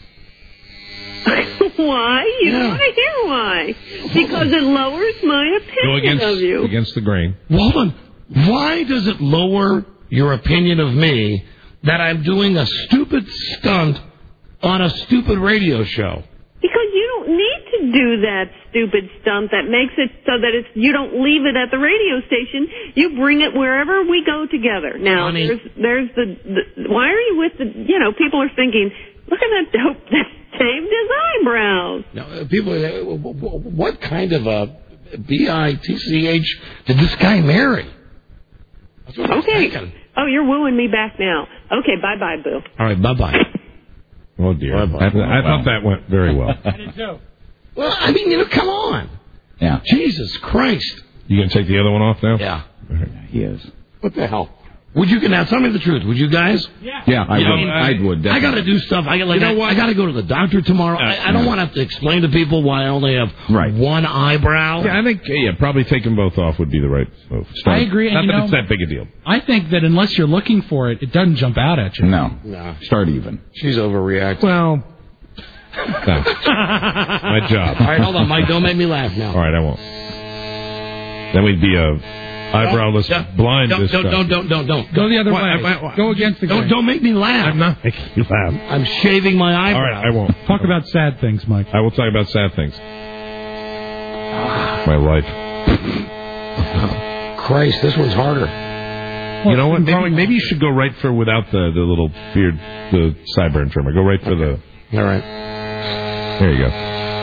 Why? You Yeah. want to hear why? Because it lowers my opinion Go against of you. against the grain. Well, hold on. Why does it lower your opinion of me that I'm doing a stupid stunt on a stupid radio show? Because you don't need to do that stupid stunt that makes it so that it's you don't leave it at the radio station. You bring it wherever we go together. Now, Honey. there's there's the, the why are you with the you know people are thinking, look at that dope that shaved his eyebrows. Now, uh, people, uh, w- w- what kind of a B I T C H did this guy marry? That's what I was Okay. thinking. Oh, you're wooing me back now. Okay, bye bye, Boo. All right, bye bye. Oh dear. I, Bye-bye. I thought that went very well. I did too. Well, I mean, you know, come on. Yeah. Jesus Christ. You gonna take the other one off now? Yeah. He is. What the hell? Would you now tell me the truth? Would you guys? Yeah. Yeah, I You know, would. I, would. I got to do stuff. I got like You know I, what? I got to go to the doctor tomorrow. I, I don't want to have to explain to people why I only have Right. one eyebrow. Yeah, I think yeah, probably taking both off would be the right move. Start- I agree, and Not you that know- it's that big a deal. I think that unless you're looking for it, it doesn't jump out at you. No. No. Start even. She's overreacting. Well, thanks. My job. All right, hold on, Mike. Don't make me laugh now. All right, I won't. Then we'd be a eyebrowless Don't- blind. Don't, this don't, stuff. don't, don't, don't, don't. Go the other What? way. I- I- Go against the Don't, grain. don't make me laugh. I'm not making you laugh. I'm shaving my eyebrow. All right, I won't. Talk about sad things, Mike. I will talk about sad things. My life. Christ, this one's harder. You know what? Maybe, maybe you should go right for without the, the little beard, the sideburn trimmer. Go right for the. All right. There you go.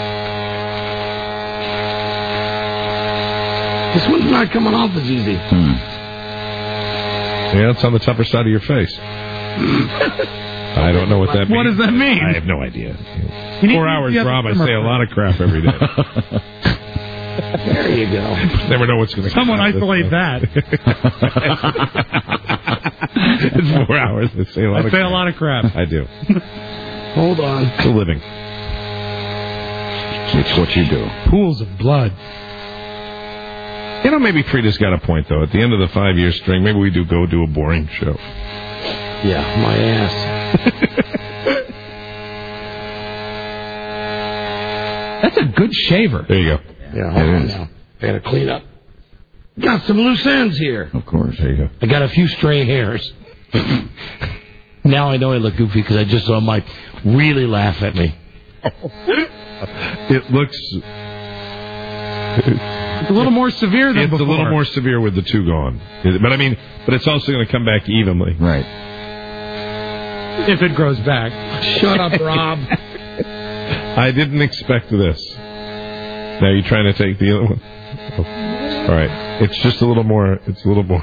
This one's not coming off as easy. Hmm. Yeah, it's on the tougher side of your face. I don't know what that means. What does that mean? I have no idea. You need Four to hours, get the Rob. I trimmer say a first. lot of crap every day. There you go. Never know what's going to come Someone out of this isolate stuff. that. It's four hours. I say a lot I of say crap. a lot of crap. I do. Hold on. It's a living. It's what you do. Pools of blood. You know, maybe Frida's got a point, though. At the end of the five-year string, maybe we do go do a boring show. Yeah, my ass. That's a good shaver. There you go. Yeah, hold on now. I got to clean up. Got some loose ends here. Of course. There you go. I got a few stray hairs. Now I know I look goofy because I just saw Mike really laugh at me. It looks... It's a little more severe than It's before. a little more severe with the two gone. But, I mean, but it's also going to come back evenly. Right. If it grows back. Shut up, Rob. I didn't expect this. Now you're trying to take the other one? Oh. All right. It's just a little more. It's a little more.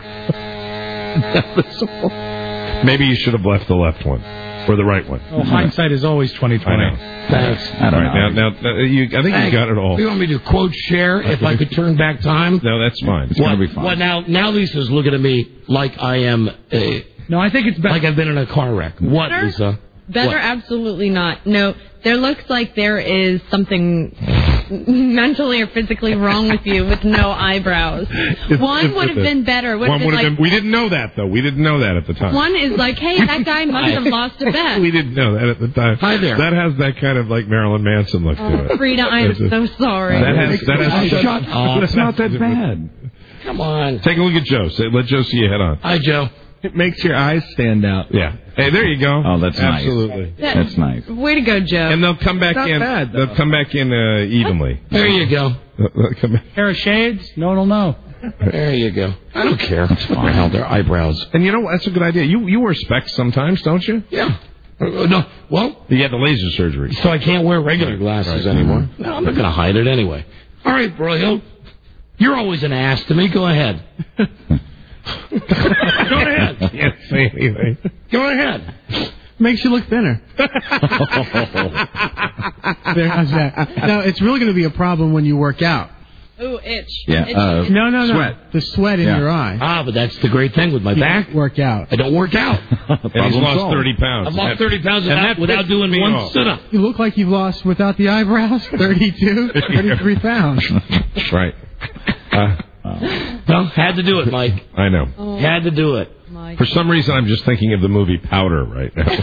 Maybe you should have left the left one. Or the right one. Oh, hindsight is always twenty twenty. I know. Thanks. I don't All right, know. now, now, uh, you, I think Thanks. you got it all. You want me to quote Cher if I could turn back time? No, that's fine. It's what, going to be fine. What now? Now Lisa's looking at me like I am a, No, I think it's better. like I've been in a car wreck. What, Better? Lisa? Better, What? absolutely not. No, there looks like there is something mentally or physically wrong with you with no eyebrows. One would have been better. Would One have would been have like, been. We didn't know that though. We didn't know that at the time. one is like, hey, that guy must have lost a bet. We didn't know that at the time. Hi there. That has that kind of like Marilyn Manson look to Oh, it. Frida, I am That's a- so sorry. That has. That has. Shut up. It's not that bad. Come on. Take a look at Joe. Say, let Joe see you head on. Hi, Joe. It makes your eyes stand out. Yeah. Hey, there you go. Oh, that's nice. Absolutely. That- That's nice. Way to go, Joe. And they'll come back Not in. bad, though. they'll come back in uh, evenly. There you go. They'll come back- Pair of shades? No one will know. There you go. I don't care. It's fine. Hell, their eyebrows. And you know what? That's a good idea. You you wear specs sometimes, don't you? Yeah. Uh, no. Well, You had the laser surgery. so I can't wear regular glasses Right. anymore. No, I'm not going to hide it anyway. All right, Broyhill. You're always an ass to me. Go ahead. Go ahead. Can't say anything. Go ahead. Makes you look thinner. There, how's that? No, it's really going to be a problem when you work out. Ooh, itch. Yeah. Itch. Uh, No, no, no. Sweat. The sweat in Yeah. your eye. Ah, but that's the great thing with my You back. work out. I don't work out. And he's Problem lost solved. thirty pounds. I've lost That- thirty pounds and without, that without pisses doing me one off. sit-up. You look like you've lost, without the eyebrows, thirty-two, thirty-three pounds. Right. Uh, Well, had to do it, Mike. I know. Oh, Had to do it. my For some reason, I'm just thinking of the movie Powder right now.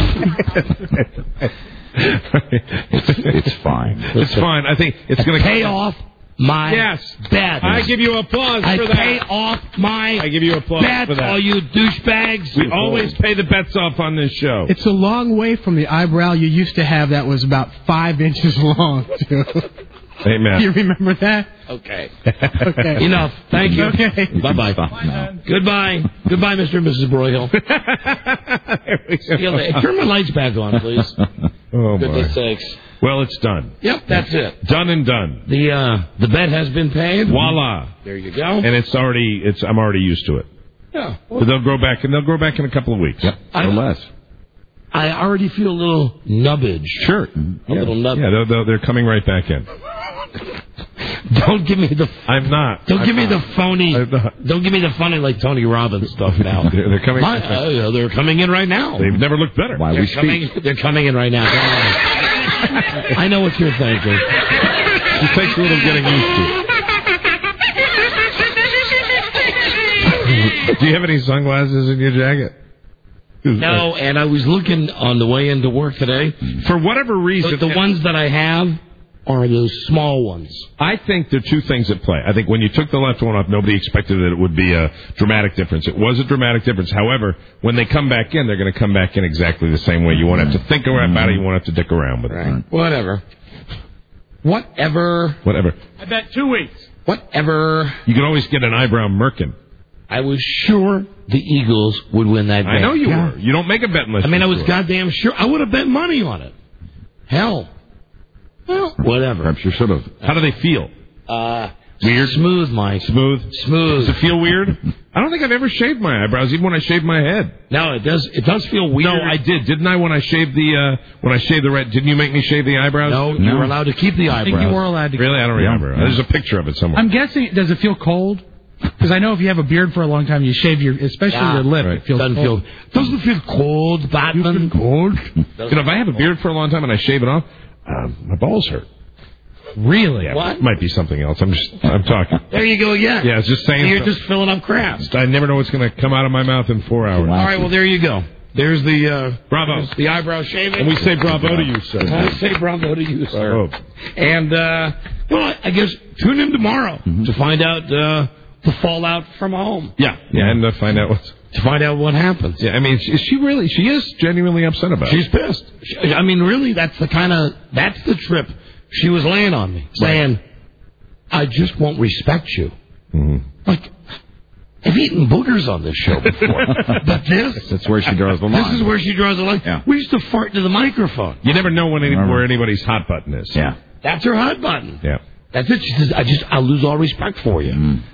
It's, it's fine. It's fine. I think it's going to Pay off my Yes. bet. I give you applause I for pay that. off my I give you applause bets, for that. all you douchebags. We always pay the bets off on this show. It's a long way from the eyebrow you used to have that was about five inches long, too. Amen. You remember that? Okay. Okay. Enough. Thank you. Okay. Bye-bye. No. Goodbye. Goodbye, Mister and Missus Broyhill. See you later. Turn my lights back on, please. Oh, Goodness my. sakes. Well, it's done. Yep, that's it. Done and done. The uh, the bet has been paid. Voila. There you go. And it's already, it's. I'm already used to it. Yeah. But they'll grow back, and they'll grow back in a couple of weeks. Yep. I- Or less. I already feel a little nubbage. Sure. A little nubbage. Yeah, they're, they're, they're coming right back in. Don't give me the. I'm not. Don't I'm give me not. the phony. I'm not. Don't give me the funny like Tony Robbins stuff now. They're, they're coming. My, uh, yeah, they're coming in right now. They've never looked better. Why They're we coming. speak. They're coming in right now. Don't worry. I know what you're thinking. It takes a little getting used to. Do you have any sunglasses in your jacket? No, and I was looking on the way into work today. For whatever reason, The, the ones that I have are those small ones. I think there are two things at play. I think when you took the left one off, nobody expected that it would be a dramatic difference. It was a dramatic difference. However, when they come back in, they're going to come back in exactly the same way. You won't have to think about it. You won't have to dick around with it. Whatever. Whatever. Whatever. I bet two weeks. Whatever. You can always get an eyebrow merkin. I was sure the Eagles would win that game. I know you were. You don't make a bet unless I mean, I you're was sure. goddamn sure. I would have bet money on it. Hell. Well, whatever. Perhaps you should have. How do they feel? Uh, weird. Smooth, Mike. Smooth? Smooth. Does it feel weird? I don't think I've ever shaved my eyebrows, even when I shaved my head. No, it does. It does feel weird. No, I did. Didn't I when I shaved the, uh, when I shaved the red, didn't you make me shave the eyebrows? No, you were allowed to keep the I think eyebrows. you were allowed to. Really? I don't remember. There's a picture of it somewhere. I'm guessing. Does it feel cold? Because I know if you have a beard for a long time, you shave your, especially Yeah, your lip. right. It feels doesn't cold. feel doesn't feel cold, Batman. Cold? You know, if I have a beard for a long time and I shave it off, um, my balls hurt. Really? Yeah, What? It might be something else. I'm just, I'm talking. There you go again. Yeah, I was just saying. You're something. just filling up crap. I never know what's going to come out of my mouth in four hours. All right, well, there you go. There's the uh, Bravo. the eyebrow shaving. And we say bravo to you, sir. I say bravo to you, sir. Bravo. And uh, well, I guess tune in tomorrow to find out uh, the fallout from home. Yeah, yeah, and uh, find out what's. To find out what happens. Yeah, I mean, is she really? She is genuinely upset about She's it. pissed. She, I mean, really, that's the kind of that's the trip she was laying on me, saying, "I just won't respect you." Mm-hmm. Like, I've eaten boogers on this show before, but this That's where she draws the line. this is where she draws the line. Yeah. We used to fart into the microphone. You never know when any, where anybody's hot button is. Yeah. That's her hot button. Yeah. That's it. She says, "I just I'll lose all respect for you." Mm.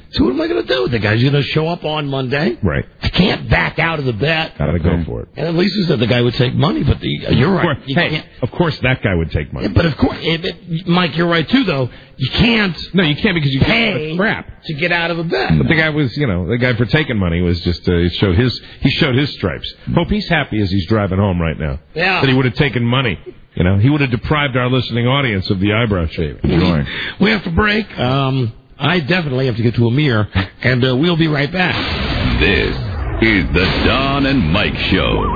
So what am I going to do? The guy's going to show up on Monday. Right. I can't back out of the bet. Gotta go for it. And at least he said the guy would take money, but the, you're Of right. course, You hey, can't- of course that guy would take money. Yeah, but of course, eh, but, Mike, you're right too. Though you can't. No, you can't because you pay can't crap to get out of a bet. But the guy was, you know, the guy for taking money was just uh, he showed his he showed his stripes. Hope he's happy as he's driving home right now. Yeah. That he would have taken money. You know, he would have deprived our listening audience of the eyebrow shaving. We have to break. Um, I definitely have to get to a mirror, and uh, we'll be right back. This is the Don and Mike Show.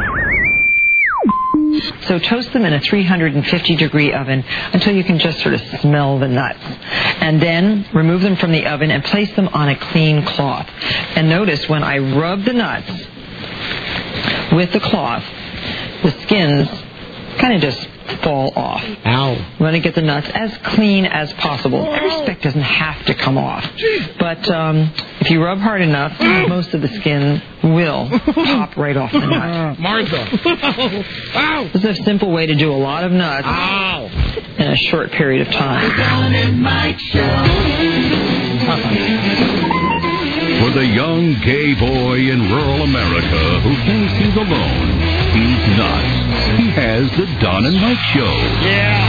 So toast them in a three hundred fifty degree oven until you can just sort of smell the nuts. And then remove them from the oven and place them on a clean cloth. And notice when I rub the nuts with the cloth, the skins kind of just fall off. Ow. We want to get the nuts as clean as possible. Every speck doesn't have to come off. But um, if you rub hard enough, most of the skin will pop right off the nut. Martha. Ow. This is a simple way to do a lot of nuts Ow. in a short period of time. Don and Mike Show. For the young gay boy in rural America who thinks he's alone, he's not. He has the Don and Mike Show. Yeah.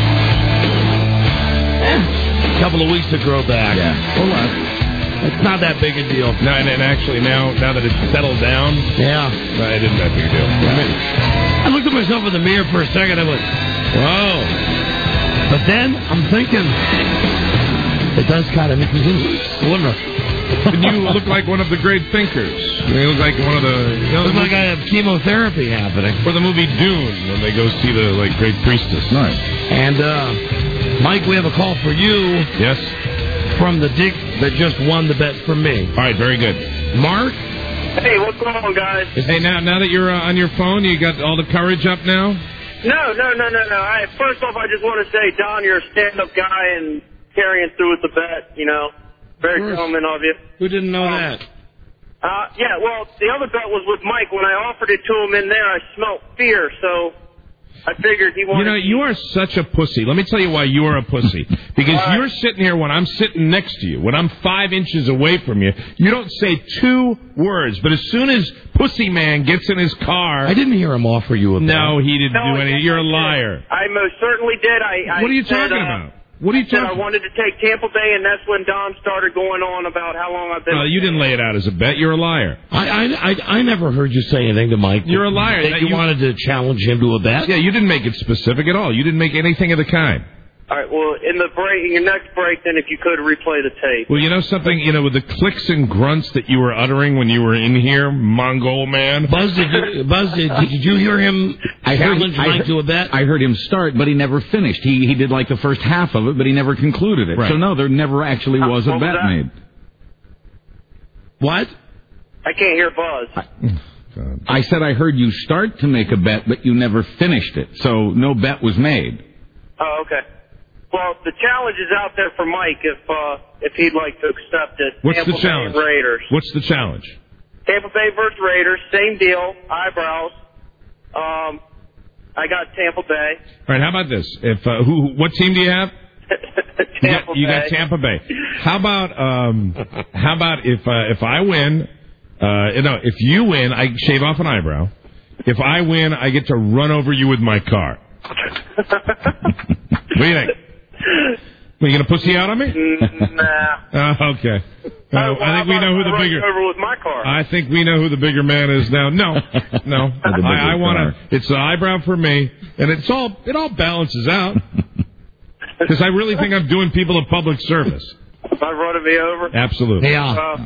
A couple of weeks to grow back. Yeah. Hold on. It's not that big a deal. No, and, and actually now now that it's settled down, Yeah. no, it isn't that big a deal. I looked at myself in the mirror for a second. I went, whoa. But then I'm thinking, it does kind of make me wonder. And you look like one of the great thinkers. You look like one of the. You know, Looks like I have chemotherapy happening. For the movie Dune, when they go see the like great priestess. Nice. And uh, Mike, we have a call for you. Yes. From the dick that just won the bet from me. All right, very good. Mark. Hey, what's going on, guys? Hey, now now that you're uh, on your phone, you got all the courage up now. No, no, no, no, no. I, first off, I just want to say, Don, you're a stand-up guy and carrying through with the bet, you know. Very gentleman of you. Who didn't know um, that? Uh, yeah, well, the other bet was with Mike. When I offered it to him in there, I smelt fear, so I figured he wanted... You know, you are such a pussy. Let me tell you why you are a pussy. Because uh, you're sitting here when I'm sitting next to you, when I'm five inches away from you, you don't say two words. But as soon as Pussy Man gets in his car... I didn't hear him offer you a bet. No, he didn't no, do anything. You're a liar. I most certainly did. I, I What are you said, talking uh, about? What are you I said talking I wanted to take Tampa Bay, and that's when Don started going on about how long I've been... Well, you didn't lay it out as a bet. You're a liar. I, I, I, I never heard you say anything to Mike. You're a liar. That That you, you- wanted to challenge him to a bet? Yeah, you didn't make it specific at all. You didn't make anything of the kind. All right, well, in the break, in your next break, then if you could replay the tape. Well, you know something? You know, with the clicks and grunts that you were uttering when you were in here, Mongol man. Buzz, did you, Buzz, did, did you hear him I heard, challenge I, Mike heard, to a bet? I heard him start, but he never finished. He he did like the first half of it, but he never concluded it. Right. So no, there never actually Uh, was a what was bet that? made. What? I can't hear Buzz. I said I heard you start to make a bet, but you never finished it. So no bet was made. Oh, okay. Well, the challenge is out there for Mike if uh, if he'd like to accept it. What's Tampa the challenge? Bay Raiders. What's the challenge? Tampa Bay versus Raiders, same deal, eyebrows. Um, I got Tampa Bay. All right, how about this? If uh, who, what team do you have? You Tampa got, you got Bay. Tampa Bay. How about um, how about if uh, if I win? Uh, no, if you win, I shave off an eyebrow. If I win, I get to run over you with my car. What do you think? Are you gonna pussy out on me? Nah. Uh, okay. Uh, Oh, well, I think we know who the run bigger. over with my car. I think we know who the bigger man is now. No, no. bigger I, I want car. to. It's the eyebrow for me, and it's all. It all balances out. Because I really think I'm doing people a public service. Am I running me over? Absolutely. Yeah. Uh,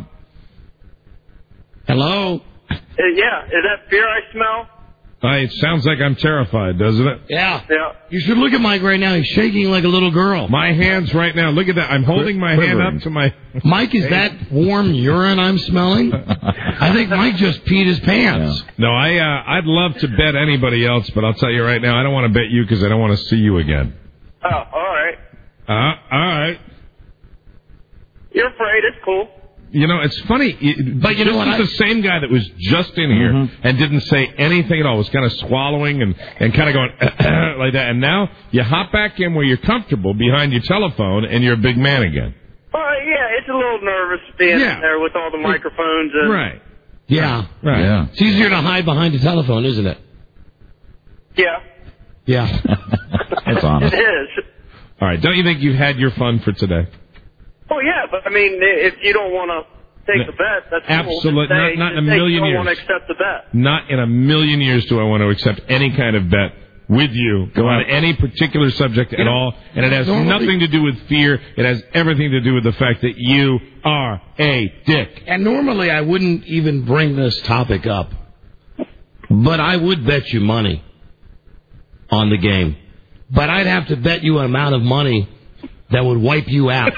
Hello? uh, yeah, is that fear I smell? Uh, it sounds like I'm terrified, doesn't it? Yeah. Yeah. You should look at Mike right now. He's shaking like a little girl. My hands right now. Look at that. I'm holding my hand up to my. Mike, is that warm urine I'm smelling? I think Mike just peed his pants. No, I. Uh, I'd love to bet anybody else, but I'll tell you right now, I don't want to bet you because I don't want to see you again. Oh, all right. Uh, all right. You're afraid. It's cool. You know, it's funny. It, But you know this what, is I- the same guy that was just in here Mm-hmm. and didn't say anything at all. Was kind of swallowing and, and kind of going like that. And now you hop back in where you're comfortable behind your telephone and you're a big man again. Well, yeah, it's it's a little nervous being Yeah. in there with all the microphones. And, Right. Yeah. Right. Yeah. It's easier to hide behind a telephone, isn't it? Yeah, Yeah. That's honest. it is. All right. Don't you think you've had your fun for today? Well, yeah, but I mean, if you don't want to take No, the bet, that's absolute- cool. not- Just not say- in a just say million you don't years. want to accept the bet. Not in a million years do I want to accept any kind of bet with you Go on out. any particular subject at all, and it has normally- nothing to do with fear. It has everything to do with the fact that you are a dick. And normally I wouldn't even bring this topic up, but I would bet you money on the game. But I'd have to bet you an amount of money that would wipe you out.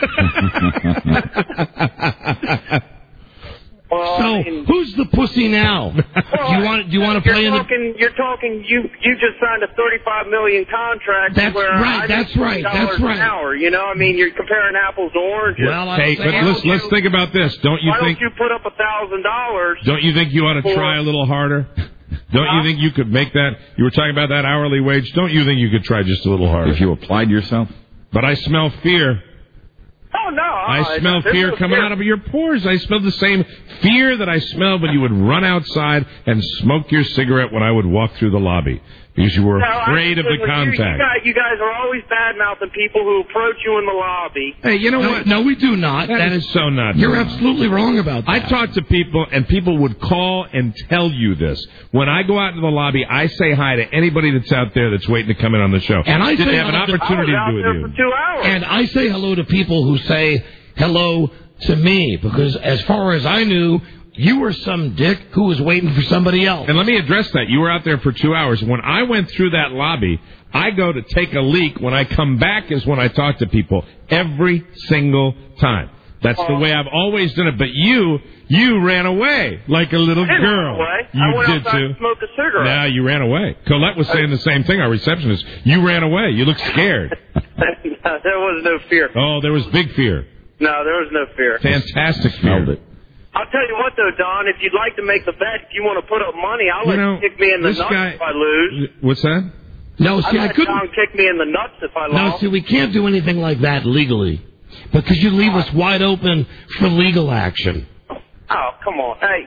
Well, So, I mean, who's the pussy now? do you want? Do you want to you're play in the? talking, You're talking. You you just signed a thirty-five million contract. That's where right, I that's make right, $50 that's right. An hour. You know, I mean, you're comparing apples to oranges. Well, I'm Hey, but saying- let's let's think about this. Don't you Why think? don't you put up a thousand dollars? Don't you think you ought to for- try a little harder? Don't you think you could make that? You were talking about that hourly wage. Don't you think you could try just a little harder? If you applied yourself? But I smell fear. Oh no! I smell this fear was coming fear. out of your pores. I smell the same fear that I smell when you would run outside and smoke your cigarette when I would walk through the lobby because you were No, I- afraid of the listen, you- contact. You, guys, you guys are always bad mouthing people who approach you in the lobby. Hey, you know no, what? No, we do not. that is so not You're true. absolutely wrong about that. I talk to people, and people would call and tell you this. When I go out into the lobby, I say hi to anybody that's out there that's waiting to come in on the show. And I didn't say have an hello to- opportunity I was to do out it there with for you. two hours. And I say hello to people who say hello to me because, as far as I knew, you were some dick who was waiting for somebody else. And let me address that. You were out there for two hours. When I went through that lobby, I go to take a leak. When I come back is when I talk to people every single time. That's the way I've always done it. But you, you ran away like a little I didn't girl. run away. You I went did outside too. to smoke a cigarette. No, you ran away. Colette was saying the same thing, our receptionist. You ran away. You looked scared. There was no fear. Oh, there was big fear. No, there was no fear. Fantastic fear. Smelled it. I'll tell you what, though, Don, if you'd like to make the bet, if you want to put up money, I'll You let know, you kick me in the this nuts guy- if I lose. What's that? No, I'll see, I let couldn't. Don kick me in the nuts if I No, lost. see, we can't do anything like that legally because you leave us wide open for legal action. Oh, come on. Hey,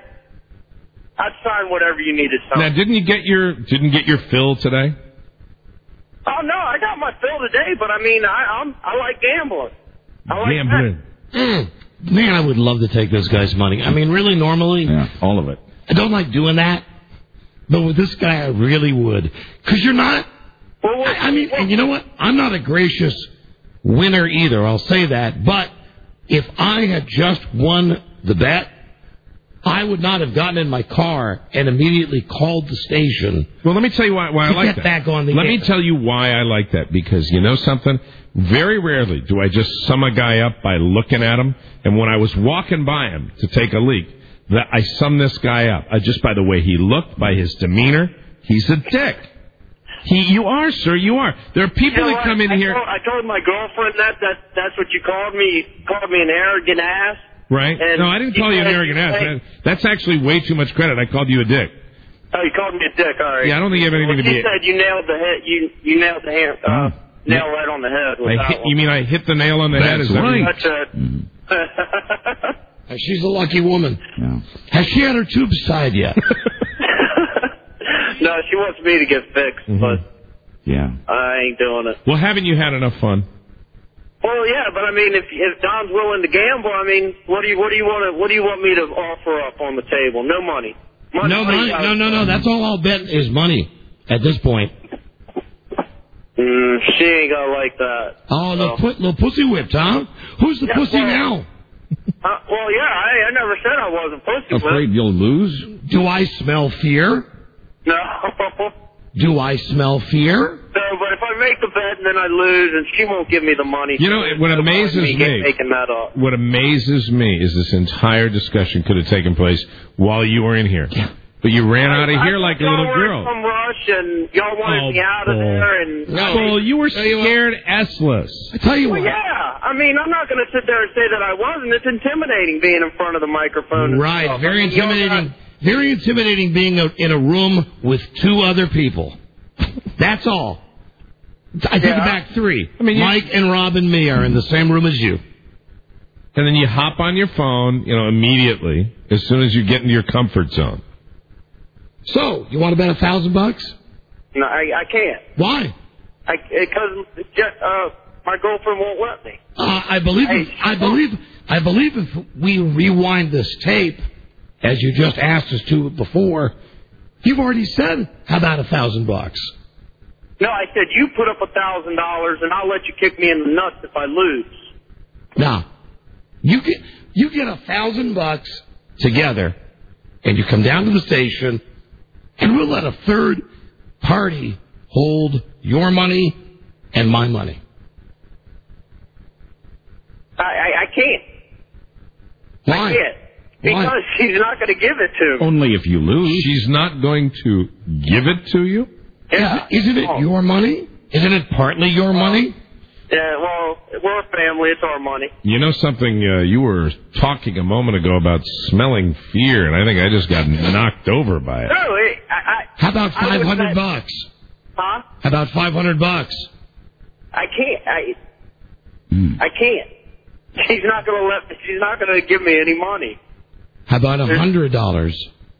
I'd sign whatever you needed. Now, didn't you get your didn't get your fill today? Oh, no, I got my fill today, but I mean, I, I'm, I like gambling. I like Gambling. Mm. Man, I would love to take this guy's money. I mean, really, normally, Yeah, all of it. I don't like doing that, but with this guy, I really would. Because you're not. Well, what, I, I mean, and you know what? I'm not a gracious winner either. I'll say that. But if I had just won the bet, I would not have gotten in my car and immediately called the station. Well, let me tell you why, why I to like get that. back on the Let air. me tell you why I like that. Because you know something? Very rarely do I just sum a guy up by looking at him. And when I was walking by him to take a leak, that I sum this guy up uh, just by the way he looked, by his demeanor. He's a dick. He, you are, sir. You are. There are people You know that what? come in I here. Told, I told my girlfriend that, that that's what you called me. You called me an arrogant ass. Right? And No, I didn't call you an said- arrogant ass. Hey, That- That's actually way too much credit. I called you a dick. Oh, you called me a dick. All right. Yeah, I don't think you have anything well, to she be. said you nailed the head. You you nailed the hand. Uh, nail right on the head. With I that hit, one. you mean I hit the nail on the head? That's Is that right. That's it. Uh, She's a lucky woman. Yeah. Has she had her tubes tied yet? No, she wants me to get fixed, Mm-hmm. but Yeah. I ain't doing it. Well, haven't you had enough fun? Well, yeah, but I mean, if if Don's willing to gamble, I mean, what do you what do you want to what do you want me to offer up on the table? No money. money No money. out. No, no, no. That's all I'll bet is money at this point. Mm, she ain't gonna like that. Oh, little, pu- little pussy whipped, huh? Who's the Yeah, pussy well- now? Uh, well, yeah, I, I never said I wasn't pussy. Afraid you'll lose? Do I smell fear? No. Do I smell fear? No, but if I make the bet and then I lose, and she won't give me the money. You know, it- what so amazes me, me- making that up. What amazes me is this entire discussion could have taken place while you were in here. But you ran out of here I like a thought little y'all were in girl. Some rush, and y'all wanted Oh, me out of bull. there, and No. Well, you were scared S-less. I tell you Well, what. yeah. I mean, I'm not going to sit there and say that I wasn't. It's intimidating being in front of the microphone. and Right, stuff. very I mean, y'all intimidating. got- Very intimidating being a, in a room with two other people. That's all. I take Yeah. it back three. I mean, you- Mike and Rob and me are in the same room as you. and then you hop on your phone, you know, immediately as soon as you get into your comfort zone. So, you want to bet a thousand bucks? No, I, I can't. Why? I because uh, my girlfriend won't let me. Uh, I believe. Hey, if, I believe. I believe if we rewind this tape, as you just asked us to before, you've already said, "How about a thousand bucks?" No, I said you put up a thousand dollars, and I'll let you kick me in the nuts if I lose. Now, you get you get a thousand bucks together, and you come down to the station, and we'll let a third party hold your money and my money. I, I, I can't. Why? I can't. Because Why? she's not going to give it to me. Only if you lose. She's not going to give it to you? Yeah. Is, isn't it Oh. your money? Isn't it partly your money? Yeah, well, we're a family. It's our money. You know something, uh, you were talking a moment ago about smelling fear, and I think I just got knocked over by it. No, it, I, I, How about I would five hundred say- bucks? Huh? How about five hundred bucks? I can't. I, I can't. She's not going to let. She's not going to give me any money. How about a hundred dollars?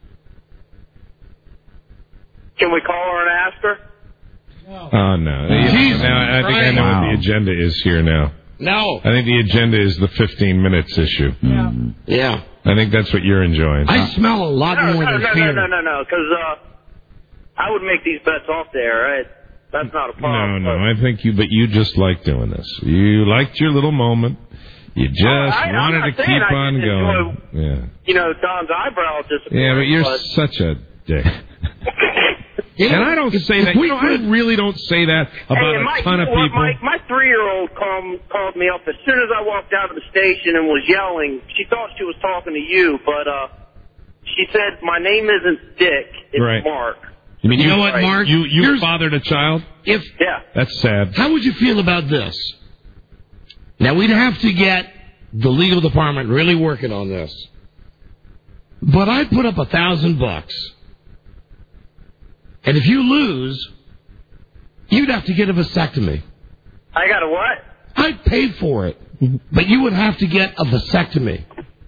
Can we call her and ask her? Oh, no. Yeah, Jesus now, I think I know Christ. what the agenda is here now. No. I think the agenda is the fifteen minutes issue. Yeah. Yeah. I think that's what you're enjoying. I smell a lot No, more no, than no, fear. no, no, no, because uh, I would make these bets off there, right? That's not a No, problem. no, I think you, but you just like doing this. You liked your little moment. You just I- I'm wanted not to saying keep I on just going. Yeah. You know, Don's eyebrow disappeared. Yeah, but you're such a dick. And I don't say that. You know, I really don't say that about Hey, and my, a ton you of know what, people. My, my three-year-old called, called me up as soon as I walked out of the station and was yelling. She thought she was talking to you, but uh, she said, my name isn't Dick, it's Right. Mark. You mean You you, know what, Mark? You you Here's- fathered a child? If Yeah. That's sad. How would you feel about this? Now, we'd have to get the legal department really working on this. But I'd put up a thousand bucks. And if you lose, you'd have to get a vasectomy. I got a what? I'd pay for it. But you would have to get a vasectomy.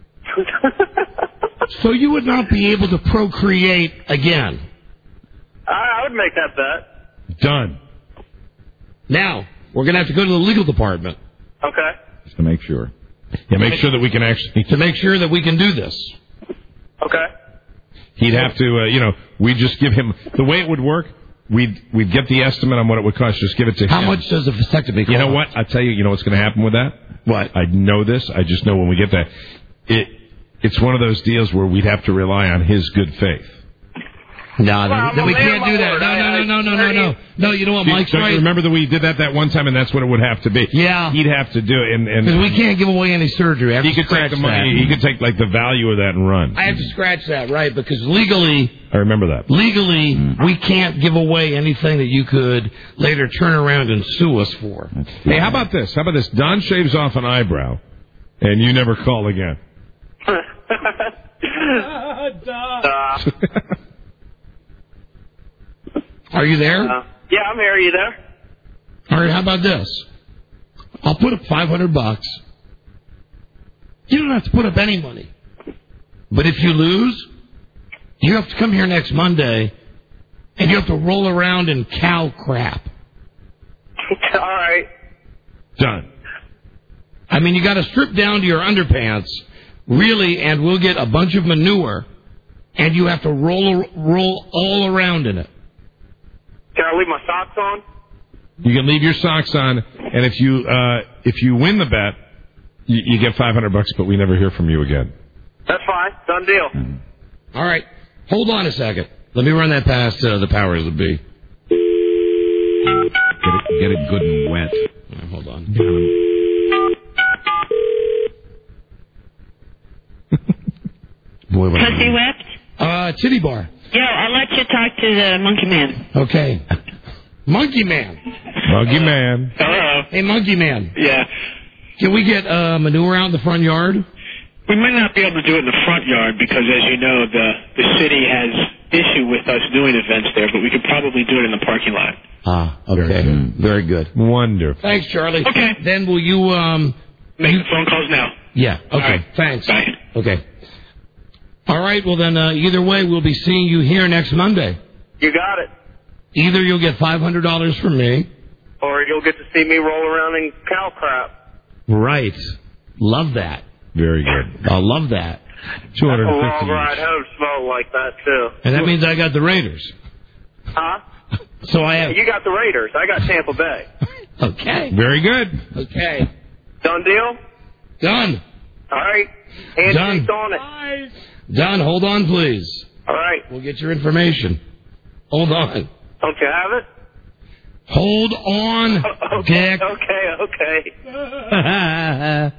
So you would not be able to procreate again. I, I would make that bet. Done. Now, we're going to have to go to the legal department. Okay. Just to make sure. Yeah, make sure that we can actually. To make sure that we can do this. Okay. He'd have to, uh, you know, we just give him the way it would work. We'd we'd get the estimate on what it would cost. Just give it to How him. much does a vasectomy cost? You know what? I tell you. You know what's going to happen with that? What? I know this. I just know when we get that, it it's one of those deals where we'd have to rely on his good faith. No, Well, then, I'm then a we man can't of my do that. word. No, I- no, no, no, no, no, I- no. No, you know what, Mike's Don't right. you remember that we did that that one time, and that's what it would have to be. Yeah. He'd have to do it, and and Because we can't give away any surgery. I have he to could take scratch the money. that. He could take like the value of that and run. I have to scratch that, right? Because legally, I remember that. legally, Mm. we can't give away anything that you could later turn around and sue us for. Hey, how about this? How about this? Don shaves off an eyebrow, and you never call again. Uh, Are you there? uh, yeah, I'm here. Are you there? All right, how about this? I'll put up five hundred bucks. You don't have to put up any money. But if you lose, you have to come here next Monday, and you have to roll around in cow crap. All right. Done. I mean, you got to strip down to your underpants, really, and we'll get a bunch of manure, and you have to roll roll all around in it. Can I leave my socks on? You can leave your socks on, and if you uh, if you win the bet, you, you get five hundred bucks. But we never hear from you again. That's fine. Done deal. All right, hold on a second. Let me run that past uh, the powers that be. Get it, get it good and wet. Uh, hold on. Boy, what Pussy whipped? Uh, titty bar. Yo, I'll let you talk to the monkey man. Okay. Monkey Man. Monkey Man. Hello. Hey, Monkey Man. Yeah. Can we get uh, manure out in the front yard? We might not be able to do it in the front yard because, as you know, the the city has issue with us doing events there, but we could probably do it in the parking lot. Ah, okay. Very good. Wonderful. Thanks, Charlie. Okay. Then will you um Make the phone calls now. Yeah. Okay. right. Thanks. Bye. Okay. All right. Well, then, uh, either way, we'll be seeing you here next Monday. You got it. Either you'll get five hundred dollars from me. Or you'll get to see me roll around in cow crap. Right. Love that. Very good. I love that. two hundred A fifty long ride home smelled like that, too. And that means I got the Raiders. Huh? So I have... You got the Raiders. I got Tampa Bay. Okay. Very good. Okay. Done deal? Done. All right. Handshake's Done. on it. Done. Hold on, please. All right. We'll get your information. Hold on. Don't you have it? Hold on, okay, Dick. Okay, okay.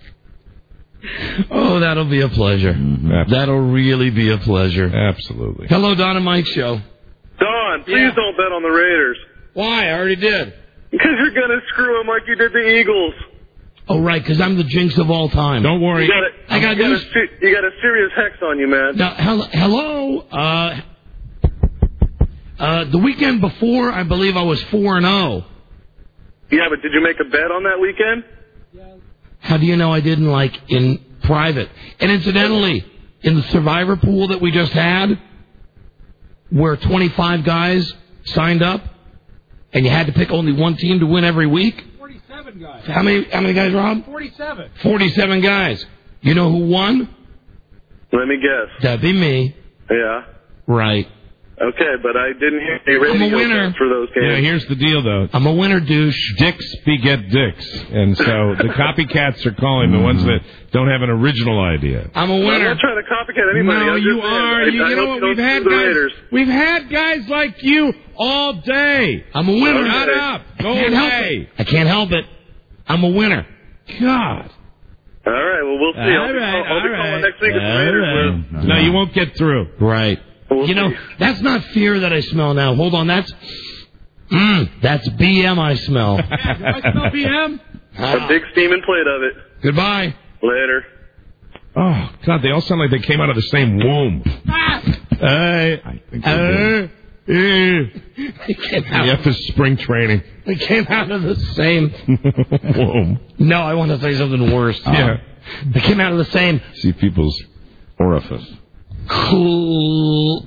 Oh, that'll be a pleasure. Mm-hmm. That'll really be a pleasure. Absolutely. Hello, Don and Mike Show. Don, please Yeah. don't bet on the Raiders. Why? I already did. Because you're going to screw them like you did the Eagles. Oh, right, because I'm the jinx of all time. Don't worry. You got, a, I got you, got news. a, se- you got a serious hex on you, man. Now, hel- hello. Uh, uh, the weekend before, I believe I was four and zero. Yeah, but did you make a bet on that weekend? How do you know I didn't, like, in private? And incidentally, in the survivor pool that we just had, where twenty-five guys signed up, and you had to pick only one team to win every week. forty-seven guys. How many? How many guys, Rob? forty-seven. Forty-seven guys. You know who won? Let me guess. That'd be me. Yeah. Right. Okay, but I didn't hear any radio I'm a winner. for those games. Yeah, here's the deal, though. I'm a winner, douche. Dicks beget dicks. And so the copycats are calling the ones that don't have an original idea. I'm a I'm winner. not trying to copycat anybody. No, I'm just you saying, are. I, You, I you know hope what? you don't We've had screw the guys. Raiders. We've had guys like you all day. I'm a winner. Shut up. Go I can't help away. it. I can't help it. I'm a winner. God. All right, well, we'll see. All I'll be, right, call, I'll be all calling right. next week if the All Raiders right. win. No, you won't get through. Right. We'll You know, see. that's not fear that I smell now. Hold on, that's mm, that's B M I smell. Do I smell B M? A big steaming plate of it. Goodbye. Later. Oh, God, they all sound like they came out of the same womb. Hey. I think they did. They came out, F is spring training. they came out of the same. Womb. No, I want to say something worse. Yeah. They came out of the same. See people's orifice. Cool.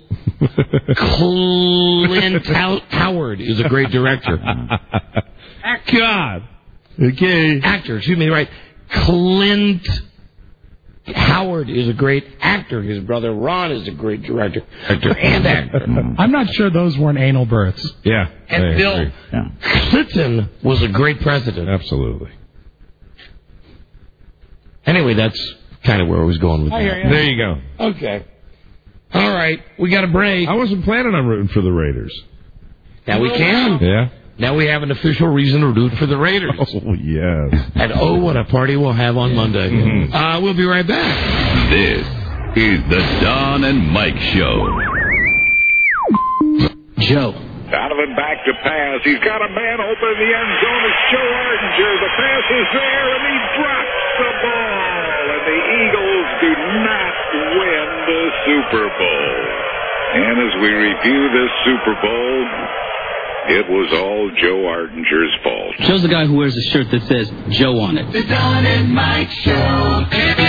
Clint How- Howard is a great director. God. Okay. Actor, excuse me, right. Clint Howard is a great actor. His brother Ron is a great director, actor and actor. I'm not sure those weren't anal births. Yeah. And I Bill agree. Clinton was a great president. Absolutely. Anyway, that's kind of where I was going with I that. hear you. There you go. Okay. All right, we got a break. I wasn't planning on rooting for the Raiders. Now we can. Yeah? Now we have an official reason to root for the Raiders. Oh, yes. And oh, what a party we'll have on Monday. Mhm. Uh, we'll be right back. This is the Don and Mike Show. Joe. Donovan back to pass. He's got a man open in the end zone. It's Joe Ardinger. The pass is there, and he drops the ball. And the Eagles do not win the Super Bowl. And as we review this Super Bowl, it was all Joe Ardinger's fault. Joe's the guy who wears a shirt that says Joe on it. The Don and Mike Show.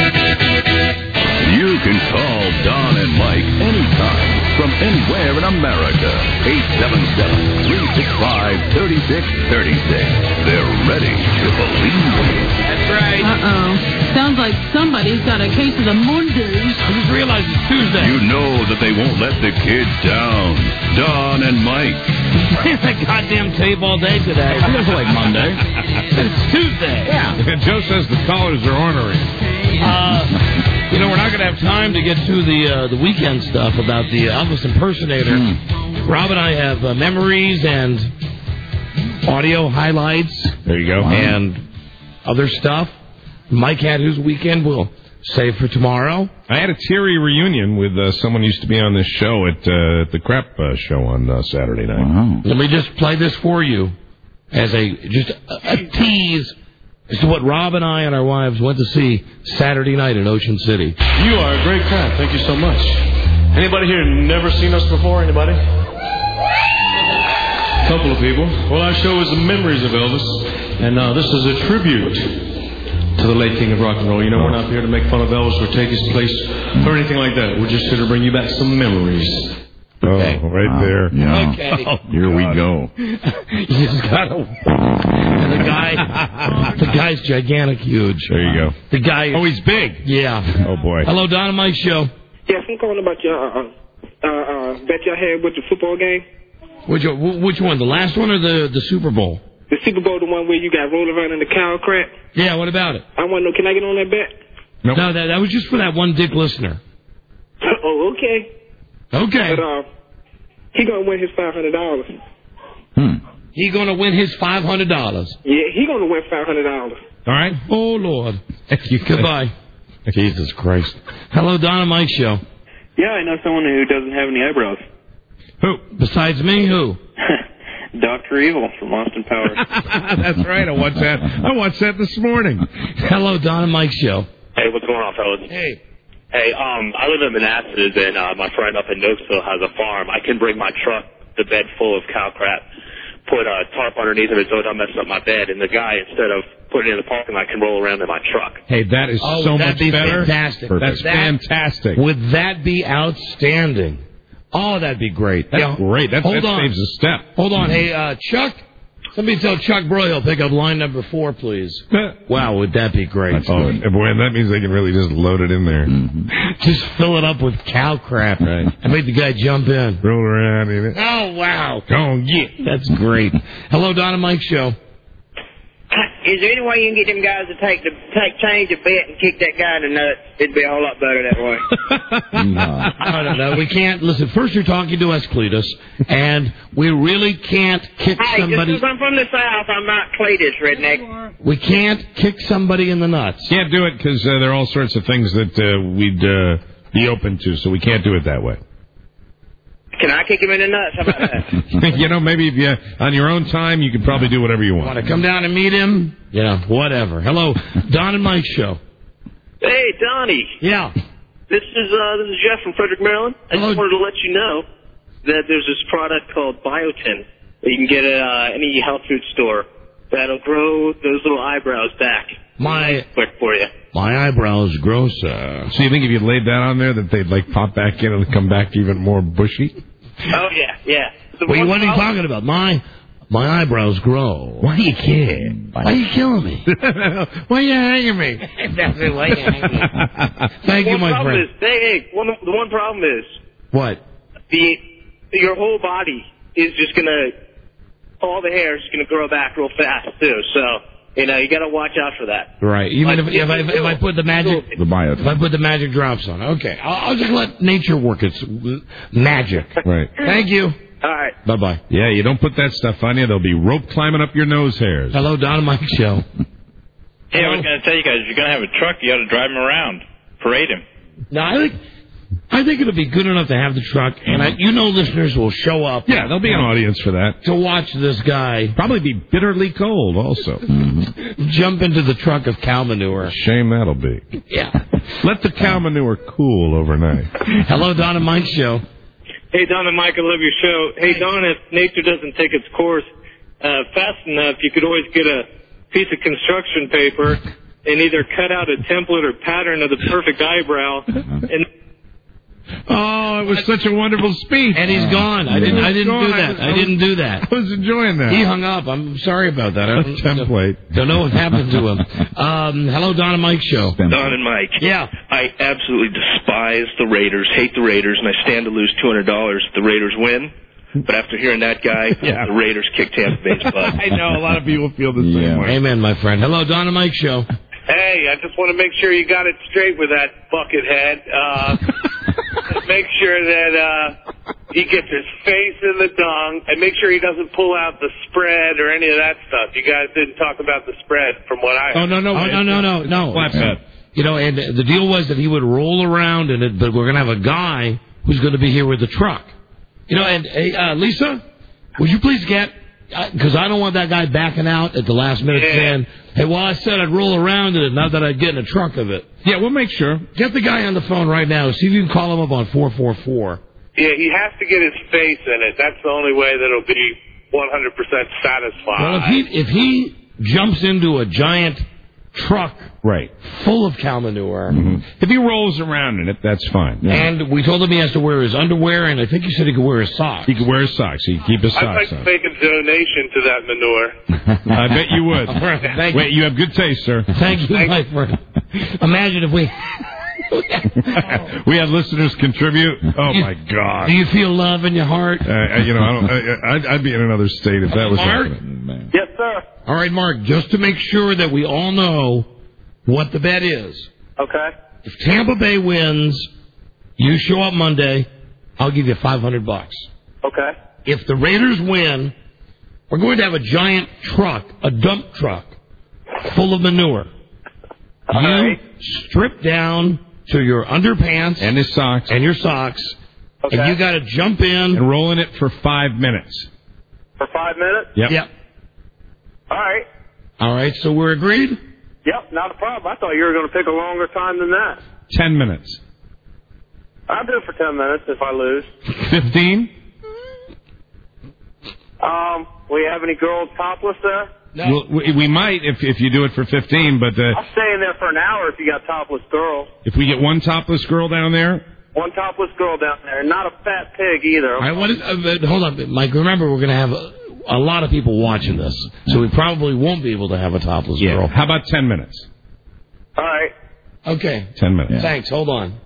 You can call Don and Mike anytime from anywhere in America. eight seven seven, three six five, three six three six. They're ready to believe. That's right. Uh-oh. Sounds like somebody's got a case of the Mondays. I just realized it's Tuesday. You know that they won't let the kids down. Don and Mike. Playing that goddamn tape all day today. It feels like Monday. It's Tuesday. Yeah. Joe says the callers are ornery. Uh, you know, we're not going to have time to get to the uh, the weekend stuff about the Elvis impersonator. Mm. Rob and I have uh, memories and audio highlights. There you go. And other stuff. Mike had his weekend. We'll save for tomorrow. I had a teary reunion with uh, someone who used to be on this show at, uh, at the Crap uh, show on uh, Saturday night. Wow. Let me just play this for you as a just a, a tease as to what Rob and I and our wives went to see Saturday night in Ocean City. You are a great crowd. Thank you so much. Anybody here never seen us before? Anybody? Couple of people. Well, our show is the memories of Elvis, and uh, this is a tribute to to the late king of rock and roll. You know, we're not here to make fun of Elvis or take his place or anything like that. We're just here to bring you back some memories. Okay. Oh, right there. Yeah. Okay. Oh, here we go. You just got to. And the guy, the guy's gigantic, huge. There you go. The guy. Oh, he's big. Yeah. Oh boy. Hello, Don and Mike show. Yes, I'm calling about your uh, uh, uh, bet y'all had with the football game. Which which one? The last one or the the Super Bowl? The Super Bowl, the one where you got rolled around in the cow crap. Yeah. What about it? I want to know. Can I get on that bet? Nope. No, that that was just for that one dick listener. Oh, okay. Okay. But uh, he gonna win his five hundred dollars. Hmm. He gonna win his five hundred dollars. Yeah, he gonna win five hundred dollars. All right. Oh Lord. Goodbye. Jesus Christ. Hello, Don and Mike show. Yeah, I know someone who doesn't have any eyebrows. Who? Besides me, who? Doctor Evil from Austin Powers. That's right. I watched that. I watched that this morning. Hello, Don and Mike show. Hey, what's going on, fellas? Hey. Hey, um, I live in Manassas, and uh, my friend up in Noakesville has a farm. I can bring my truck, the bed full of cow crap, put a tarp underneath of it so it don't mess up my bed, and the guy, instead of putting it in the parking lot, can roll around in my truck. Hey, that is oh, so that'd much be better. Fantastic. That's that, fantastic. Would that be outstanding? Oh, that'd be great. That's yeah. great. That, Hold that on. saves a step. Hold on. Hey, uh, Chuck. Somebody tell Chuck Broyhill pick up line number four, please. Wow, would that be great? That's oh, good. Boy, that means they can really just load it in there. Mm-hmm. Just fill it up with cow crap. Right. And make the guy jump in. Roll around in it. Oh, wow. Go on, get. That's great. Hello, Don and Mike show. Is there any way you can get them guys to take the take change a bet and kick that guy in the nuts? It'd be a whole lot better that way. no. no, no, no. We can't. Listen, first you're talking to us, Cletus, and we really can't kick hey, somebody. just because I'm from the South, I'm not Cletus, redneck. We can't kick somebody in the nuts. Can't do it because uh, there are all sorts of things that uh, we'd uh, be open to, so we can't do it that way. Can I kick him in the nuts? How about that? You know, maybe if you, on your own time, you could probably do whatever you want. Want to come down and meet him? Yeah, whatever. Hello, Don and Mike show. Hey, Donnie. Yeah. This is uh, this is Jeff from Frederick, Maryland. I Hello. just wanted to let you know that there's this product called Biotin that you can get at uh, any health food store that'll grow those little eyebrows back. My quick for you. My eyebrows grow, sir. So you think if you laid that on there that they'd like pop back in and come back even more bushy? Oh yeah, yeah. The Wait, one what are you problem- talking about? My my eyebrows grow. Why do you care? Why are you killing me? Why are you hanging me? That's it. Why are you hanging me? Thank the you, one my problem friend. Is, hey, hey, one, the one problem is What? the your whole body is just gonna all the hair is gonna grow back real fast too. So you know you got to watch out for that. Right. Even Like, if, if I if I put the magic The Biotin. if I put the magic drops on, okay, I'll, I'll just let nature work its m- magic. Right. Thank you. All right. Bye bye. Yeah, you don't put that stuff on you, there'll be rope climbing up your nose hairs. Hello, Don and Mike show. Hey, I was going to tell you guys, if you're going to have a truck, you ought to drive him around, parade him. No, I think I think it'll be good enough to have the truck, and I, you know, listeners will show up. Yeah, there'll be an audience for that. To watch this guy Probably be bitterly cold also. jump into the truck of cow manure. Shame that'll be. Yeah. Let the cow manure cool overnight. Hello, Don and Mike show. Hey, Don and Mike, I love your show. Hey, Don, if nature doesn't take its course uh, fast enough, you could always get a piece of construction paper and either cut out a template or pattern of the perfect eyebrow. And Oh, it was such a wonderful speech. And he's gone. I didn't. I didn't Gone. do that. I didn't do that. I was enjoying that. He hung up. I'm sorry about that. I don't, template. Don't know what happened to him. Um, hello, Don and Mike show. Don and Mike. Yeah. I absolutely despise the Raiders, hate the Raiders, and I stand to lose two hundred dollars if the Raiders win. But after hearing that guy, Yeah. the Raiders kicked Tampa Bay's butt. I know a lot of people feel the Yeah. same way. Amen, my friend. Hello, Don and Mike show. hey, I just want to make sure you got it straight with that buckethead. Uh, make sure that uh, he gets his face in the dung, and make sure he doesn't pull out the spread or any of that stuff. You guys didn't talk about the spread from what I heard. Oh, no, no. Oh, no, no, no, no. Flat bet. You know, and the deal was that he would roll around in it, but we're going to have a guy who's going to be here with the truck. You know, and hey, uh, Lisa, would you please get, because I don't want that guy backing out at the last minute Yeah. saying, hey, well, I said I'd roll around in it, not that I'd get in a truck of it. Yeah, we'll make sure. Get the guy on the phone right now. See if you can call him up on four four four. Yeah, he has to get his face in it. That's the only way that it'll be one hundred percent satisfied. Well, if he if he jumps into a giant truck right. full of cow manure. Mm-hmm. If he rolls around in it, that's fine. Yeah. And we told him he has to wear his underwear, and I think he said he could wear his socks. He could wear his socks. He could keep his I'd socks like to on. make a donation to that manure. I bet you would. Thank Wait, you have good taste, sir. Thank you, my friend. Imagine if we... we had listeners contribute. Oh, my God. Do you feel love in your heart? Uh, you know, I don't, I, I'd, I'd be in another state if that was Mark? happening. Yes, sir. All right, Mark, just to make sure that we all know what the bet is. Okay. If Tampa Bay wins, you show up Monday, I'll give you five hundred bucks. Okay. If the Raiders win, we're going to have a giant truck, a dump truck, full of manure. All you right. strip down to your underpants and his socks and your socks, okay. and you got to jump in and roll in it for five minutes. For five minutes? Yep. Yep. All right. All right, so we're agreed? Yep, not a problem. I thought you were going to pick a longer time than that. Ten minutes. I'll do it for ten minutes if I lose. Fifteen? Um, we have any girls topless there? No. Well, we, we might if if you do it for fifteen, but uh, I'll stay in there for an hour if you got topless girls. if we get one topless girl down there, One topless girl down there, and not a fat pig either. All right, what is, uh, hold on, Mike. Remember, we're going to have a, a lot of people watching this, so we probably won't be able to have a topless yeah. girl. How about ten minutes? All right. Okay. Ten minutes. Thanks. Hold on.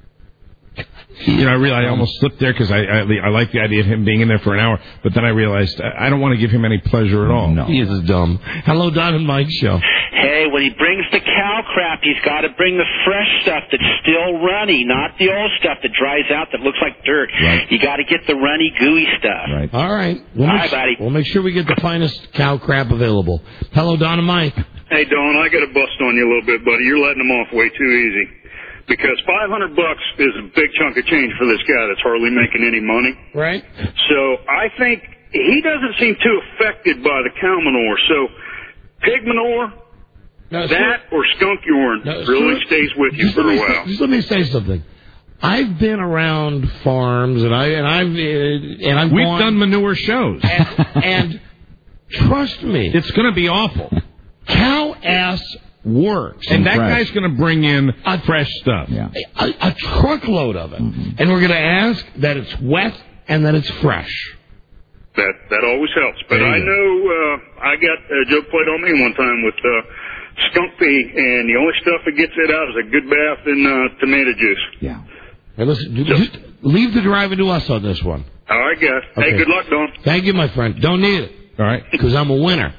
You know, I really I almost slipped there because I, I I like the idea of him being in there for an hour, but then I realized I, I don't want to give him any pleasure at all. No. He is dumb. Hello, Don and Mike show. Hey, when he brings the cow crap, he's got to bring the fresh stuff that's still runny, not the old stuff that dries out that looks like dirt. Right. You got to get the runny, gooey stuff. Right. All right. We'll All make, right, buddy. We'll make sure we get the finest cow crap available. Hello, Don and Mike. Hey, Don, I got to bust on you a little bit, buddy. You're letting them off way too easy. Because five hundred bucks is a big chunk of change for this guy that's hardly making any money. Right. So I think he doesn't seem too affected by the cow manure. So pig manure, no, that or skunk urine no, really sir, stays with you just for let a me while. Say, just let me say something. I've been around farms and I and I've uh, and I've We've gone, done manure shows, and, and trust me, it's going to be awful. Cow ass works, and that fresh. guy's going to bring in a, fresh stuff. Yeah. A, a truckload of it, mm-hmm. and we're going to ask that it's wet and that it's fresh. That that always helps. But I know uh, I got a joke played on me one time with uh, skunk pee, and the only stuff that gets it out is a good bath in uh, tomato juice. Yeah. Hey, listen, just leave the driving to us on this one. All right, guys. Okay. Hey, good luck, Don. Thank you, my friend. Don't need it. All right. Because I'm a winner.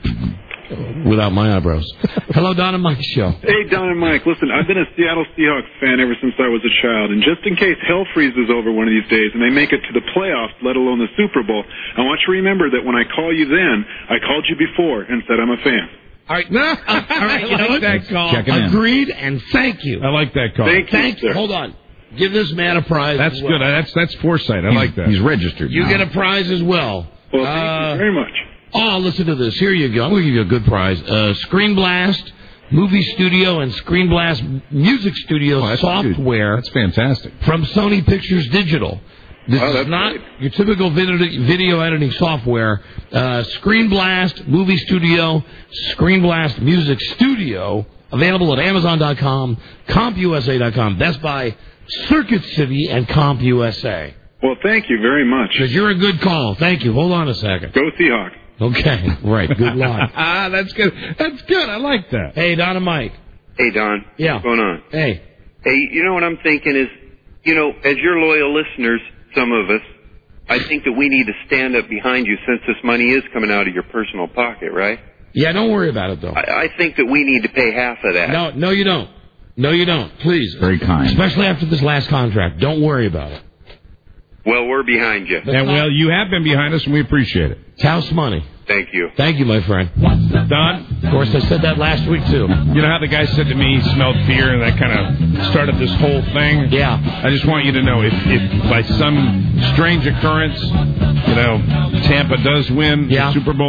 Without my eyebrows. Hello, Don and Mike show. Hey, Don and Mike. Listen, I've been a Seattle Seahawks fan ever since I was a child, and just in case hell freezes over one of these days and they make it to the playoffs, let alone the Super Bowl, I want you to remember that when I call you then, I called you before and said I'm a fan. All right, no, all right. You know what? That call. Agreed, and thank you. I like that call. Thank you. Thank you. Hold on. Give this man a prize. That's as well. good. That's that's foresight. I He's, like that. He's registered. You now. get a prize as well. Well, thank Uh, you very much. Oh, listen to this. Here you go. I'm going to give you a good prize. Uh, Screen Blast Movie Studio and Screen Blast Music Studio Oh, that's software. That's fantastic. From Sony Pictures Digital. This Oh, is that's not great. your typical video, video editing software. Uh, Screen Blast Movie Studio, Screen Blast Music Studio, available at Amazon dot com, Comp U S A dot com, Best Buy, Circuit City, and Comp U S A. Well, thank you very much. Because you're a good call. Thank you. Hold on a second. Go Seahawks. Okay, right. Good luck. Ah, that's good. That's good. I like that. Hey, Don and Mike. Hey, Don. Yeah. What's going on? Hey. Hey, you know what I'm thinking is, you know, as your loyal listeners, some of us, I think that we need to stand up behind you since this money is coming out of your personal pocket, right? Yeah, don't worry about it, though. I, I think that we need to pay half of that. No, no, you don't. No, you don't. Please. Very kind. Especially after this last contract. Don't worry about it. Well, we're behind you. And, well, you have been behind us, and we appreciate it. It's house money. Thank you. Thank you, my friend. Don? Of course, I said that last week, too. You know how the guy said to me he smelled fear, and that kind of started this whole thing? Yeah. I just want you to know, if, if by some strange occurrence, you know, Tampa does win yeah. the Super Bowl,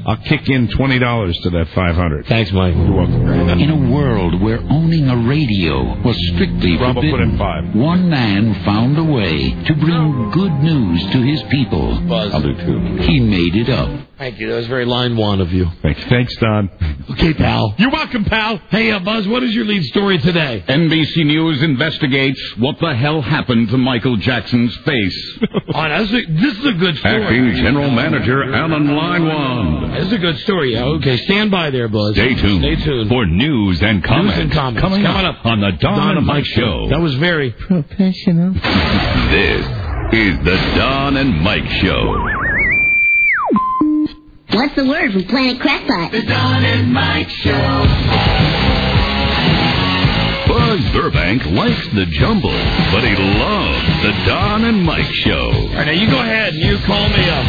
I'll kick in twenty dollars to that five hundred. Thanks, Mike. You're welcome. In a world where owning a radio was strictly Rob, I'll put forbidden, in five. one man found a way to bring good news to his people. Buzz. I'll do two. He made it up. Thank you. That was very line one of you. Thanks, Thanks Don. Okay, pal. You're welcome, pal. Hey, uh, Buzz, what is your lead story today? N B C News investigates what the hell happened to Michael Jackson's face. Oh, that's a, this is a good story. Acting General Manager Alan Linewand. This is a good story. Okay, stand by there, Buzz. Stay tuned. Stay tuned. For news and comments. News and comments. Coming, Coming up, up on the Don, Don and Mike Show. That was very professional. This is the Don and Mike Show. What's the word from Planet Crackpot? The Don and Mike Show. Buzz Burbank likes the jumble, but he loves the Don and Mike Show. All right, now you go ahead and you call me up.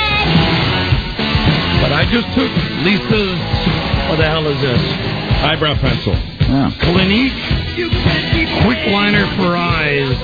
But I just took Lisa's, what the hell is this? Eyebrow pencil. Yeah. Clinique Quick Liner for Eyes.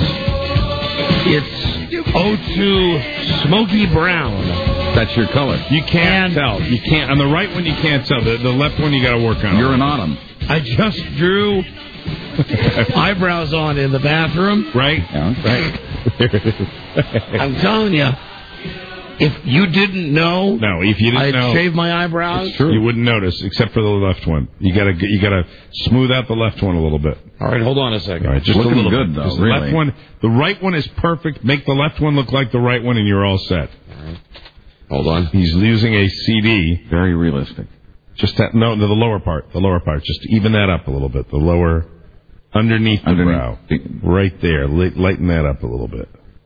It's O two Smoky Brown. That's your color. You can't and tell. You can't. On the right one, you can't tell. The, the left one, you got to work on. You're an autumn. I just drew eyebrows on in the bathroom. Right? Yeah. Right. I'm telling you, if you didn't know, no, if you didn't I'd know, shave my eyebrows. It's true. You wouldn't notice, except for the left one. You gotta, you gotta smooth out the left one a little bit. All right, hold on a second. All right, just Looking a little good, bit. though. Just Really. The left one, the right one is perfect. Make the left one look like the right one, and you're all set. All right. Hold on. He's using a C D. Very realistic. Just that, no, the lower part, the lower part. Just even that up a little bit. The lower, underneath the Underneath. brow, right there. Light, lighten that up a little bit.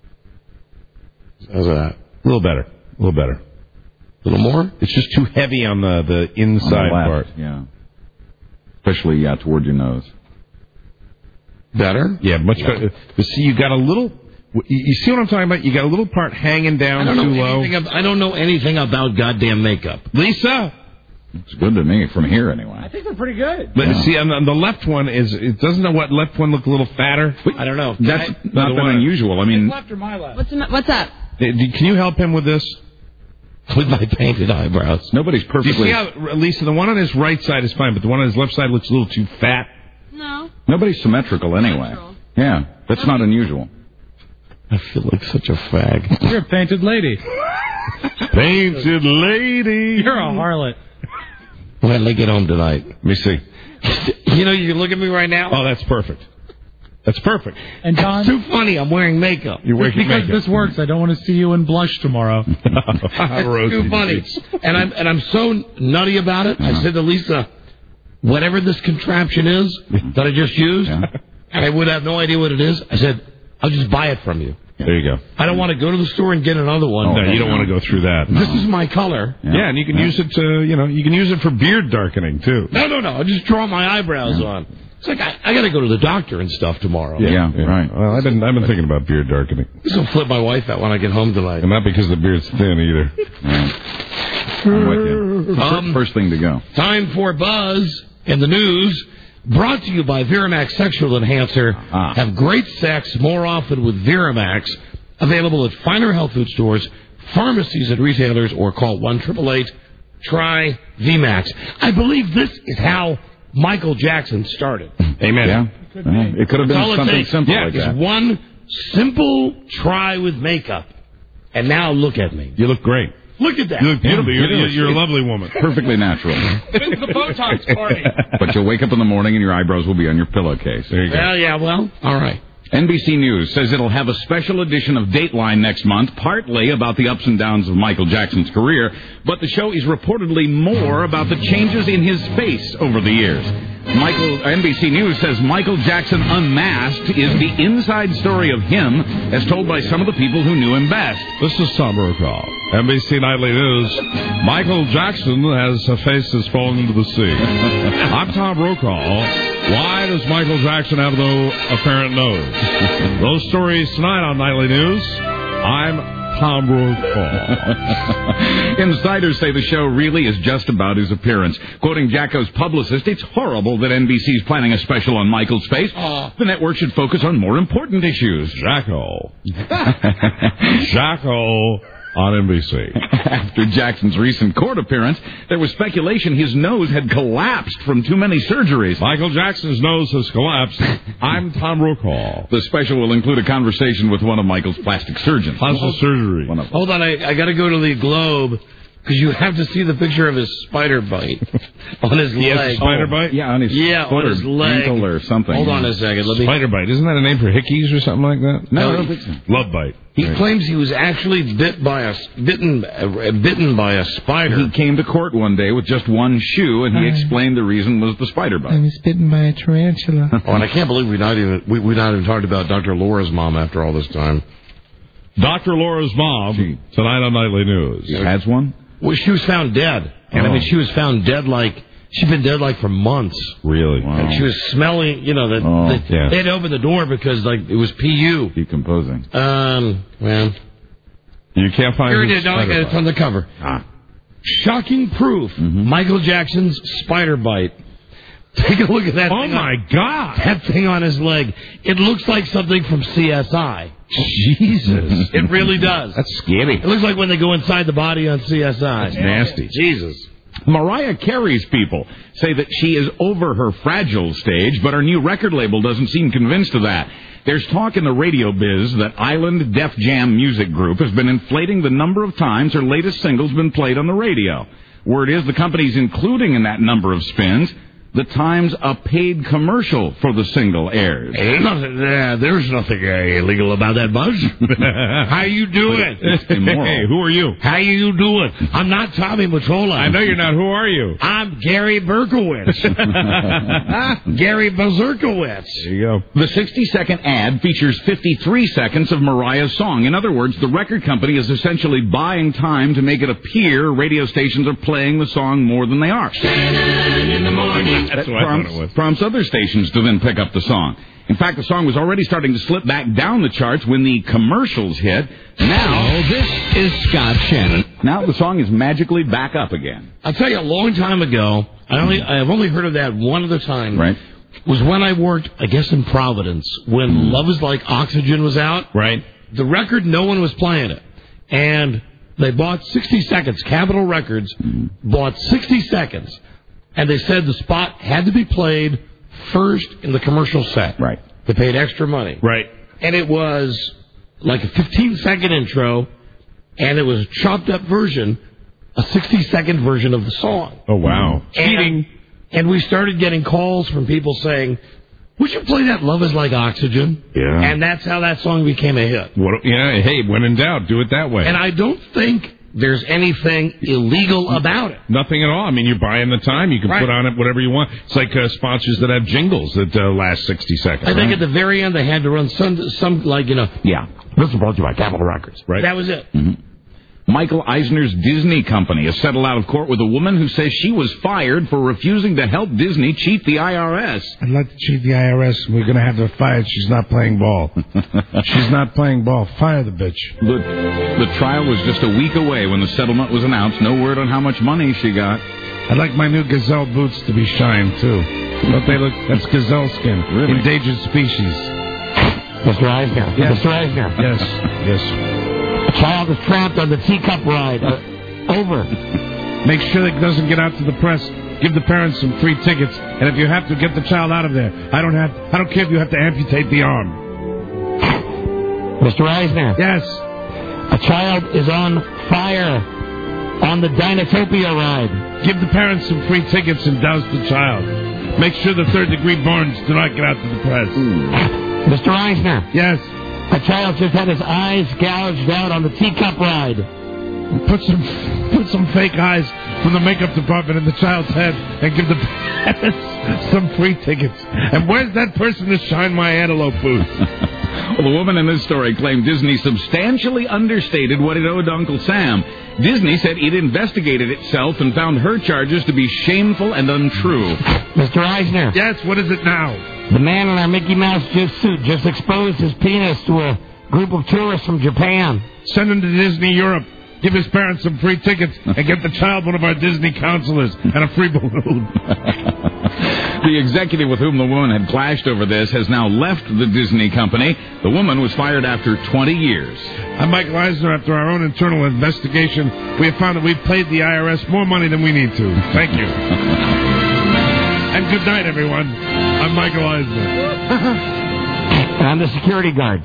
How's that? A little better. A little better. A little more? It's just too heavy on the the inside On the part. left, yeah. Especially, yeah, toward your nose. Better? Yeah, much Yeah. better. But see, you got a little. You you see what I'm talking about? You got a little part hanging down I don't too know low. anything ab- I don't know anything about goddamn makeup. Lisa. It's good to me from here, anyway. I think we're pretty good. But Yeah. see, on the, on the left one is it doesn't know what left one look a little fatter. I don't know. That's I, not that unusual. I mean, left or my left? What's what's up? Can you help him with this? With my painted eyebrows. Nobody's Do you perfectly. see how, Lisa, the one on his right side is fine, but the one on his left side looks a little too fat. No. Nobody's symmetrical anyway. Natural. Yeah, that's not unusual. I feel like such a fag. You're a painted lady. Painted lady. You're a harlot. When did I get home tonight? Let me see. You know, you can look at me right now. Oh, that's perfect. That's perfect. And Don, It's too funny. I'm wearing makeup. You're wearing because makeup. this works, I don't want to see you in blush tomorrow. It's too funny. And I'm and I'm so nutty about it. I said to Lisa, whatever this contraption is that I just used, Yeah. and I would have no idea what it is, I said, I'll just buy it from you. There you go. I don't want to go to the store and get another one. No, you don't want to go through that. This is my color. Yeah, and you can use it to, you know, you can use it for beard darkening too. No, no, no. I'll just draw my eyebrows on. It's like I, I got to go to the doctor and stuff tomorrow. Yeah, right. Well, I've been I've been thinking about beard darkening, This will flip my wife out when I get home tonight. and not because the beard's thin either. I'm with you. Um, First thing to go. Time for Buzz in the news. Brought to you by Viramax Sexual Enhancer. Ah. Have great sex more often with Viramax. Available at finer health food stores, pharmacies, and retailers, or call one eight eight eight try V MAX. I believe this is how Michael Jackson started. Amen. Yeah. Uh, it could have That's all been it something takes. simple yeah, like just that. one simple try with makeup. And now look at me. You look great. Look at that. You look beautiful. Yeah, you're, you you're, do. you're a lovely woman. Perfectly natural. Been to the Botox party. But you'll wake up in the morning and your eyebrows will be on your pillowcase. There you go. Well, yeah, well, all right. N B C News says it'll have a special edition of Dateline next month, partly about the ups and downs of Michael Jackson's career, but the show is reportedly more about the changes in his face over the years. Michael N B C News says Michael Jackson Unmasked is the inside story of him, as told by some of the people who knew him best. This is Tom Brokaw, N B C Nightly News. Michael Jackson has a face that's fallen into the sea. I'm Tom Brokaw. Why does Michael Jackson have no apparent nose? Those stories tonight on Nightly News. I'm Tom Brokaw. Insiders say the show really is just about his appearance. Quoting Jacko's publicist, it's horrible that N B C's planning a special on Michael's face. Oh. The network should focus on more important issues. Jacko. Jacko. on N B C. After Jackson's recent court appearance, there was speculation his nose had collapsed from too many surgeries. Michael Jackson's nose has collapsed. I'm Tom Brokaw. The special will include a conversation with one of Michael's plastic surgeons. Plastic surgery. One of Hold on, I, I got to go to the Globe. Because you have to see the picture of his spider bite on his he leg. Has a spider bite? Yeah, on his yeah, foot on his or leg. ankle or something. Hold on a second. Let me... Spider bite. Isn't that a name for hickeys or something like that? No, I don't think so. Love bite. He right. claims he was actually bit by a bitten uh, bitten by a spider. He came to court one day with just one shoe, and he explained the reason was the spider bite. I was bitten by a tarantula. Oh, and I can't believe we not even we we not even talked about Doctor Laura's mom after all this time. Doctor Laura's mom she, tonight on Nightly News. She has one. Well, she was found dead. And, oh. I mean, she was found dead like, she'd been dead like for months. Really? Wow. And she was smelling, you know, that oh, the, yeah. they had opened the door because, like, it was P U. Decomposing. Um, well. You can't find Here it. it is. No, it's on the cover. Ah. Shocking proof. Mm-hmm. Michael Jackson's spider bite. Take a look at that oh thing. Oh, my on, God. That thing on his leg. It looks like something from C S I. Jesus. It really does. That's scary. It looks like when they go inside the body on C S I. That's nasty. Jesus. Mariah Carey's people say that she is over her fragile stage, but her new record label doesn't seem convinced of that. There's talk in the radio biz that Island Def Jam Music Group has been inflating the number of times her latest single's been played on the radio. Word is the company's including in that number of spins the times a paid commercial for the single airs. Ain't nothing, uh, there's nothing uh, illegal about that, Buzz. How you doing? Hey, who are you? How you doing? I'm not Tommy Mottola. I know you're not. Who are you? I'm Gary Berkowitz. Gary Berkowitz. There you go. The sixty-second ad features fifty-three seconds of Mariah's song. In other words, the record company is essentially buying time to make it appear radio stations are playing the song more than they are. Shannon in the morning. That's what prompts, I thought it was. Prompts other stations to then pick up the song. In fact, the song was already starting to slip back down the charts when the commercials hit. Now, oh, this is Scott Shannon. Now the song is magically back up again. I'll tell you, a long time ago, I only, I've only heard of that one other time. Right. Was when I worked, I guess, in Providence, when mm. Love Is Like Oxygen was out. Right. The record, no one was playing it. And they bought sixty seconds. Capitol Records mm. bought sixty seconds. And they said the spot had to be played first in the commercial set. Right. They paid extra money. Right. And it was like a fifteen-second intro, and it was a chopped-up version, a sixty-second version of the song. Oh, wow. Cheating. And, and we started getting calls from people saying, would you play that Love Is Like Oxygen? Yeah. And that's how that song became a hit. What, yeah, hey, when in doubt, do it that way. And I don't think there's anything illegal about it. Nothing at all. I mean, you're buying the time. You can right. put on it whatever you want. It's like uh, sponsors that have jingles that uh, last sixty seconds. I think right? at the very end they had to run some, some like, you know, yeah, this is brought to you by Capitol Records. Right. That was it. Mm-hmm. Michael Eisner's Disney company has settled out of court with a woman who says she was fired for refusing to help Disney cheat the I R S. I'd like to cheat the I R S, and we're going to have her fired. She's not playing ball. She's not playing ball. Fire the bitch. The, the trial was just a week away when the settlement was announced. No word on how much money she got. I'd like my new gazelle boots to be shined, too. Don't they look? That's gazelle skin. Really? Endangered species. Mister Eisner. Yes. Mister Eisner. Yes. Yes. A child is trapped on the teacup ride. Uh, over. Make sure that it doesn't get out to the press. Give the parents some free tickets, and if you have to, get the child out of there. I don't have. I don't care if you have to amputate the arm. Mister Eisner. Yes. A child is on fire on the Dinotopia ride. Give the parents some free tickets and douse the child. Make sure the third-degree burns do not get out to the press. Mm. Mister Eisner. Yes. A child just had his eyes gouged out on the teacup ride. Put some put some fake eyes from the makeup department in the child's head and give the parents some free tickets. And where's that person to shine my antelope boots? Well, the woman in this story claimed Disney substantially understated what it owed Uncle Sam. Disney said it investigated itself and found her charges to be shameful and untrue. Mister Eisner. Yes, what is it now? The man in our Mickey Mouse just suit just exposed his penis to a group of tourists from Japan. Send him to Disney Europe. Give his parents some free tickets and get the child one of our Disney counselors and a free balloon. The executive with whom the woman had clashed over this has now left the Disney company. The woman was fired after twenty years. I'm Mike Eisner. After our own internal investigation, we have found that we've paid the I R S more money than we need to. Thank you. And good night, everyone. I'm Michael Eisner. I'm the security guard.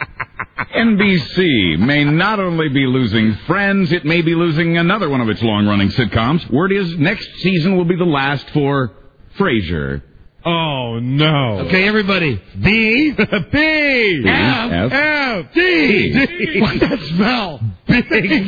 N B C may not only be losing Friends, it may be losing another one of its long-running sitcoms. Word is next season will be the last for Frasier. Oh, no. Okay, everybody. B. B. F. F. D. D. What's that smell? Big.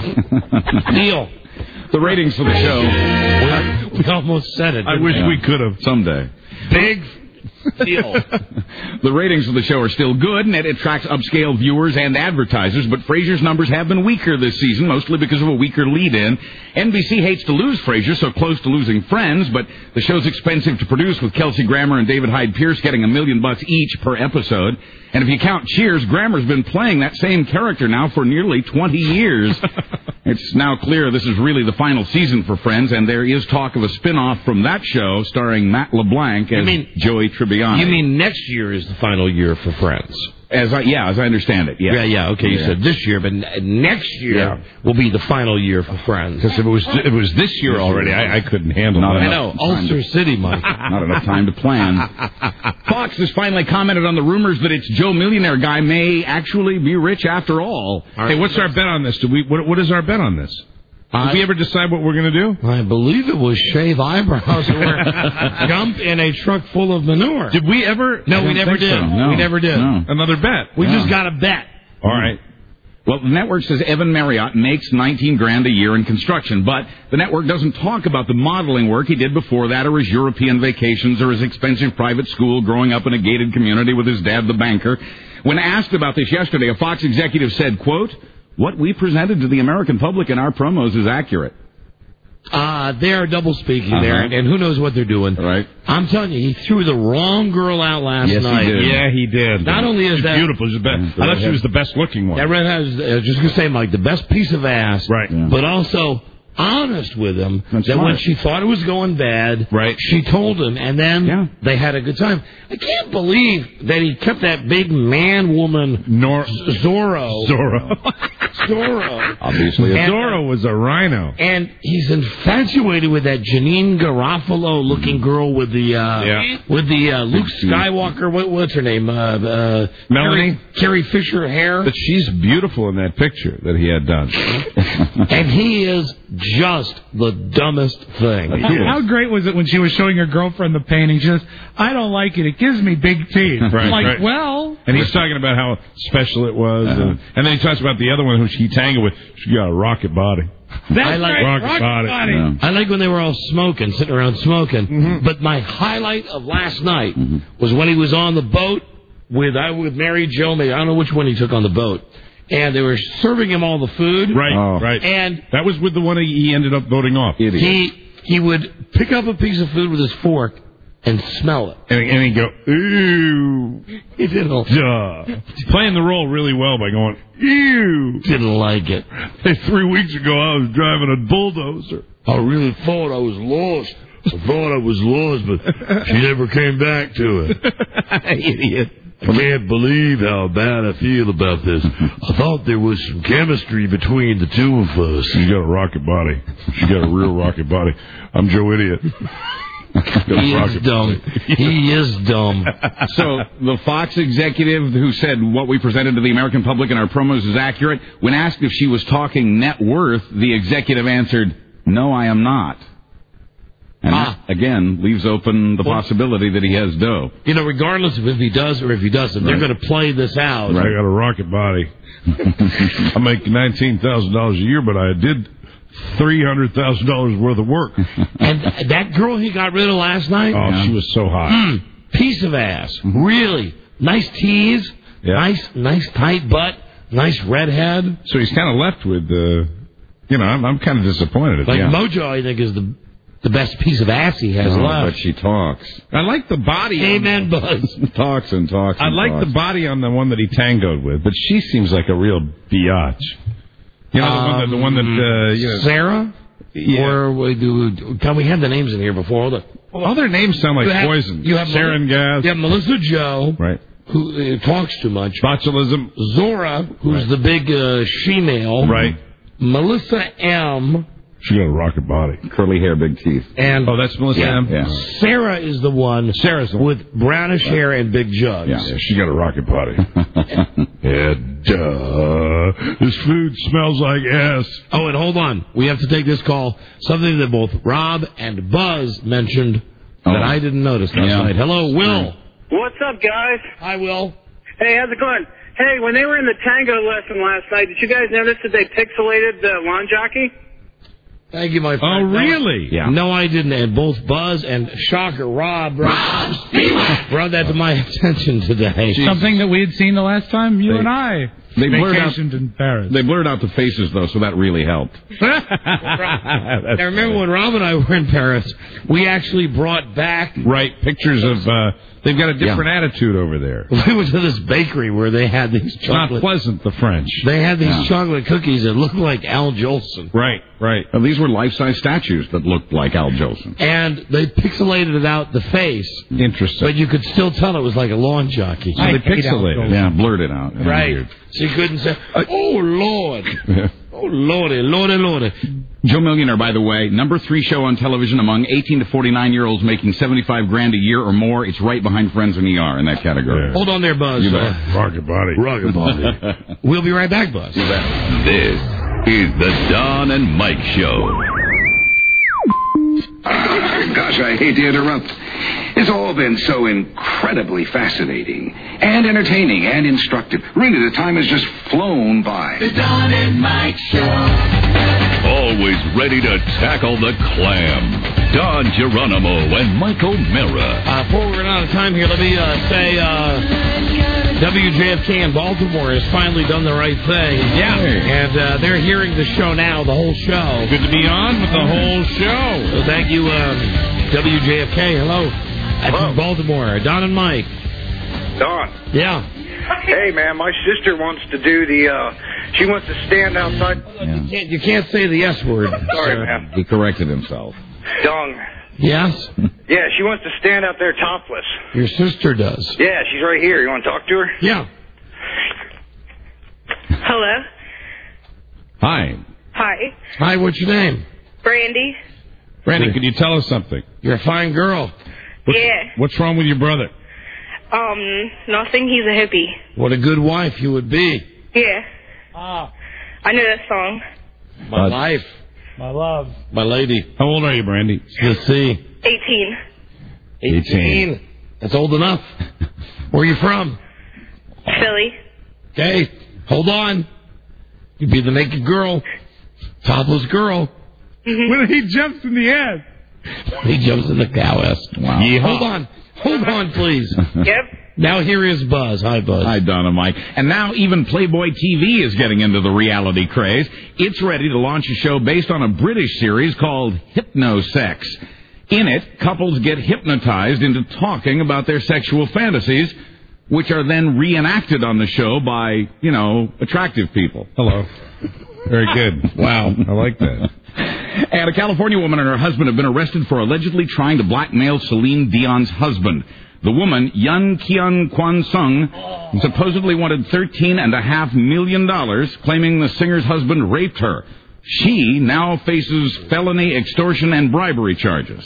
Deal. The ratings for the show. We, we almost said it. I wish yeah. we could have. Someday. Big deal. The ratings of the show are still good, and it attracts upscale viewers and advertisers, but Frasier's numbers have been weaker this season, mostly because of a weaker lead-in. N B C hates to lose Frasier, so close to losing Friends, but the show's expensive to produce, with Kelsey Grammer and David Hyde Pierce getting a million bucks each per episode. And if you count Cheers, Grammer's been playing that same character now for nearly twenty years. It's now clear this is really the final season for Friends, and there is talk of a spin-off from that show starring Matt LeBlanc as mean, Joey Tribbiani. You mean next year is the final year for Friends? As I, yeah, as I understand it, yeah. Yeah, yeah, okay, you yeah. said this year, but n- next year yeah. will be the final year for Friends. Because if it was if it was this year already, I, I couldn't handle Not it. I know, Ulster City, Mike. Not enough time to plan. Fox has finally commented on the rumors that its Joe Millionaire guy may actually be rich after all. all right, hey, what's our bet on this? Do we? What, what is our bet on this? Did I, we ever decide what we're going to do? I believe it was shave eyebrows or jump in a truck full of manure. Did we ever? No, we never did. So. No. We never did. No. Another bet. We no. just got a bet. All right. Well, the network says Evan Marriott makes nineteen grand a year in construction, but the network doesn't talk about the modeling work he did before that, or his European vacations, or his expensive private school growing up in a gated community with his dad, the banker. When asked about this yesterday, a Fox executive said, quote, "What we presented to the American public in our promos is accurate." Uh, they are double speaking uh-huh. there, and, and who knows what they're doing. Right. I'm telling you, he threw the wrong girl out last yes, night. He did. Yeah, he did. Not only is She's that beautiful, she's the best. I thought she was the best looking one. That redhead is, I was just gonna say, Mike, the best piece of ass. Right. Yeah. But also honest with him. That's that smart. when she thought it was going bad, right. she told him, and then yeah. they had a good time. I can't believe that he kept that big man woman Nor- Zorro. Zorro. Zorro. Obviously, and, Zorro was a rhino. And he's infatuated with that Janine Garofalo looking girl with the uh, yeah. with the uh, Luke Skywalker. What, what's her name? Uh, uh, Melanie Carrie, Carrie Fisher hair. But she's beautiful in that picture that he had done. And he is just the dumbest thing. How, how great was it when she was showing her girlfriend the painting? She says, "I don't like it. It gives me big teeth." Right, I'm like, right. well. And he's talking about how special it was. Uh-huh. And, and then he talks about the other one who she tangled with. She got a rocket body. That's I like right, rocket, rocket body. body. Yeah. I like when they were all smoking, sitting around smoking. Mm-hmm. But my highlight of last night mm-hmm. was when he was on the boat with I with Mary Jo. Maybe I don't know which one he took on the boat. And they were serving him all the food. Right, oh. right. And that was with the one he ended up voting off. Idiot. He he would pick up a piece of food with his fork and smell it. And, and he'd go, ooh. He didn't. Duh. He's playing the role really well by going, ew. Didn't like it. Hey, three weeks ago, I was driving a bulldozer. I really thought I was lost. I thought I was lost, but she never came back to it. Idiot. I can't believe how bad I feel about this. I thought there was some chemistry between the two of us. She got a rocket body. She got a real rocket body. I'm Joe Idiot. He is dumb. He is dumb. So the Fox executive who said what we presented to the American public in our promos is accurate, when asked if she was talking net worth, the executive answered, "No, I am not." And ah. that, again, leaves open the possibility that he has dough. You know, regardless of if he does or if he doesn't, right. they're going to play this out. Right. I got a rocket body. I make nineteen thousand dollars a year, but I did three hundred thousand dollars worth of work. And that girl he got rid of last night? Oh, yeah. She was so hot. Mm, piece of ass. Mm-hmm. Really. Nice tease. Yeah. Nice, nice tight butt. Nice redhead. So he's kind of left with, uh, you know, I'm, I'm kind of disappointed at Like that. Mojo, I think, is the the best piece of ass he has oh, left. But she talks. I like the body. Amen, the, Buzz. talks and talks and I like talks. the body on the one that he tangoed with, but she seems like a real biatch. You know, um, the one that, the one that uh, you know, Sarah? Yeah. Or we do, can we have the names in here before? Hold on. All their names sound like You have- poison. you have Sarin gas. You have Melissa Joe, Right. who uh, talks too much. Botulism. Zora, who's Right. the big uh, she-male. Right. Melissa M. She got a rocket body. Curly hair, big teeth. And Oh, that's Melissa yeah, M? Yeah. Sarah is the one Sarah's the one. with brownish hair and big jugs. Yeah. Yeah, she got a rocket body. Yeah, duh. This food smells like ass. Oh, and hold on. We have to take this call. Something that both Rob and Buzz mentioned Oh. that I didn't notice last Yeah. night. Hello, Will. What's up, guys? Hi, Will. Hey, how's it going? Hey, when they were in the tango lesson last night, did you guys notice that they pixelated the lawn jockey? Thank you, my Oh, friend. really? Yeah. No, I didn't. And both Buzz and Shocker Rob brought, brought that to my attention today. Something that we had seen the last time you They- and I They blurred out. vacationed in Paris. They blurred out the faces though, so that really helped. I remember when Rob and I were in Paris, we actually brought back. Right. Pictures of. Uh, they've got a different attitude over there. We went to this bakery where they had these It's not chocolate. pleasant. The French. They had these Yeah. chocolate cookies that looked like Al Jolson. Right. Right. Uh, these were life-size statues that looked like Al Jolson. And they pixelated out the face, Interesting. but you could still tell it was like a lawn jockey. So they pixelated. Yeah, blurred it out. Yeah, Right. weird. So you couldn't say, oh, Lord. Oh, Lordy, Lordy, Lordy. Joe Millionaire, by the way, number three show on television among eighteen to forty-nine year olds making seventy-five grand a year or more. It's right behind Friends and E R in that category. Hold on there, Buzz. You bet. Uh, Rocket body. Rocket body. We'll be right back, Buzz. This is the Don and Mike Show. Gosh, I hate to interrupt. It's all been so incredibly fascinating and entertaining and instructive. Really, the time has just flown by. The Don and Mike Show. Always ready to tackle the clam. Don Geronimo and Mike O'Mara. Uh, before we run out of time here, let me uh, say uh, W J F K in Baltimore has finally done the right thing. Yeah. And uh, they're hearing the show now, the whole show. Good to be on with the whole show. So thank you, um, W J F K. Hello. That's Hello. in Baltimore. Don and Mike. Don. Yeah. Hey, man, my sister wants to do the, uh, she wants to stand outside. You, can't, you can't say the S word. Sorry, sir. man. He corrected himself. Dung. Yes? Yeah, she wants to stand out there topless. Your sister does. Yeah, she's right here. You want to talk to her? Yeah. Hello. Hi. Hi. Hi, what's your name? Brandy. Brandon, could you tell us something? You're a fine girl. What's, Yeah. What's wrong with your brother? Um, nothing. He's a hippie. What a good wife you would be. Yeah. Ah. I know that song. My life. My love. My lady. How old are you, Brandy? Let's see. eighteen. eighteen. That's old enough. Where are you from? Philly. Okay. Hold on. You'd be the naked girl. Topless girl. When he jumps in the ass. He jumps in the cow ass. Wow. Yeah. Hold on. Hold on, please. Yep. Now here is Buzz. Hi, Buzz. Hi, Don and Mike. And now even Playboy T V is getting into the reality craze. It's ready to launch a show based on a British series called Hypnosex. In it, couples get hypnotized into talking about their sexual fantasies, which are then reenacted on the show by, you know, attractive people. Hello. Very good. Wow. I like that. And a California woman and her husband have been arrested for allegedly trying to blackmail Celine Dion's husband. The woman, Yun Kian Kwan Sung, supposedly wanted thirteen and a half million dollars, claiming the singer's husband raped her. She now faces felony extortion and bribery charges.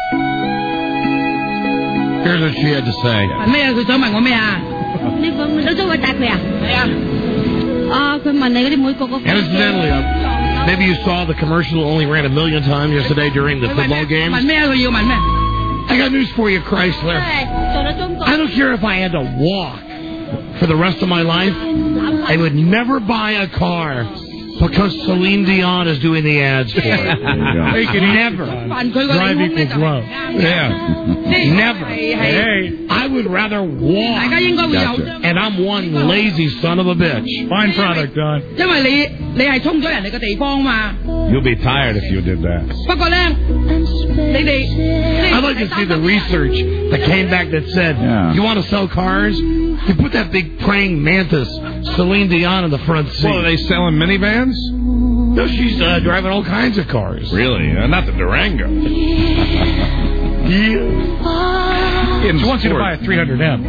Here's what she had to say. 咩啊？佢想問我咩啊？你講你想我答佢啊？係啊。啊，佢問你嗰啲每個個。 And incidentally, uh, maybe you saw the commercial only ran a million times yesterday during the football game. 問咩啊？佢要問咩？ I got news for you, Chrysler. I don't care if I had to walk for the rest of my life. I would never buy a car because Celine Dion is doing the ads for it. Never. Drive equals love. Yeah. Never. Hey. I would rather walk. Gotcha. And I'm one lazy son of a bitch. Fine product, Don. 因為你你係衝咗人哋嘅地方嘛。 You'll be tired if you did that. 不過咧，你哋 I'd like to see the research that came back that said, Yeah. you want to sell cars? You put that big praying mantis, Celine Dion, in the front seat. Well, are they selling minivans? No, she's uh, driving all kinds of cars. Really? Uh, not the Durango. In she wants you to buy a three hundred M.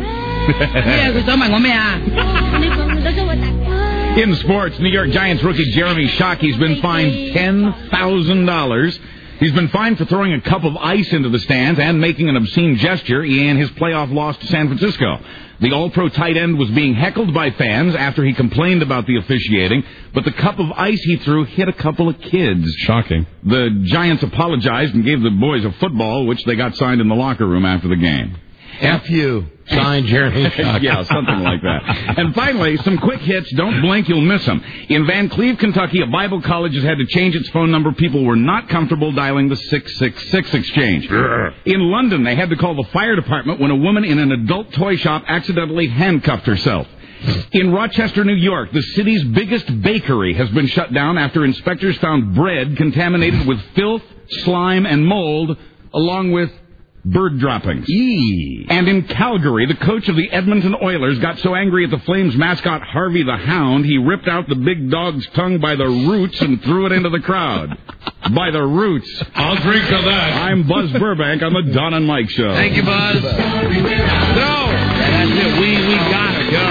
In sports, New York Giants rookie Jeremy Shockey's been fined ten thousand dollars. He's been fined for throwing a cup of ice into the stands and making an obscene gesture in his playoff loss to San Francisco. The All-Pro tight end was being heckled by fans after he complained about the officiating, but the cup of ice he threw hit a couple of kids. Shocking. The Giants apologized and gave the boys a football, which they got signed in the locker room after the game. F you. Signed Jeremy Shockey. Yeah, something like that. And finally, some quick hits. Don't blink, you'll miss them. In Van Cleve, Kentucky, a Bible college has had to change its phone number. People were not comfortable dialing the six six six exchange. In London, they had to call the fire department when a woman in an adult toy shop accidentally handcuffed herself. In Rochester, New York, the city's biggest bakery has been shut down after inspectors found bread contaminated with filth, slime, and mold, along with bird droppings. Eee. And in Calgary, the coach of the Edmonton Oilers got so angry at the Flames mascot Harvey the Hound, he ripped out the big dog's tongue by the roots and threw it into the crowd. By the roots. I'll drink to that. I'm Buzz Burbank on the Don and Mike Show. Thank you, Buzz. No, that's it. We we gotta go.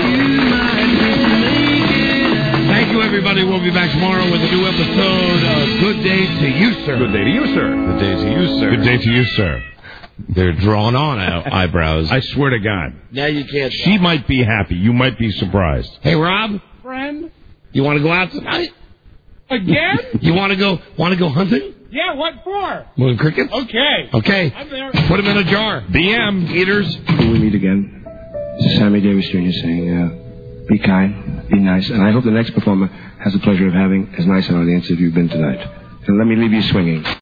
Thank you, everybody. We'll be back tomorrow with a new episode of Good Day to You, Sir. Good day to you, sir. Good day to you, sir. Good day to you, sir. They're drawn on eyebrows. I swear to God. Now you can't. She might be happy. You might be surprised. Hey, Rob. Friend? You want to go out tonight? Again? You want to go? Want to go hunting? Yeah, what for? Moving crickets? Okay. Okay. I'm there. Put them in a jar. B M. Eaters. When we meet again, this is Sammy Davis Junior saying, uh, be kind, be nice, and I hope the next performer has the pleasure of having as nice an audience as you've been tonight. And let me leave you swinging.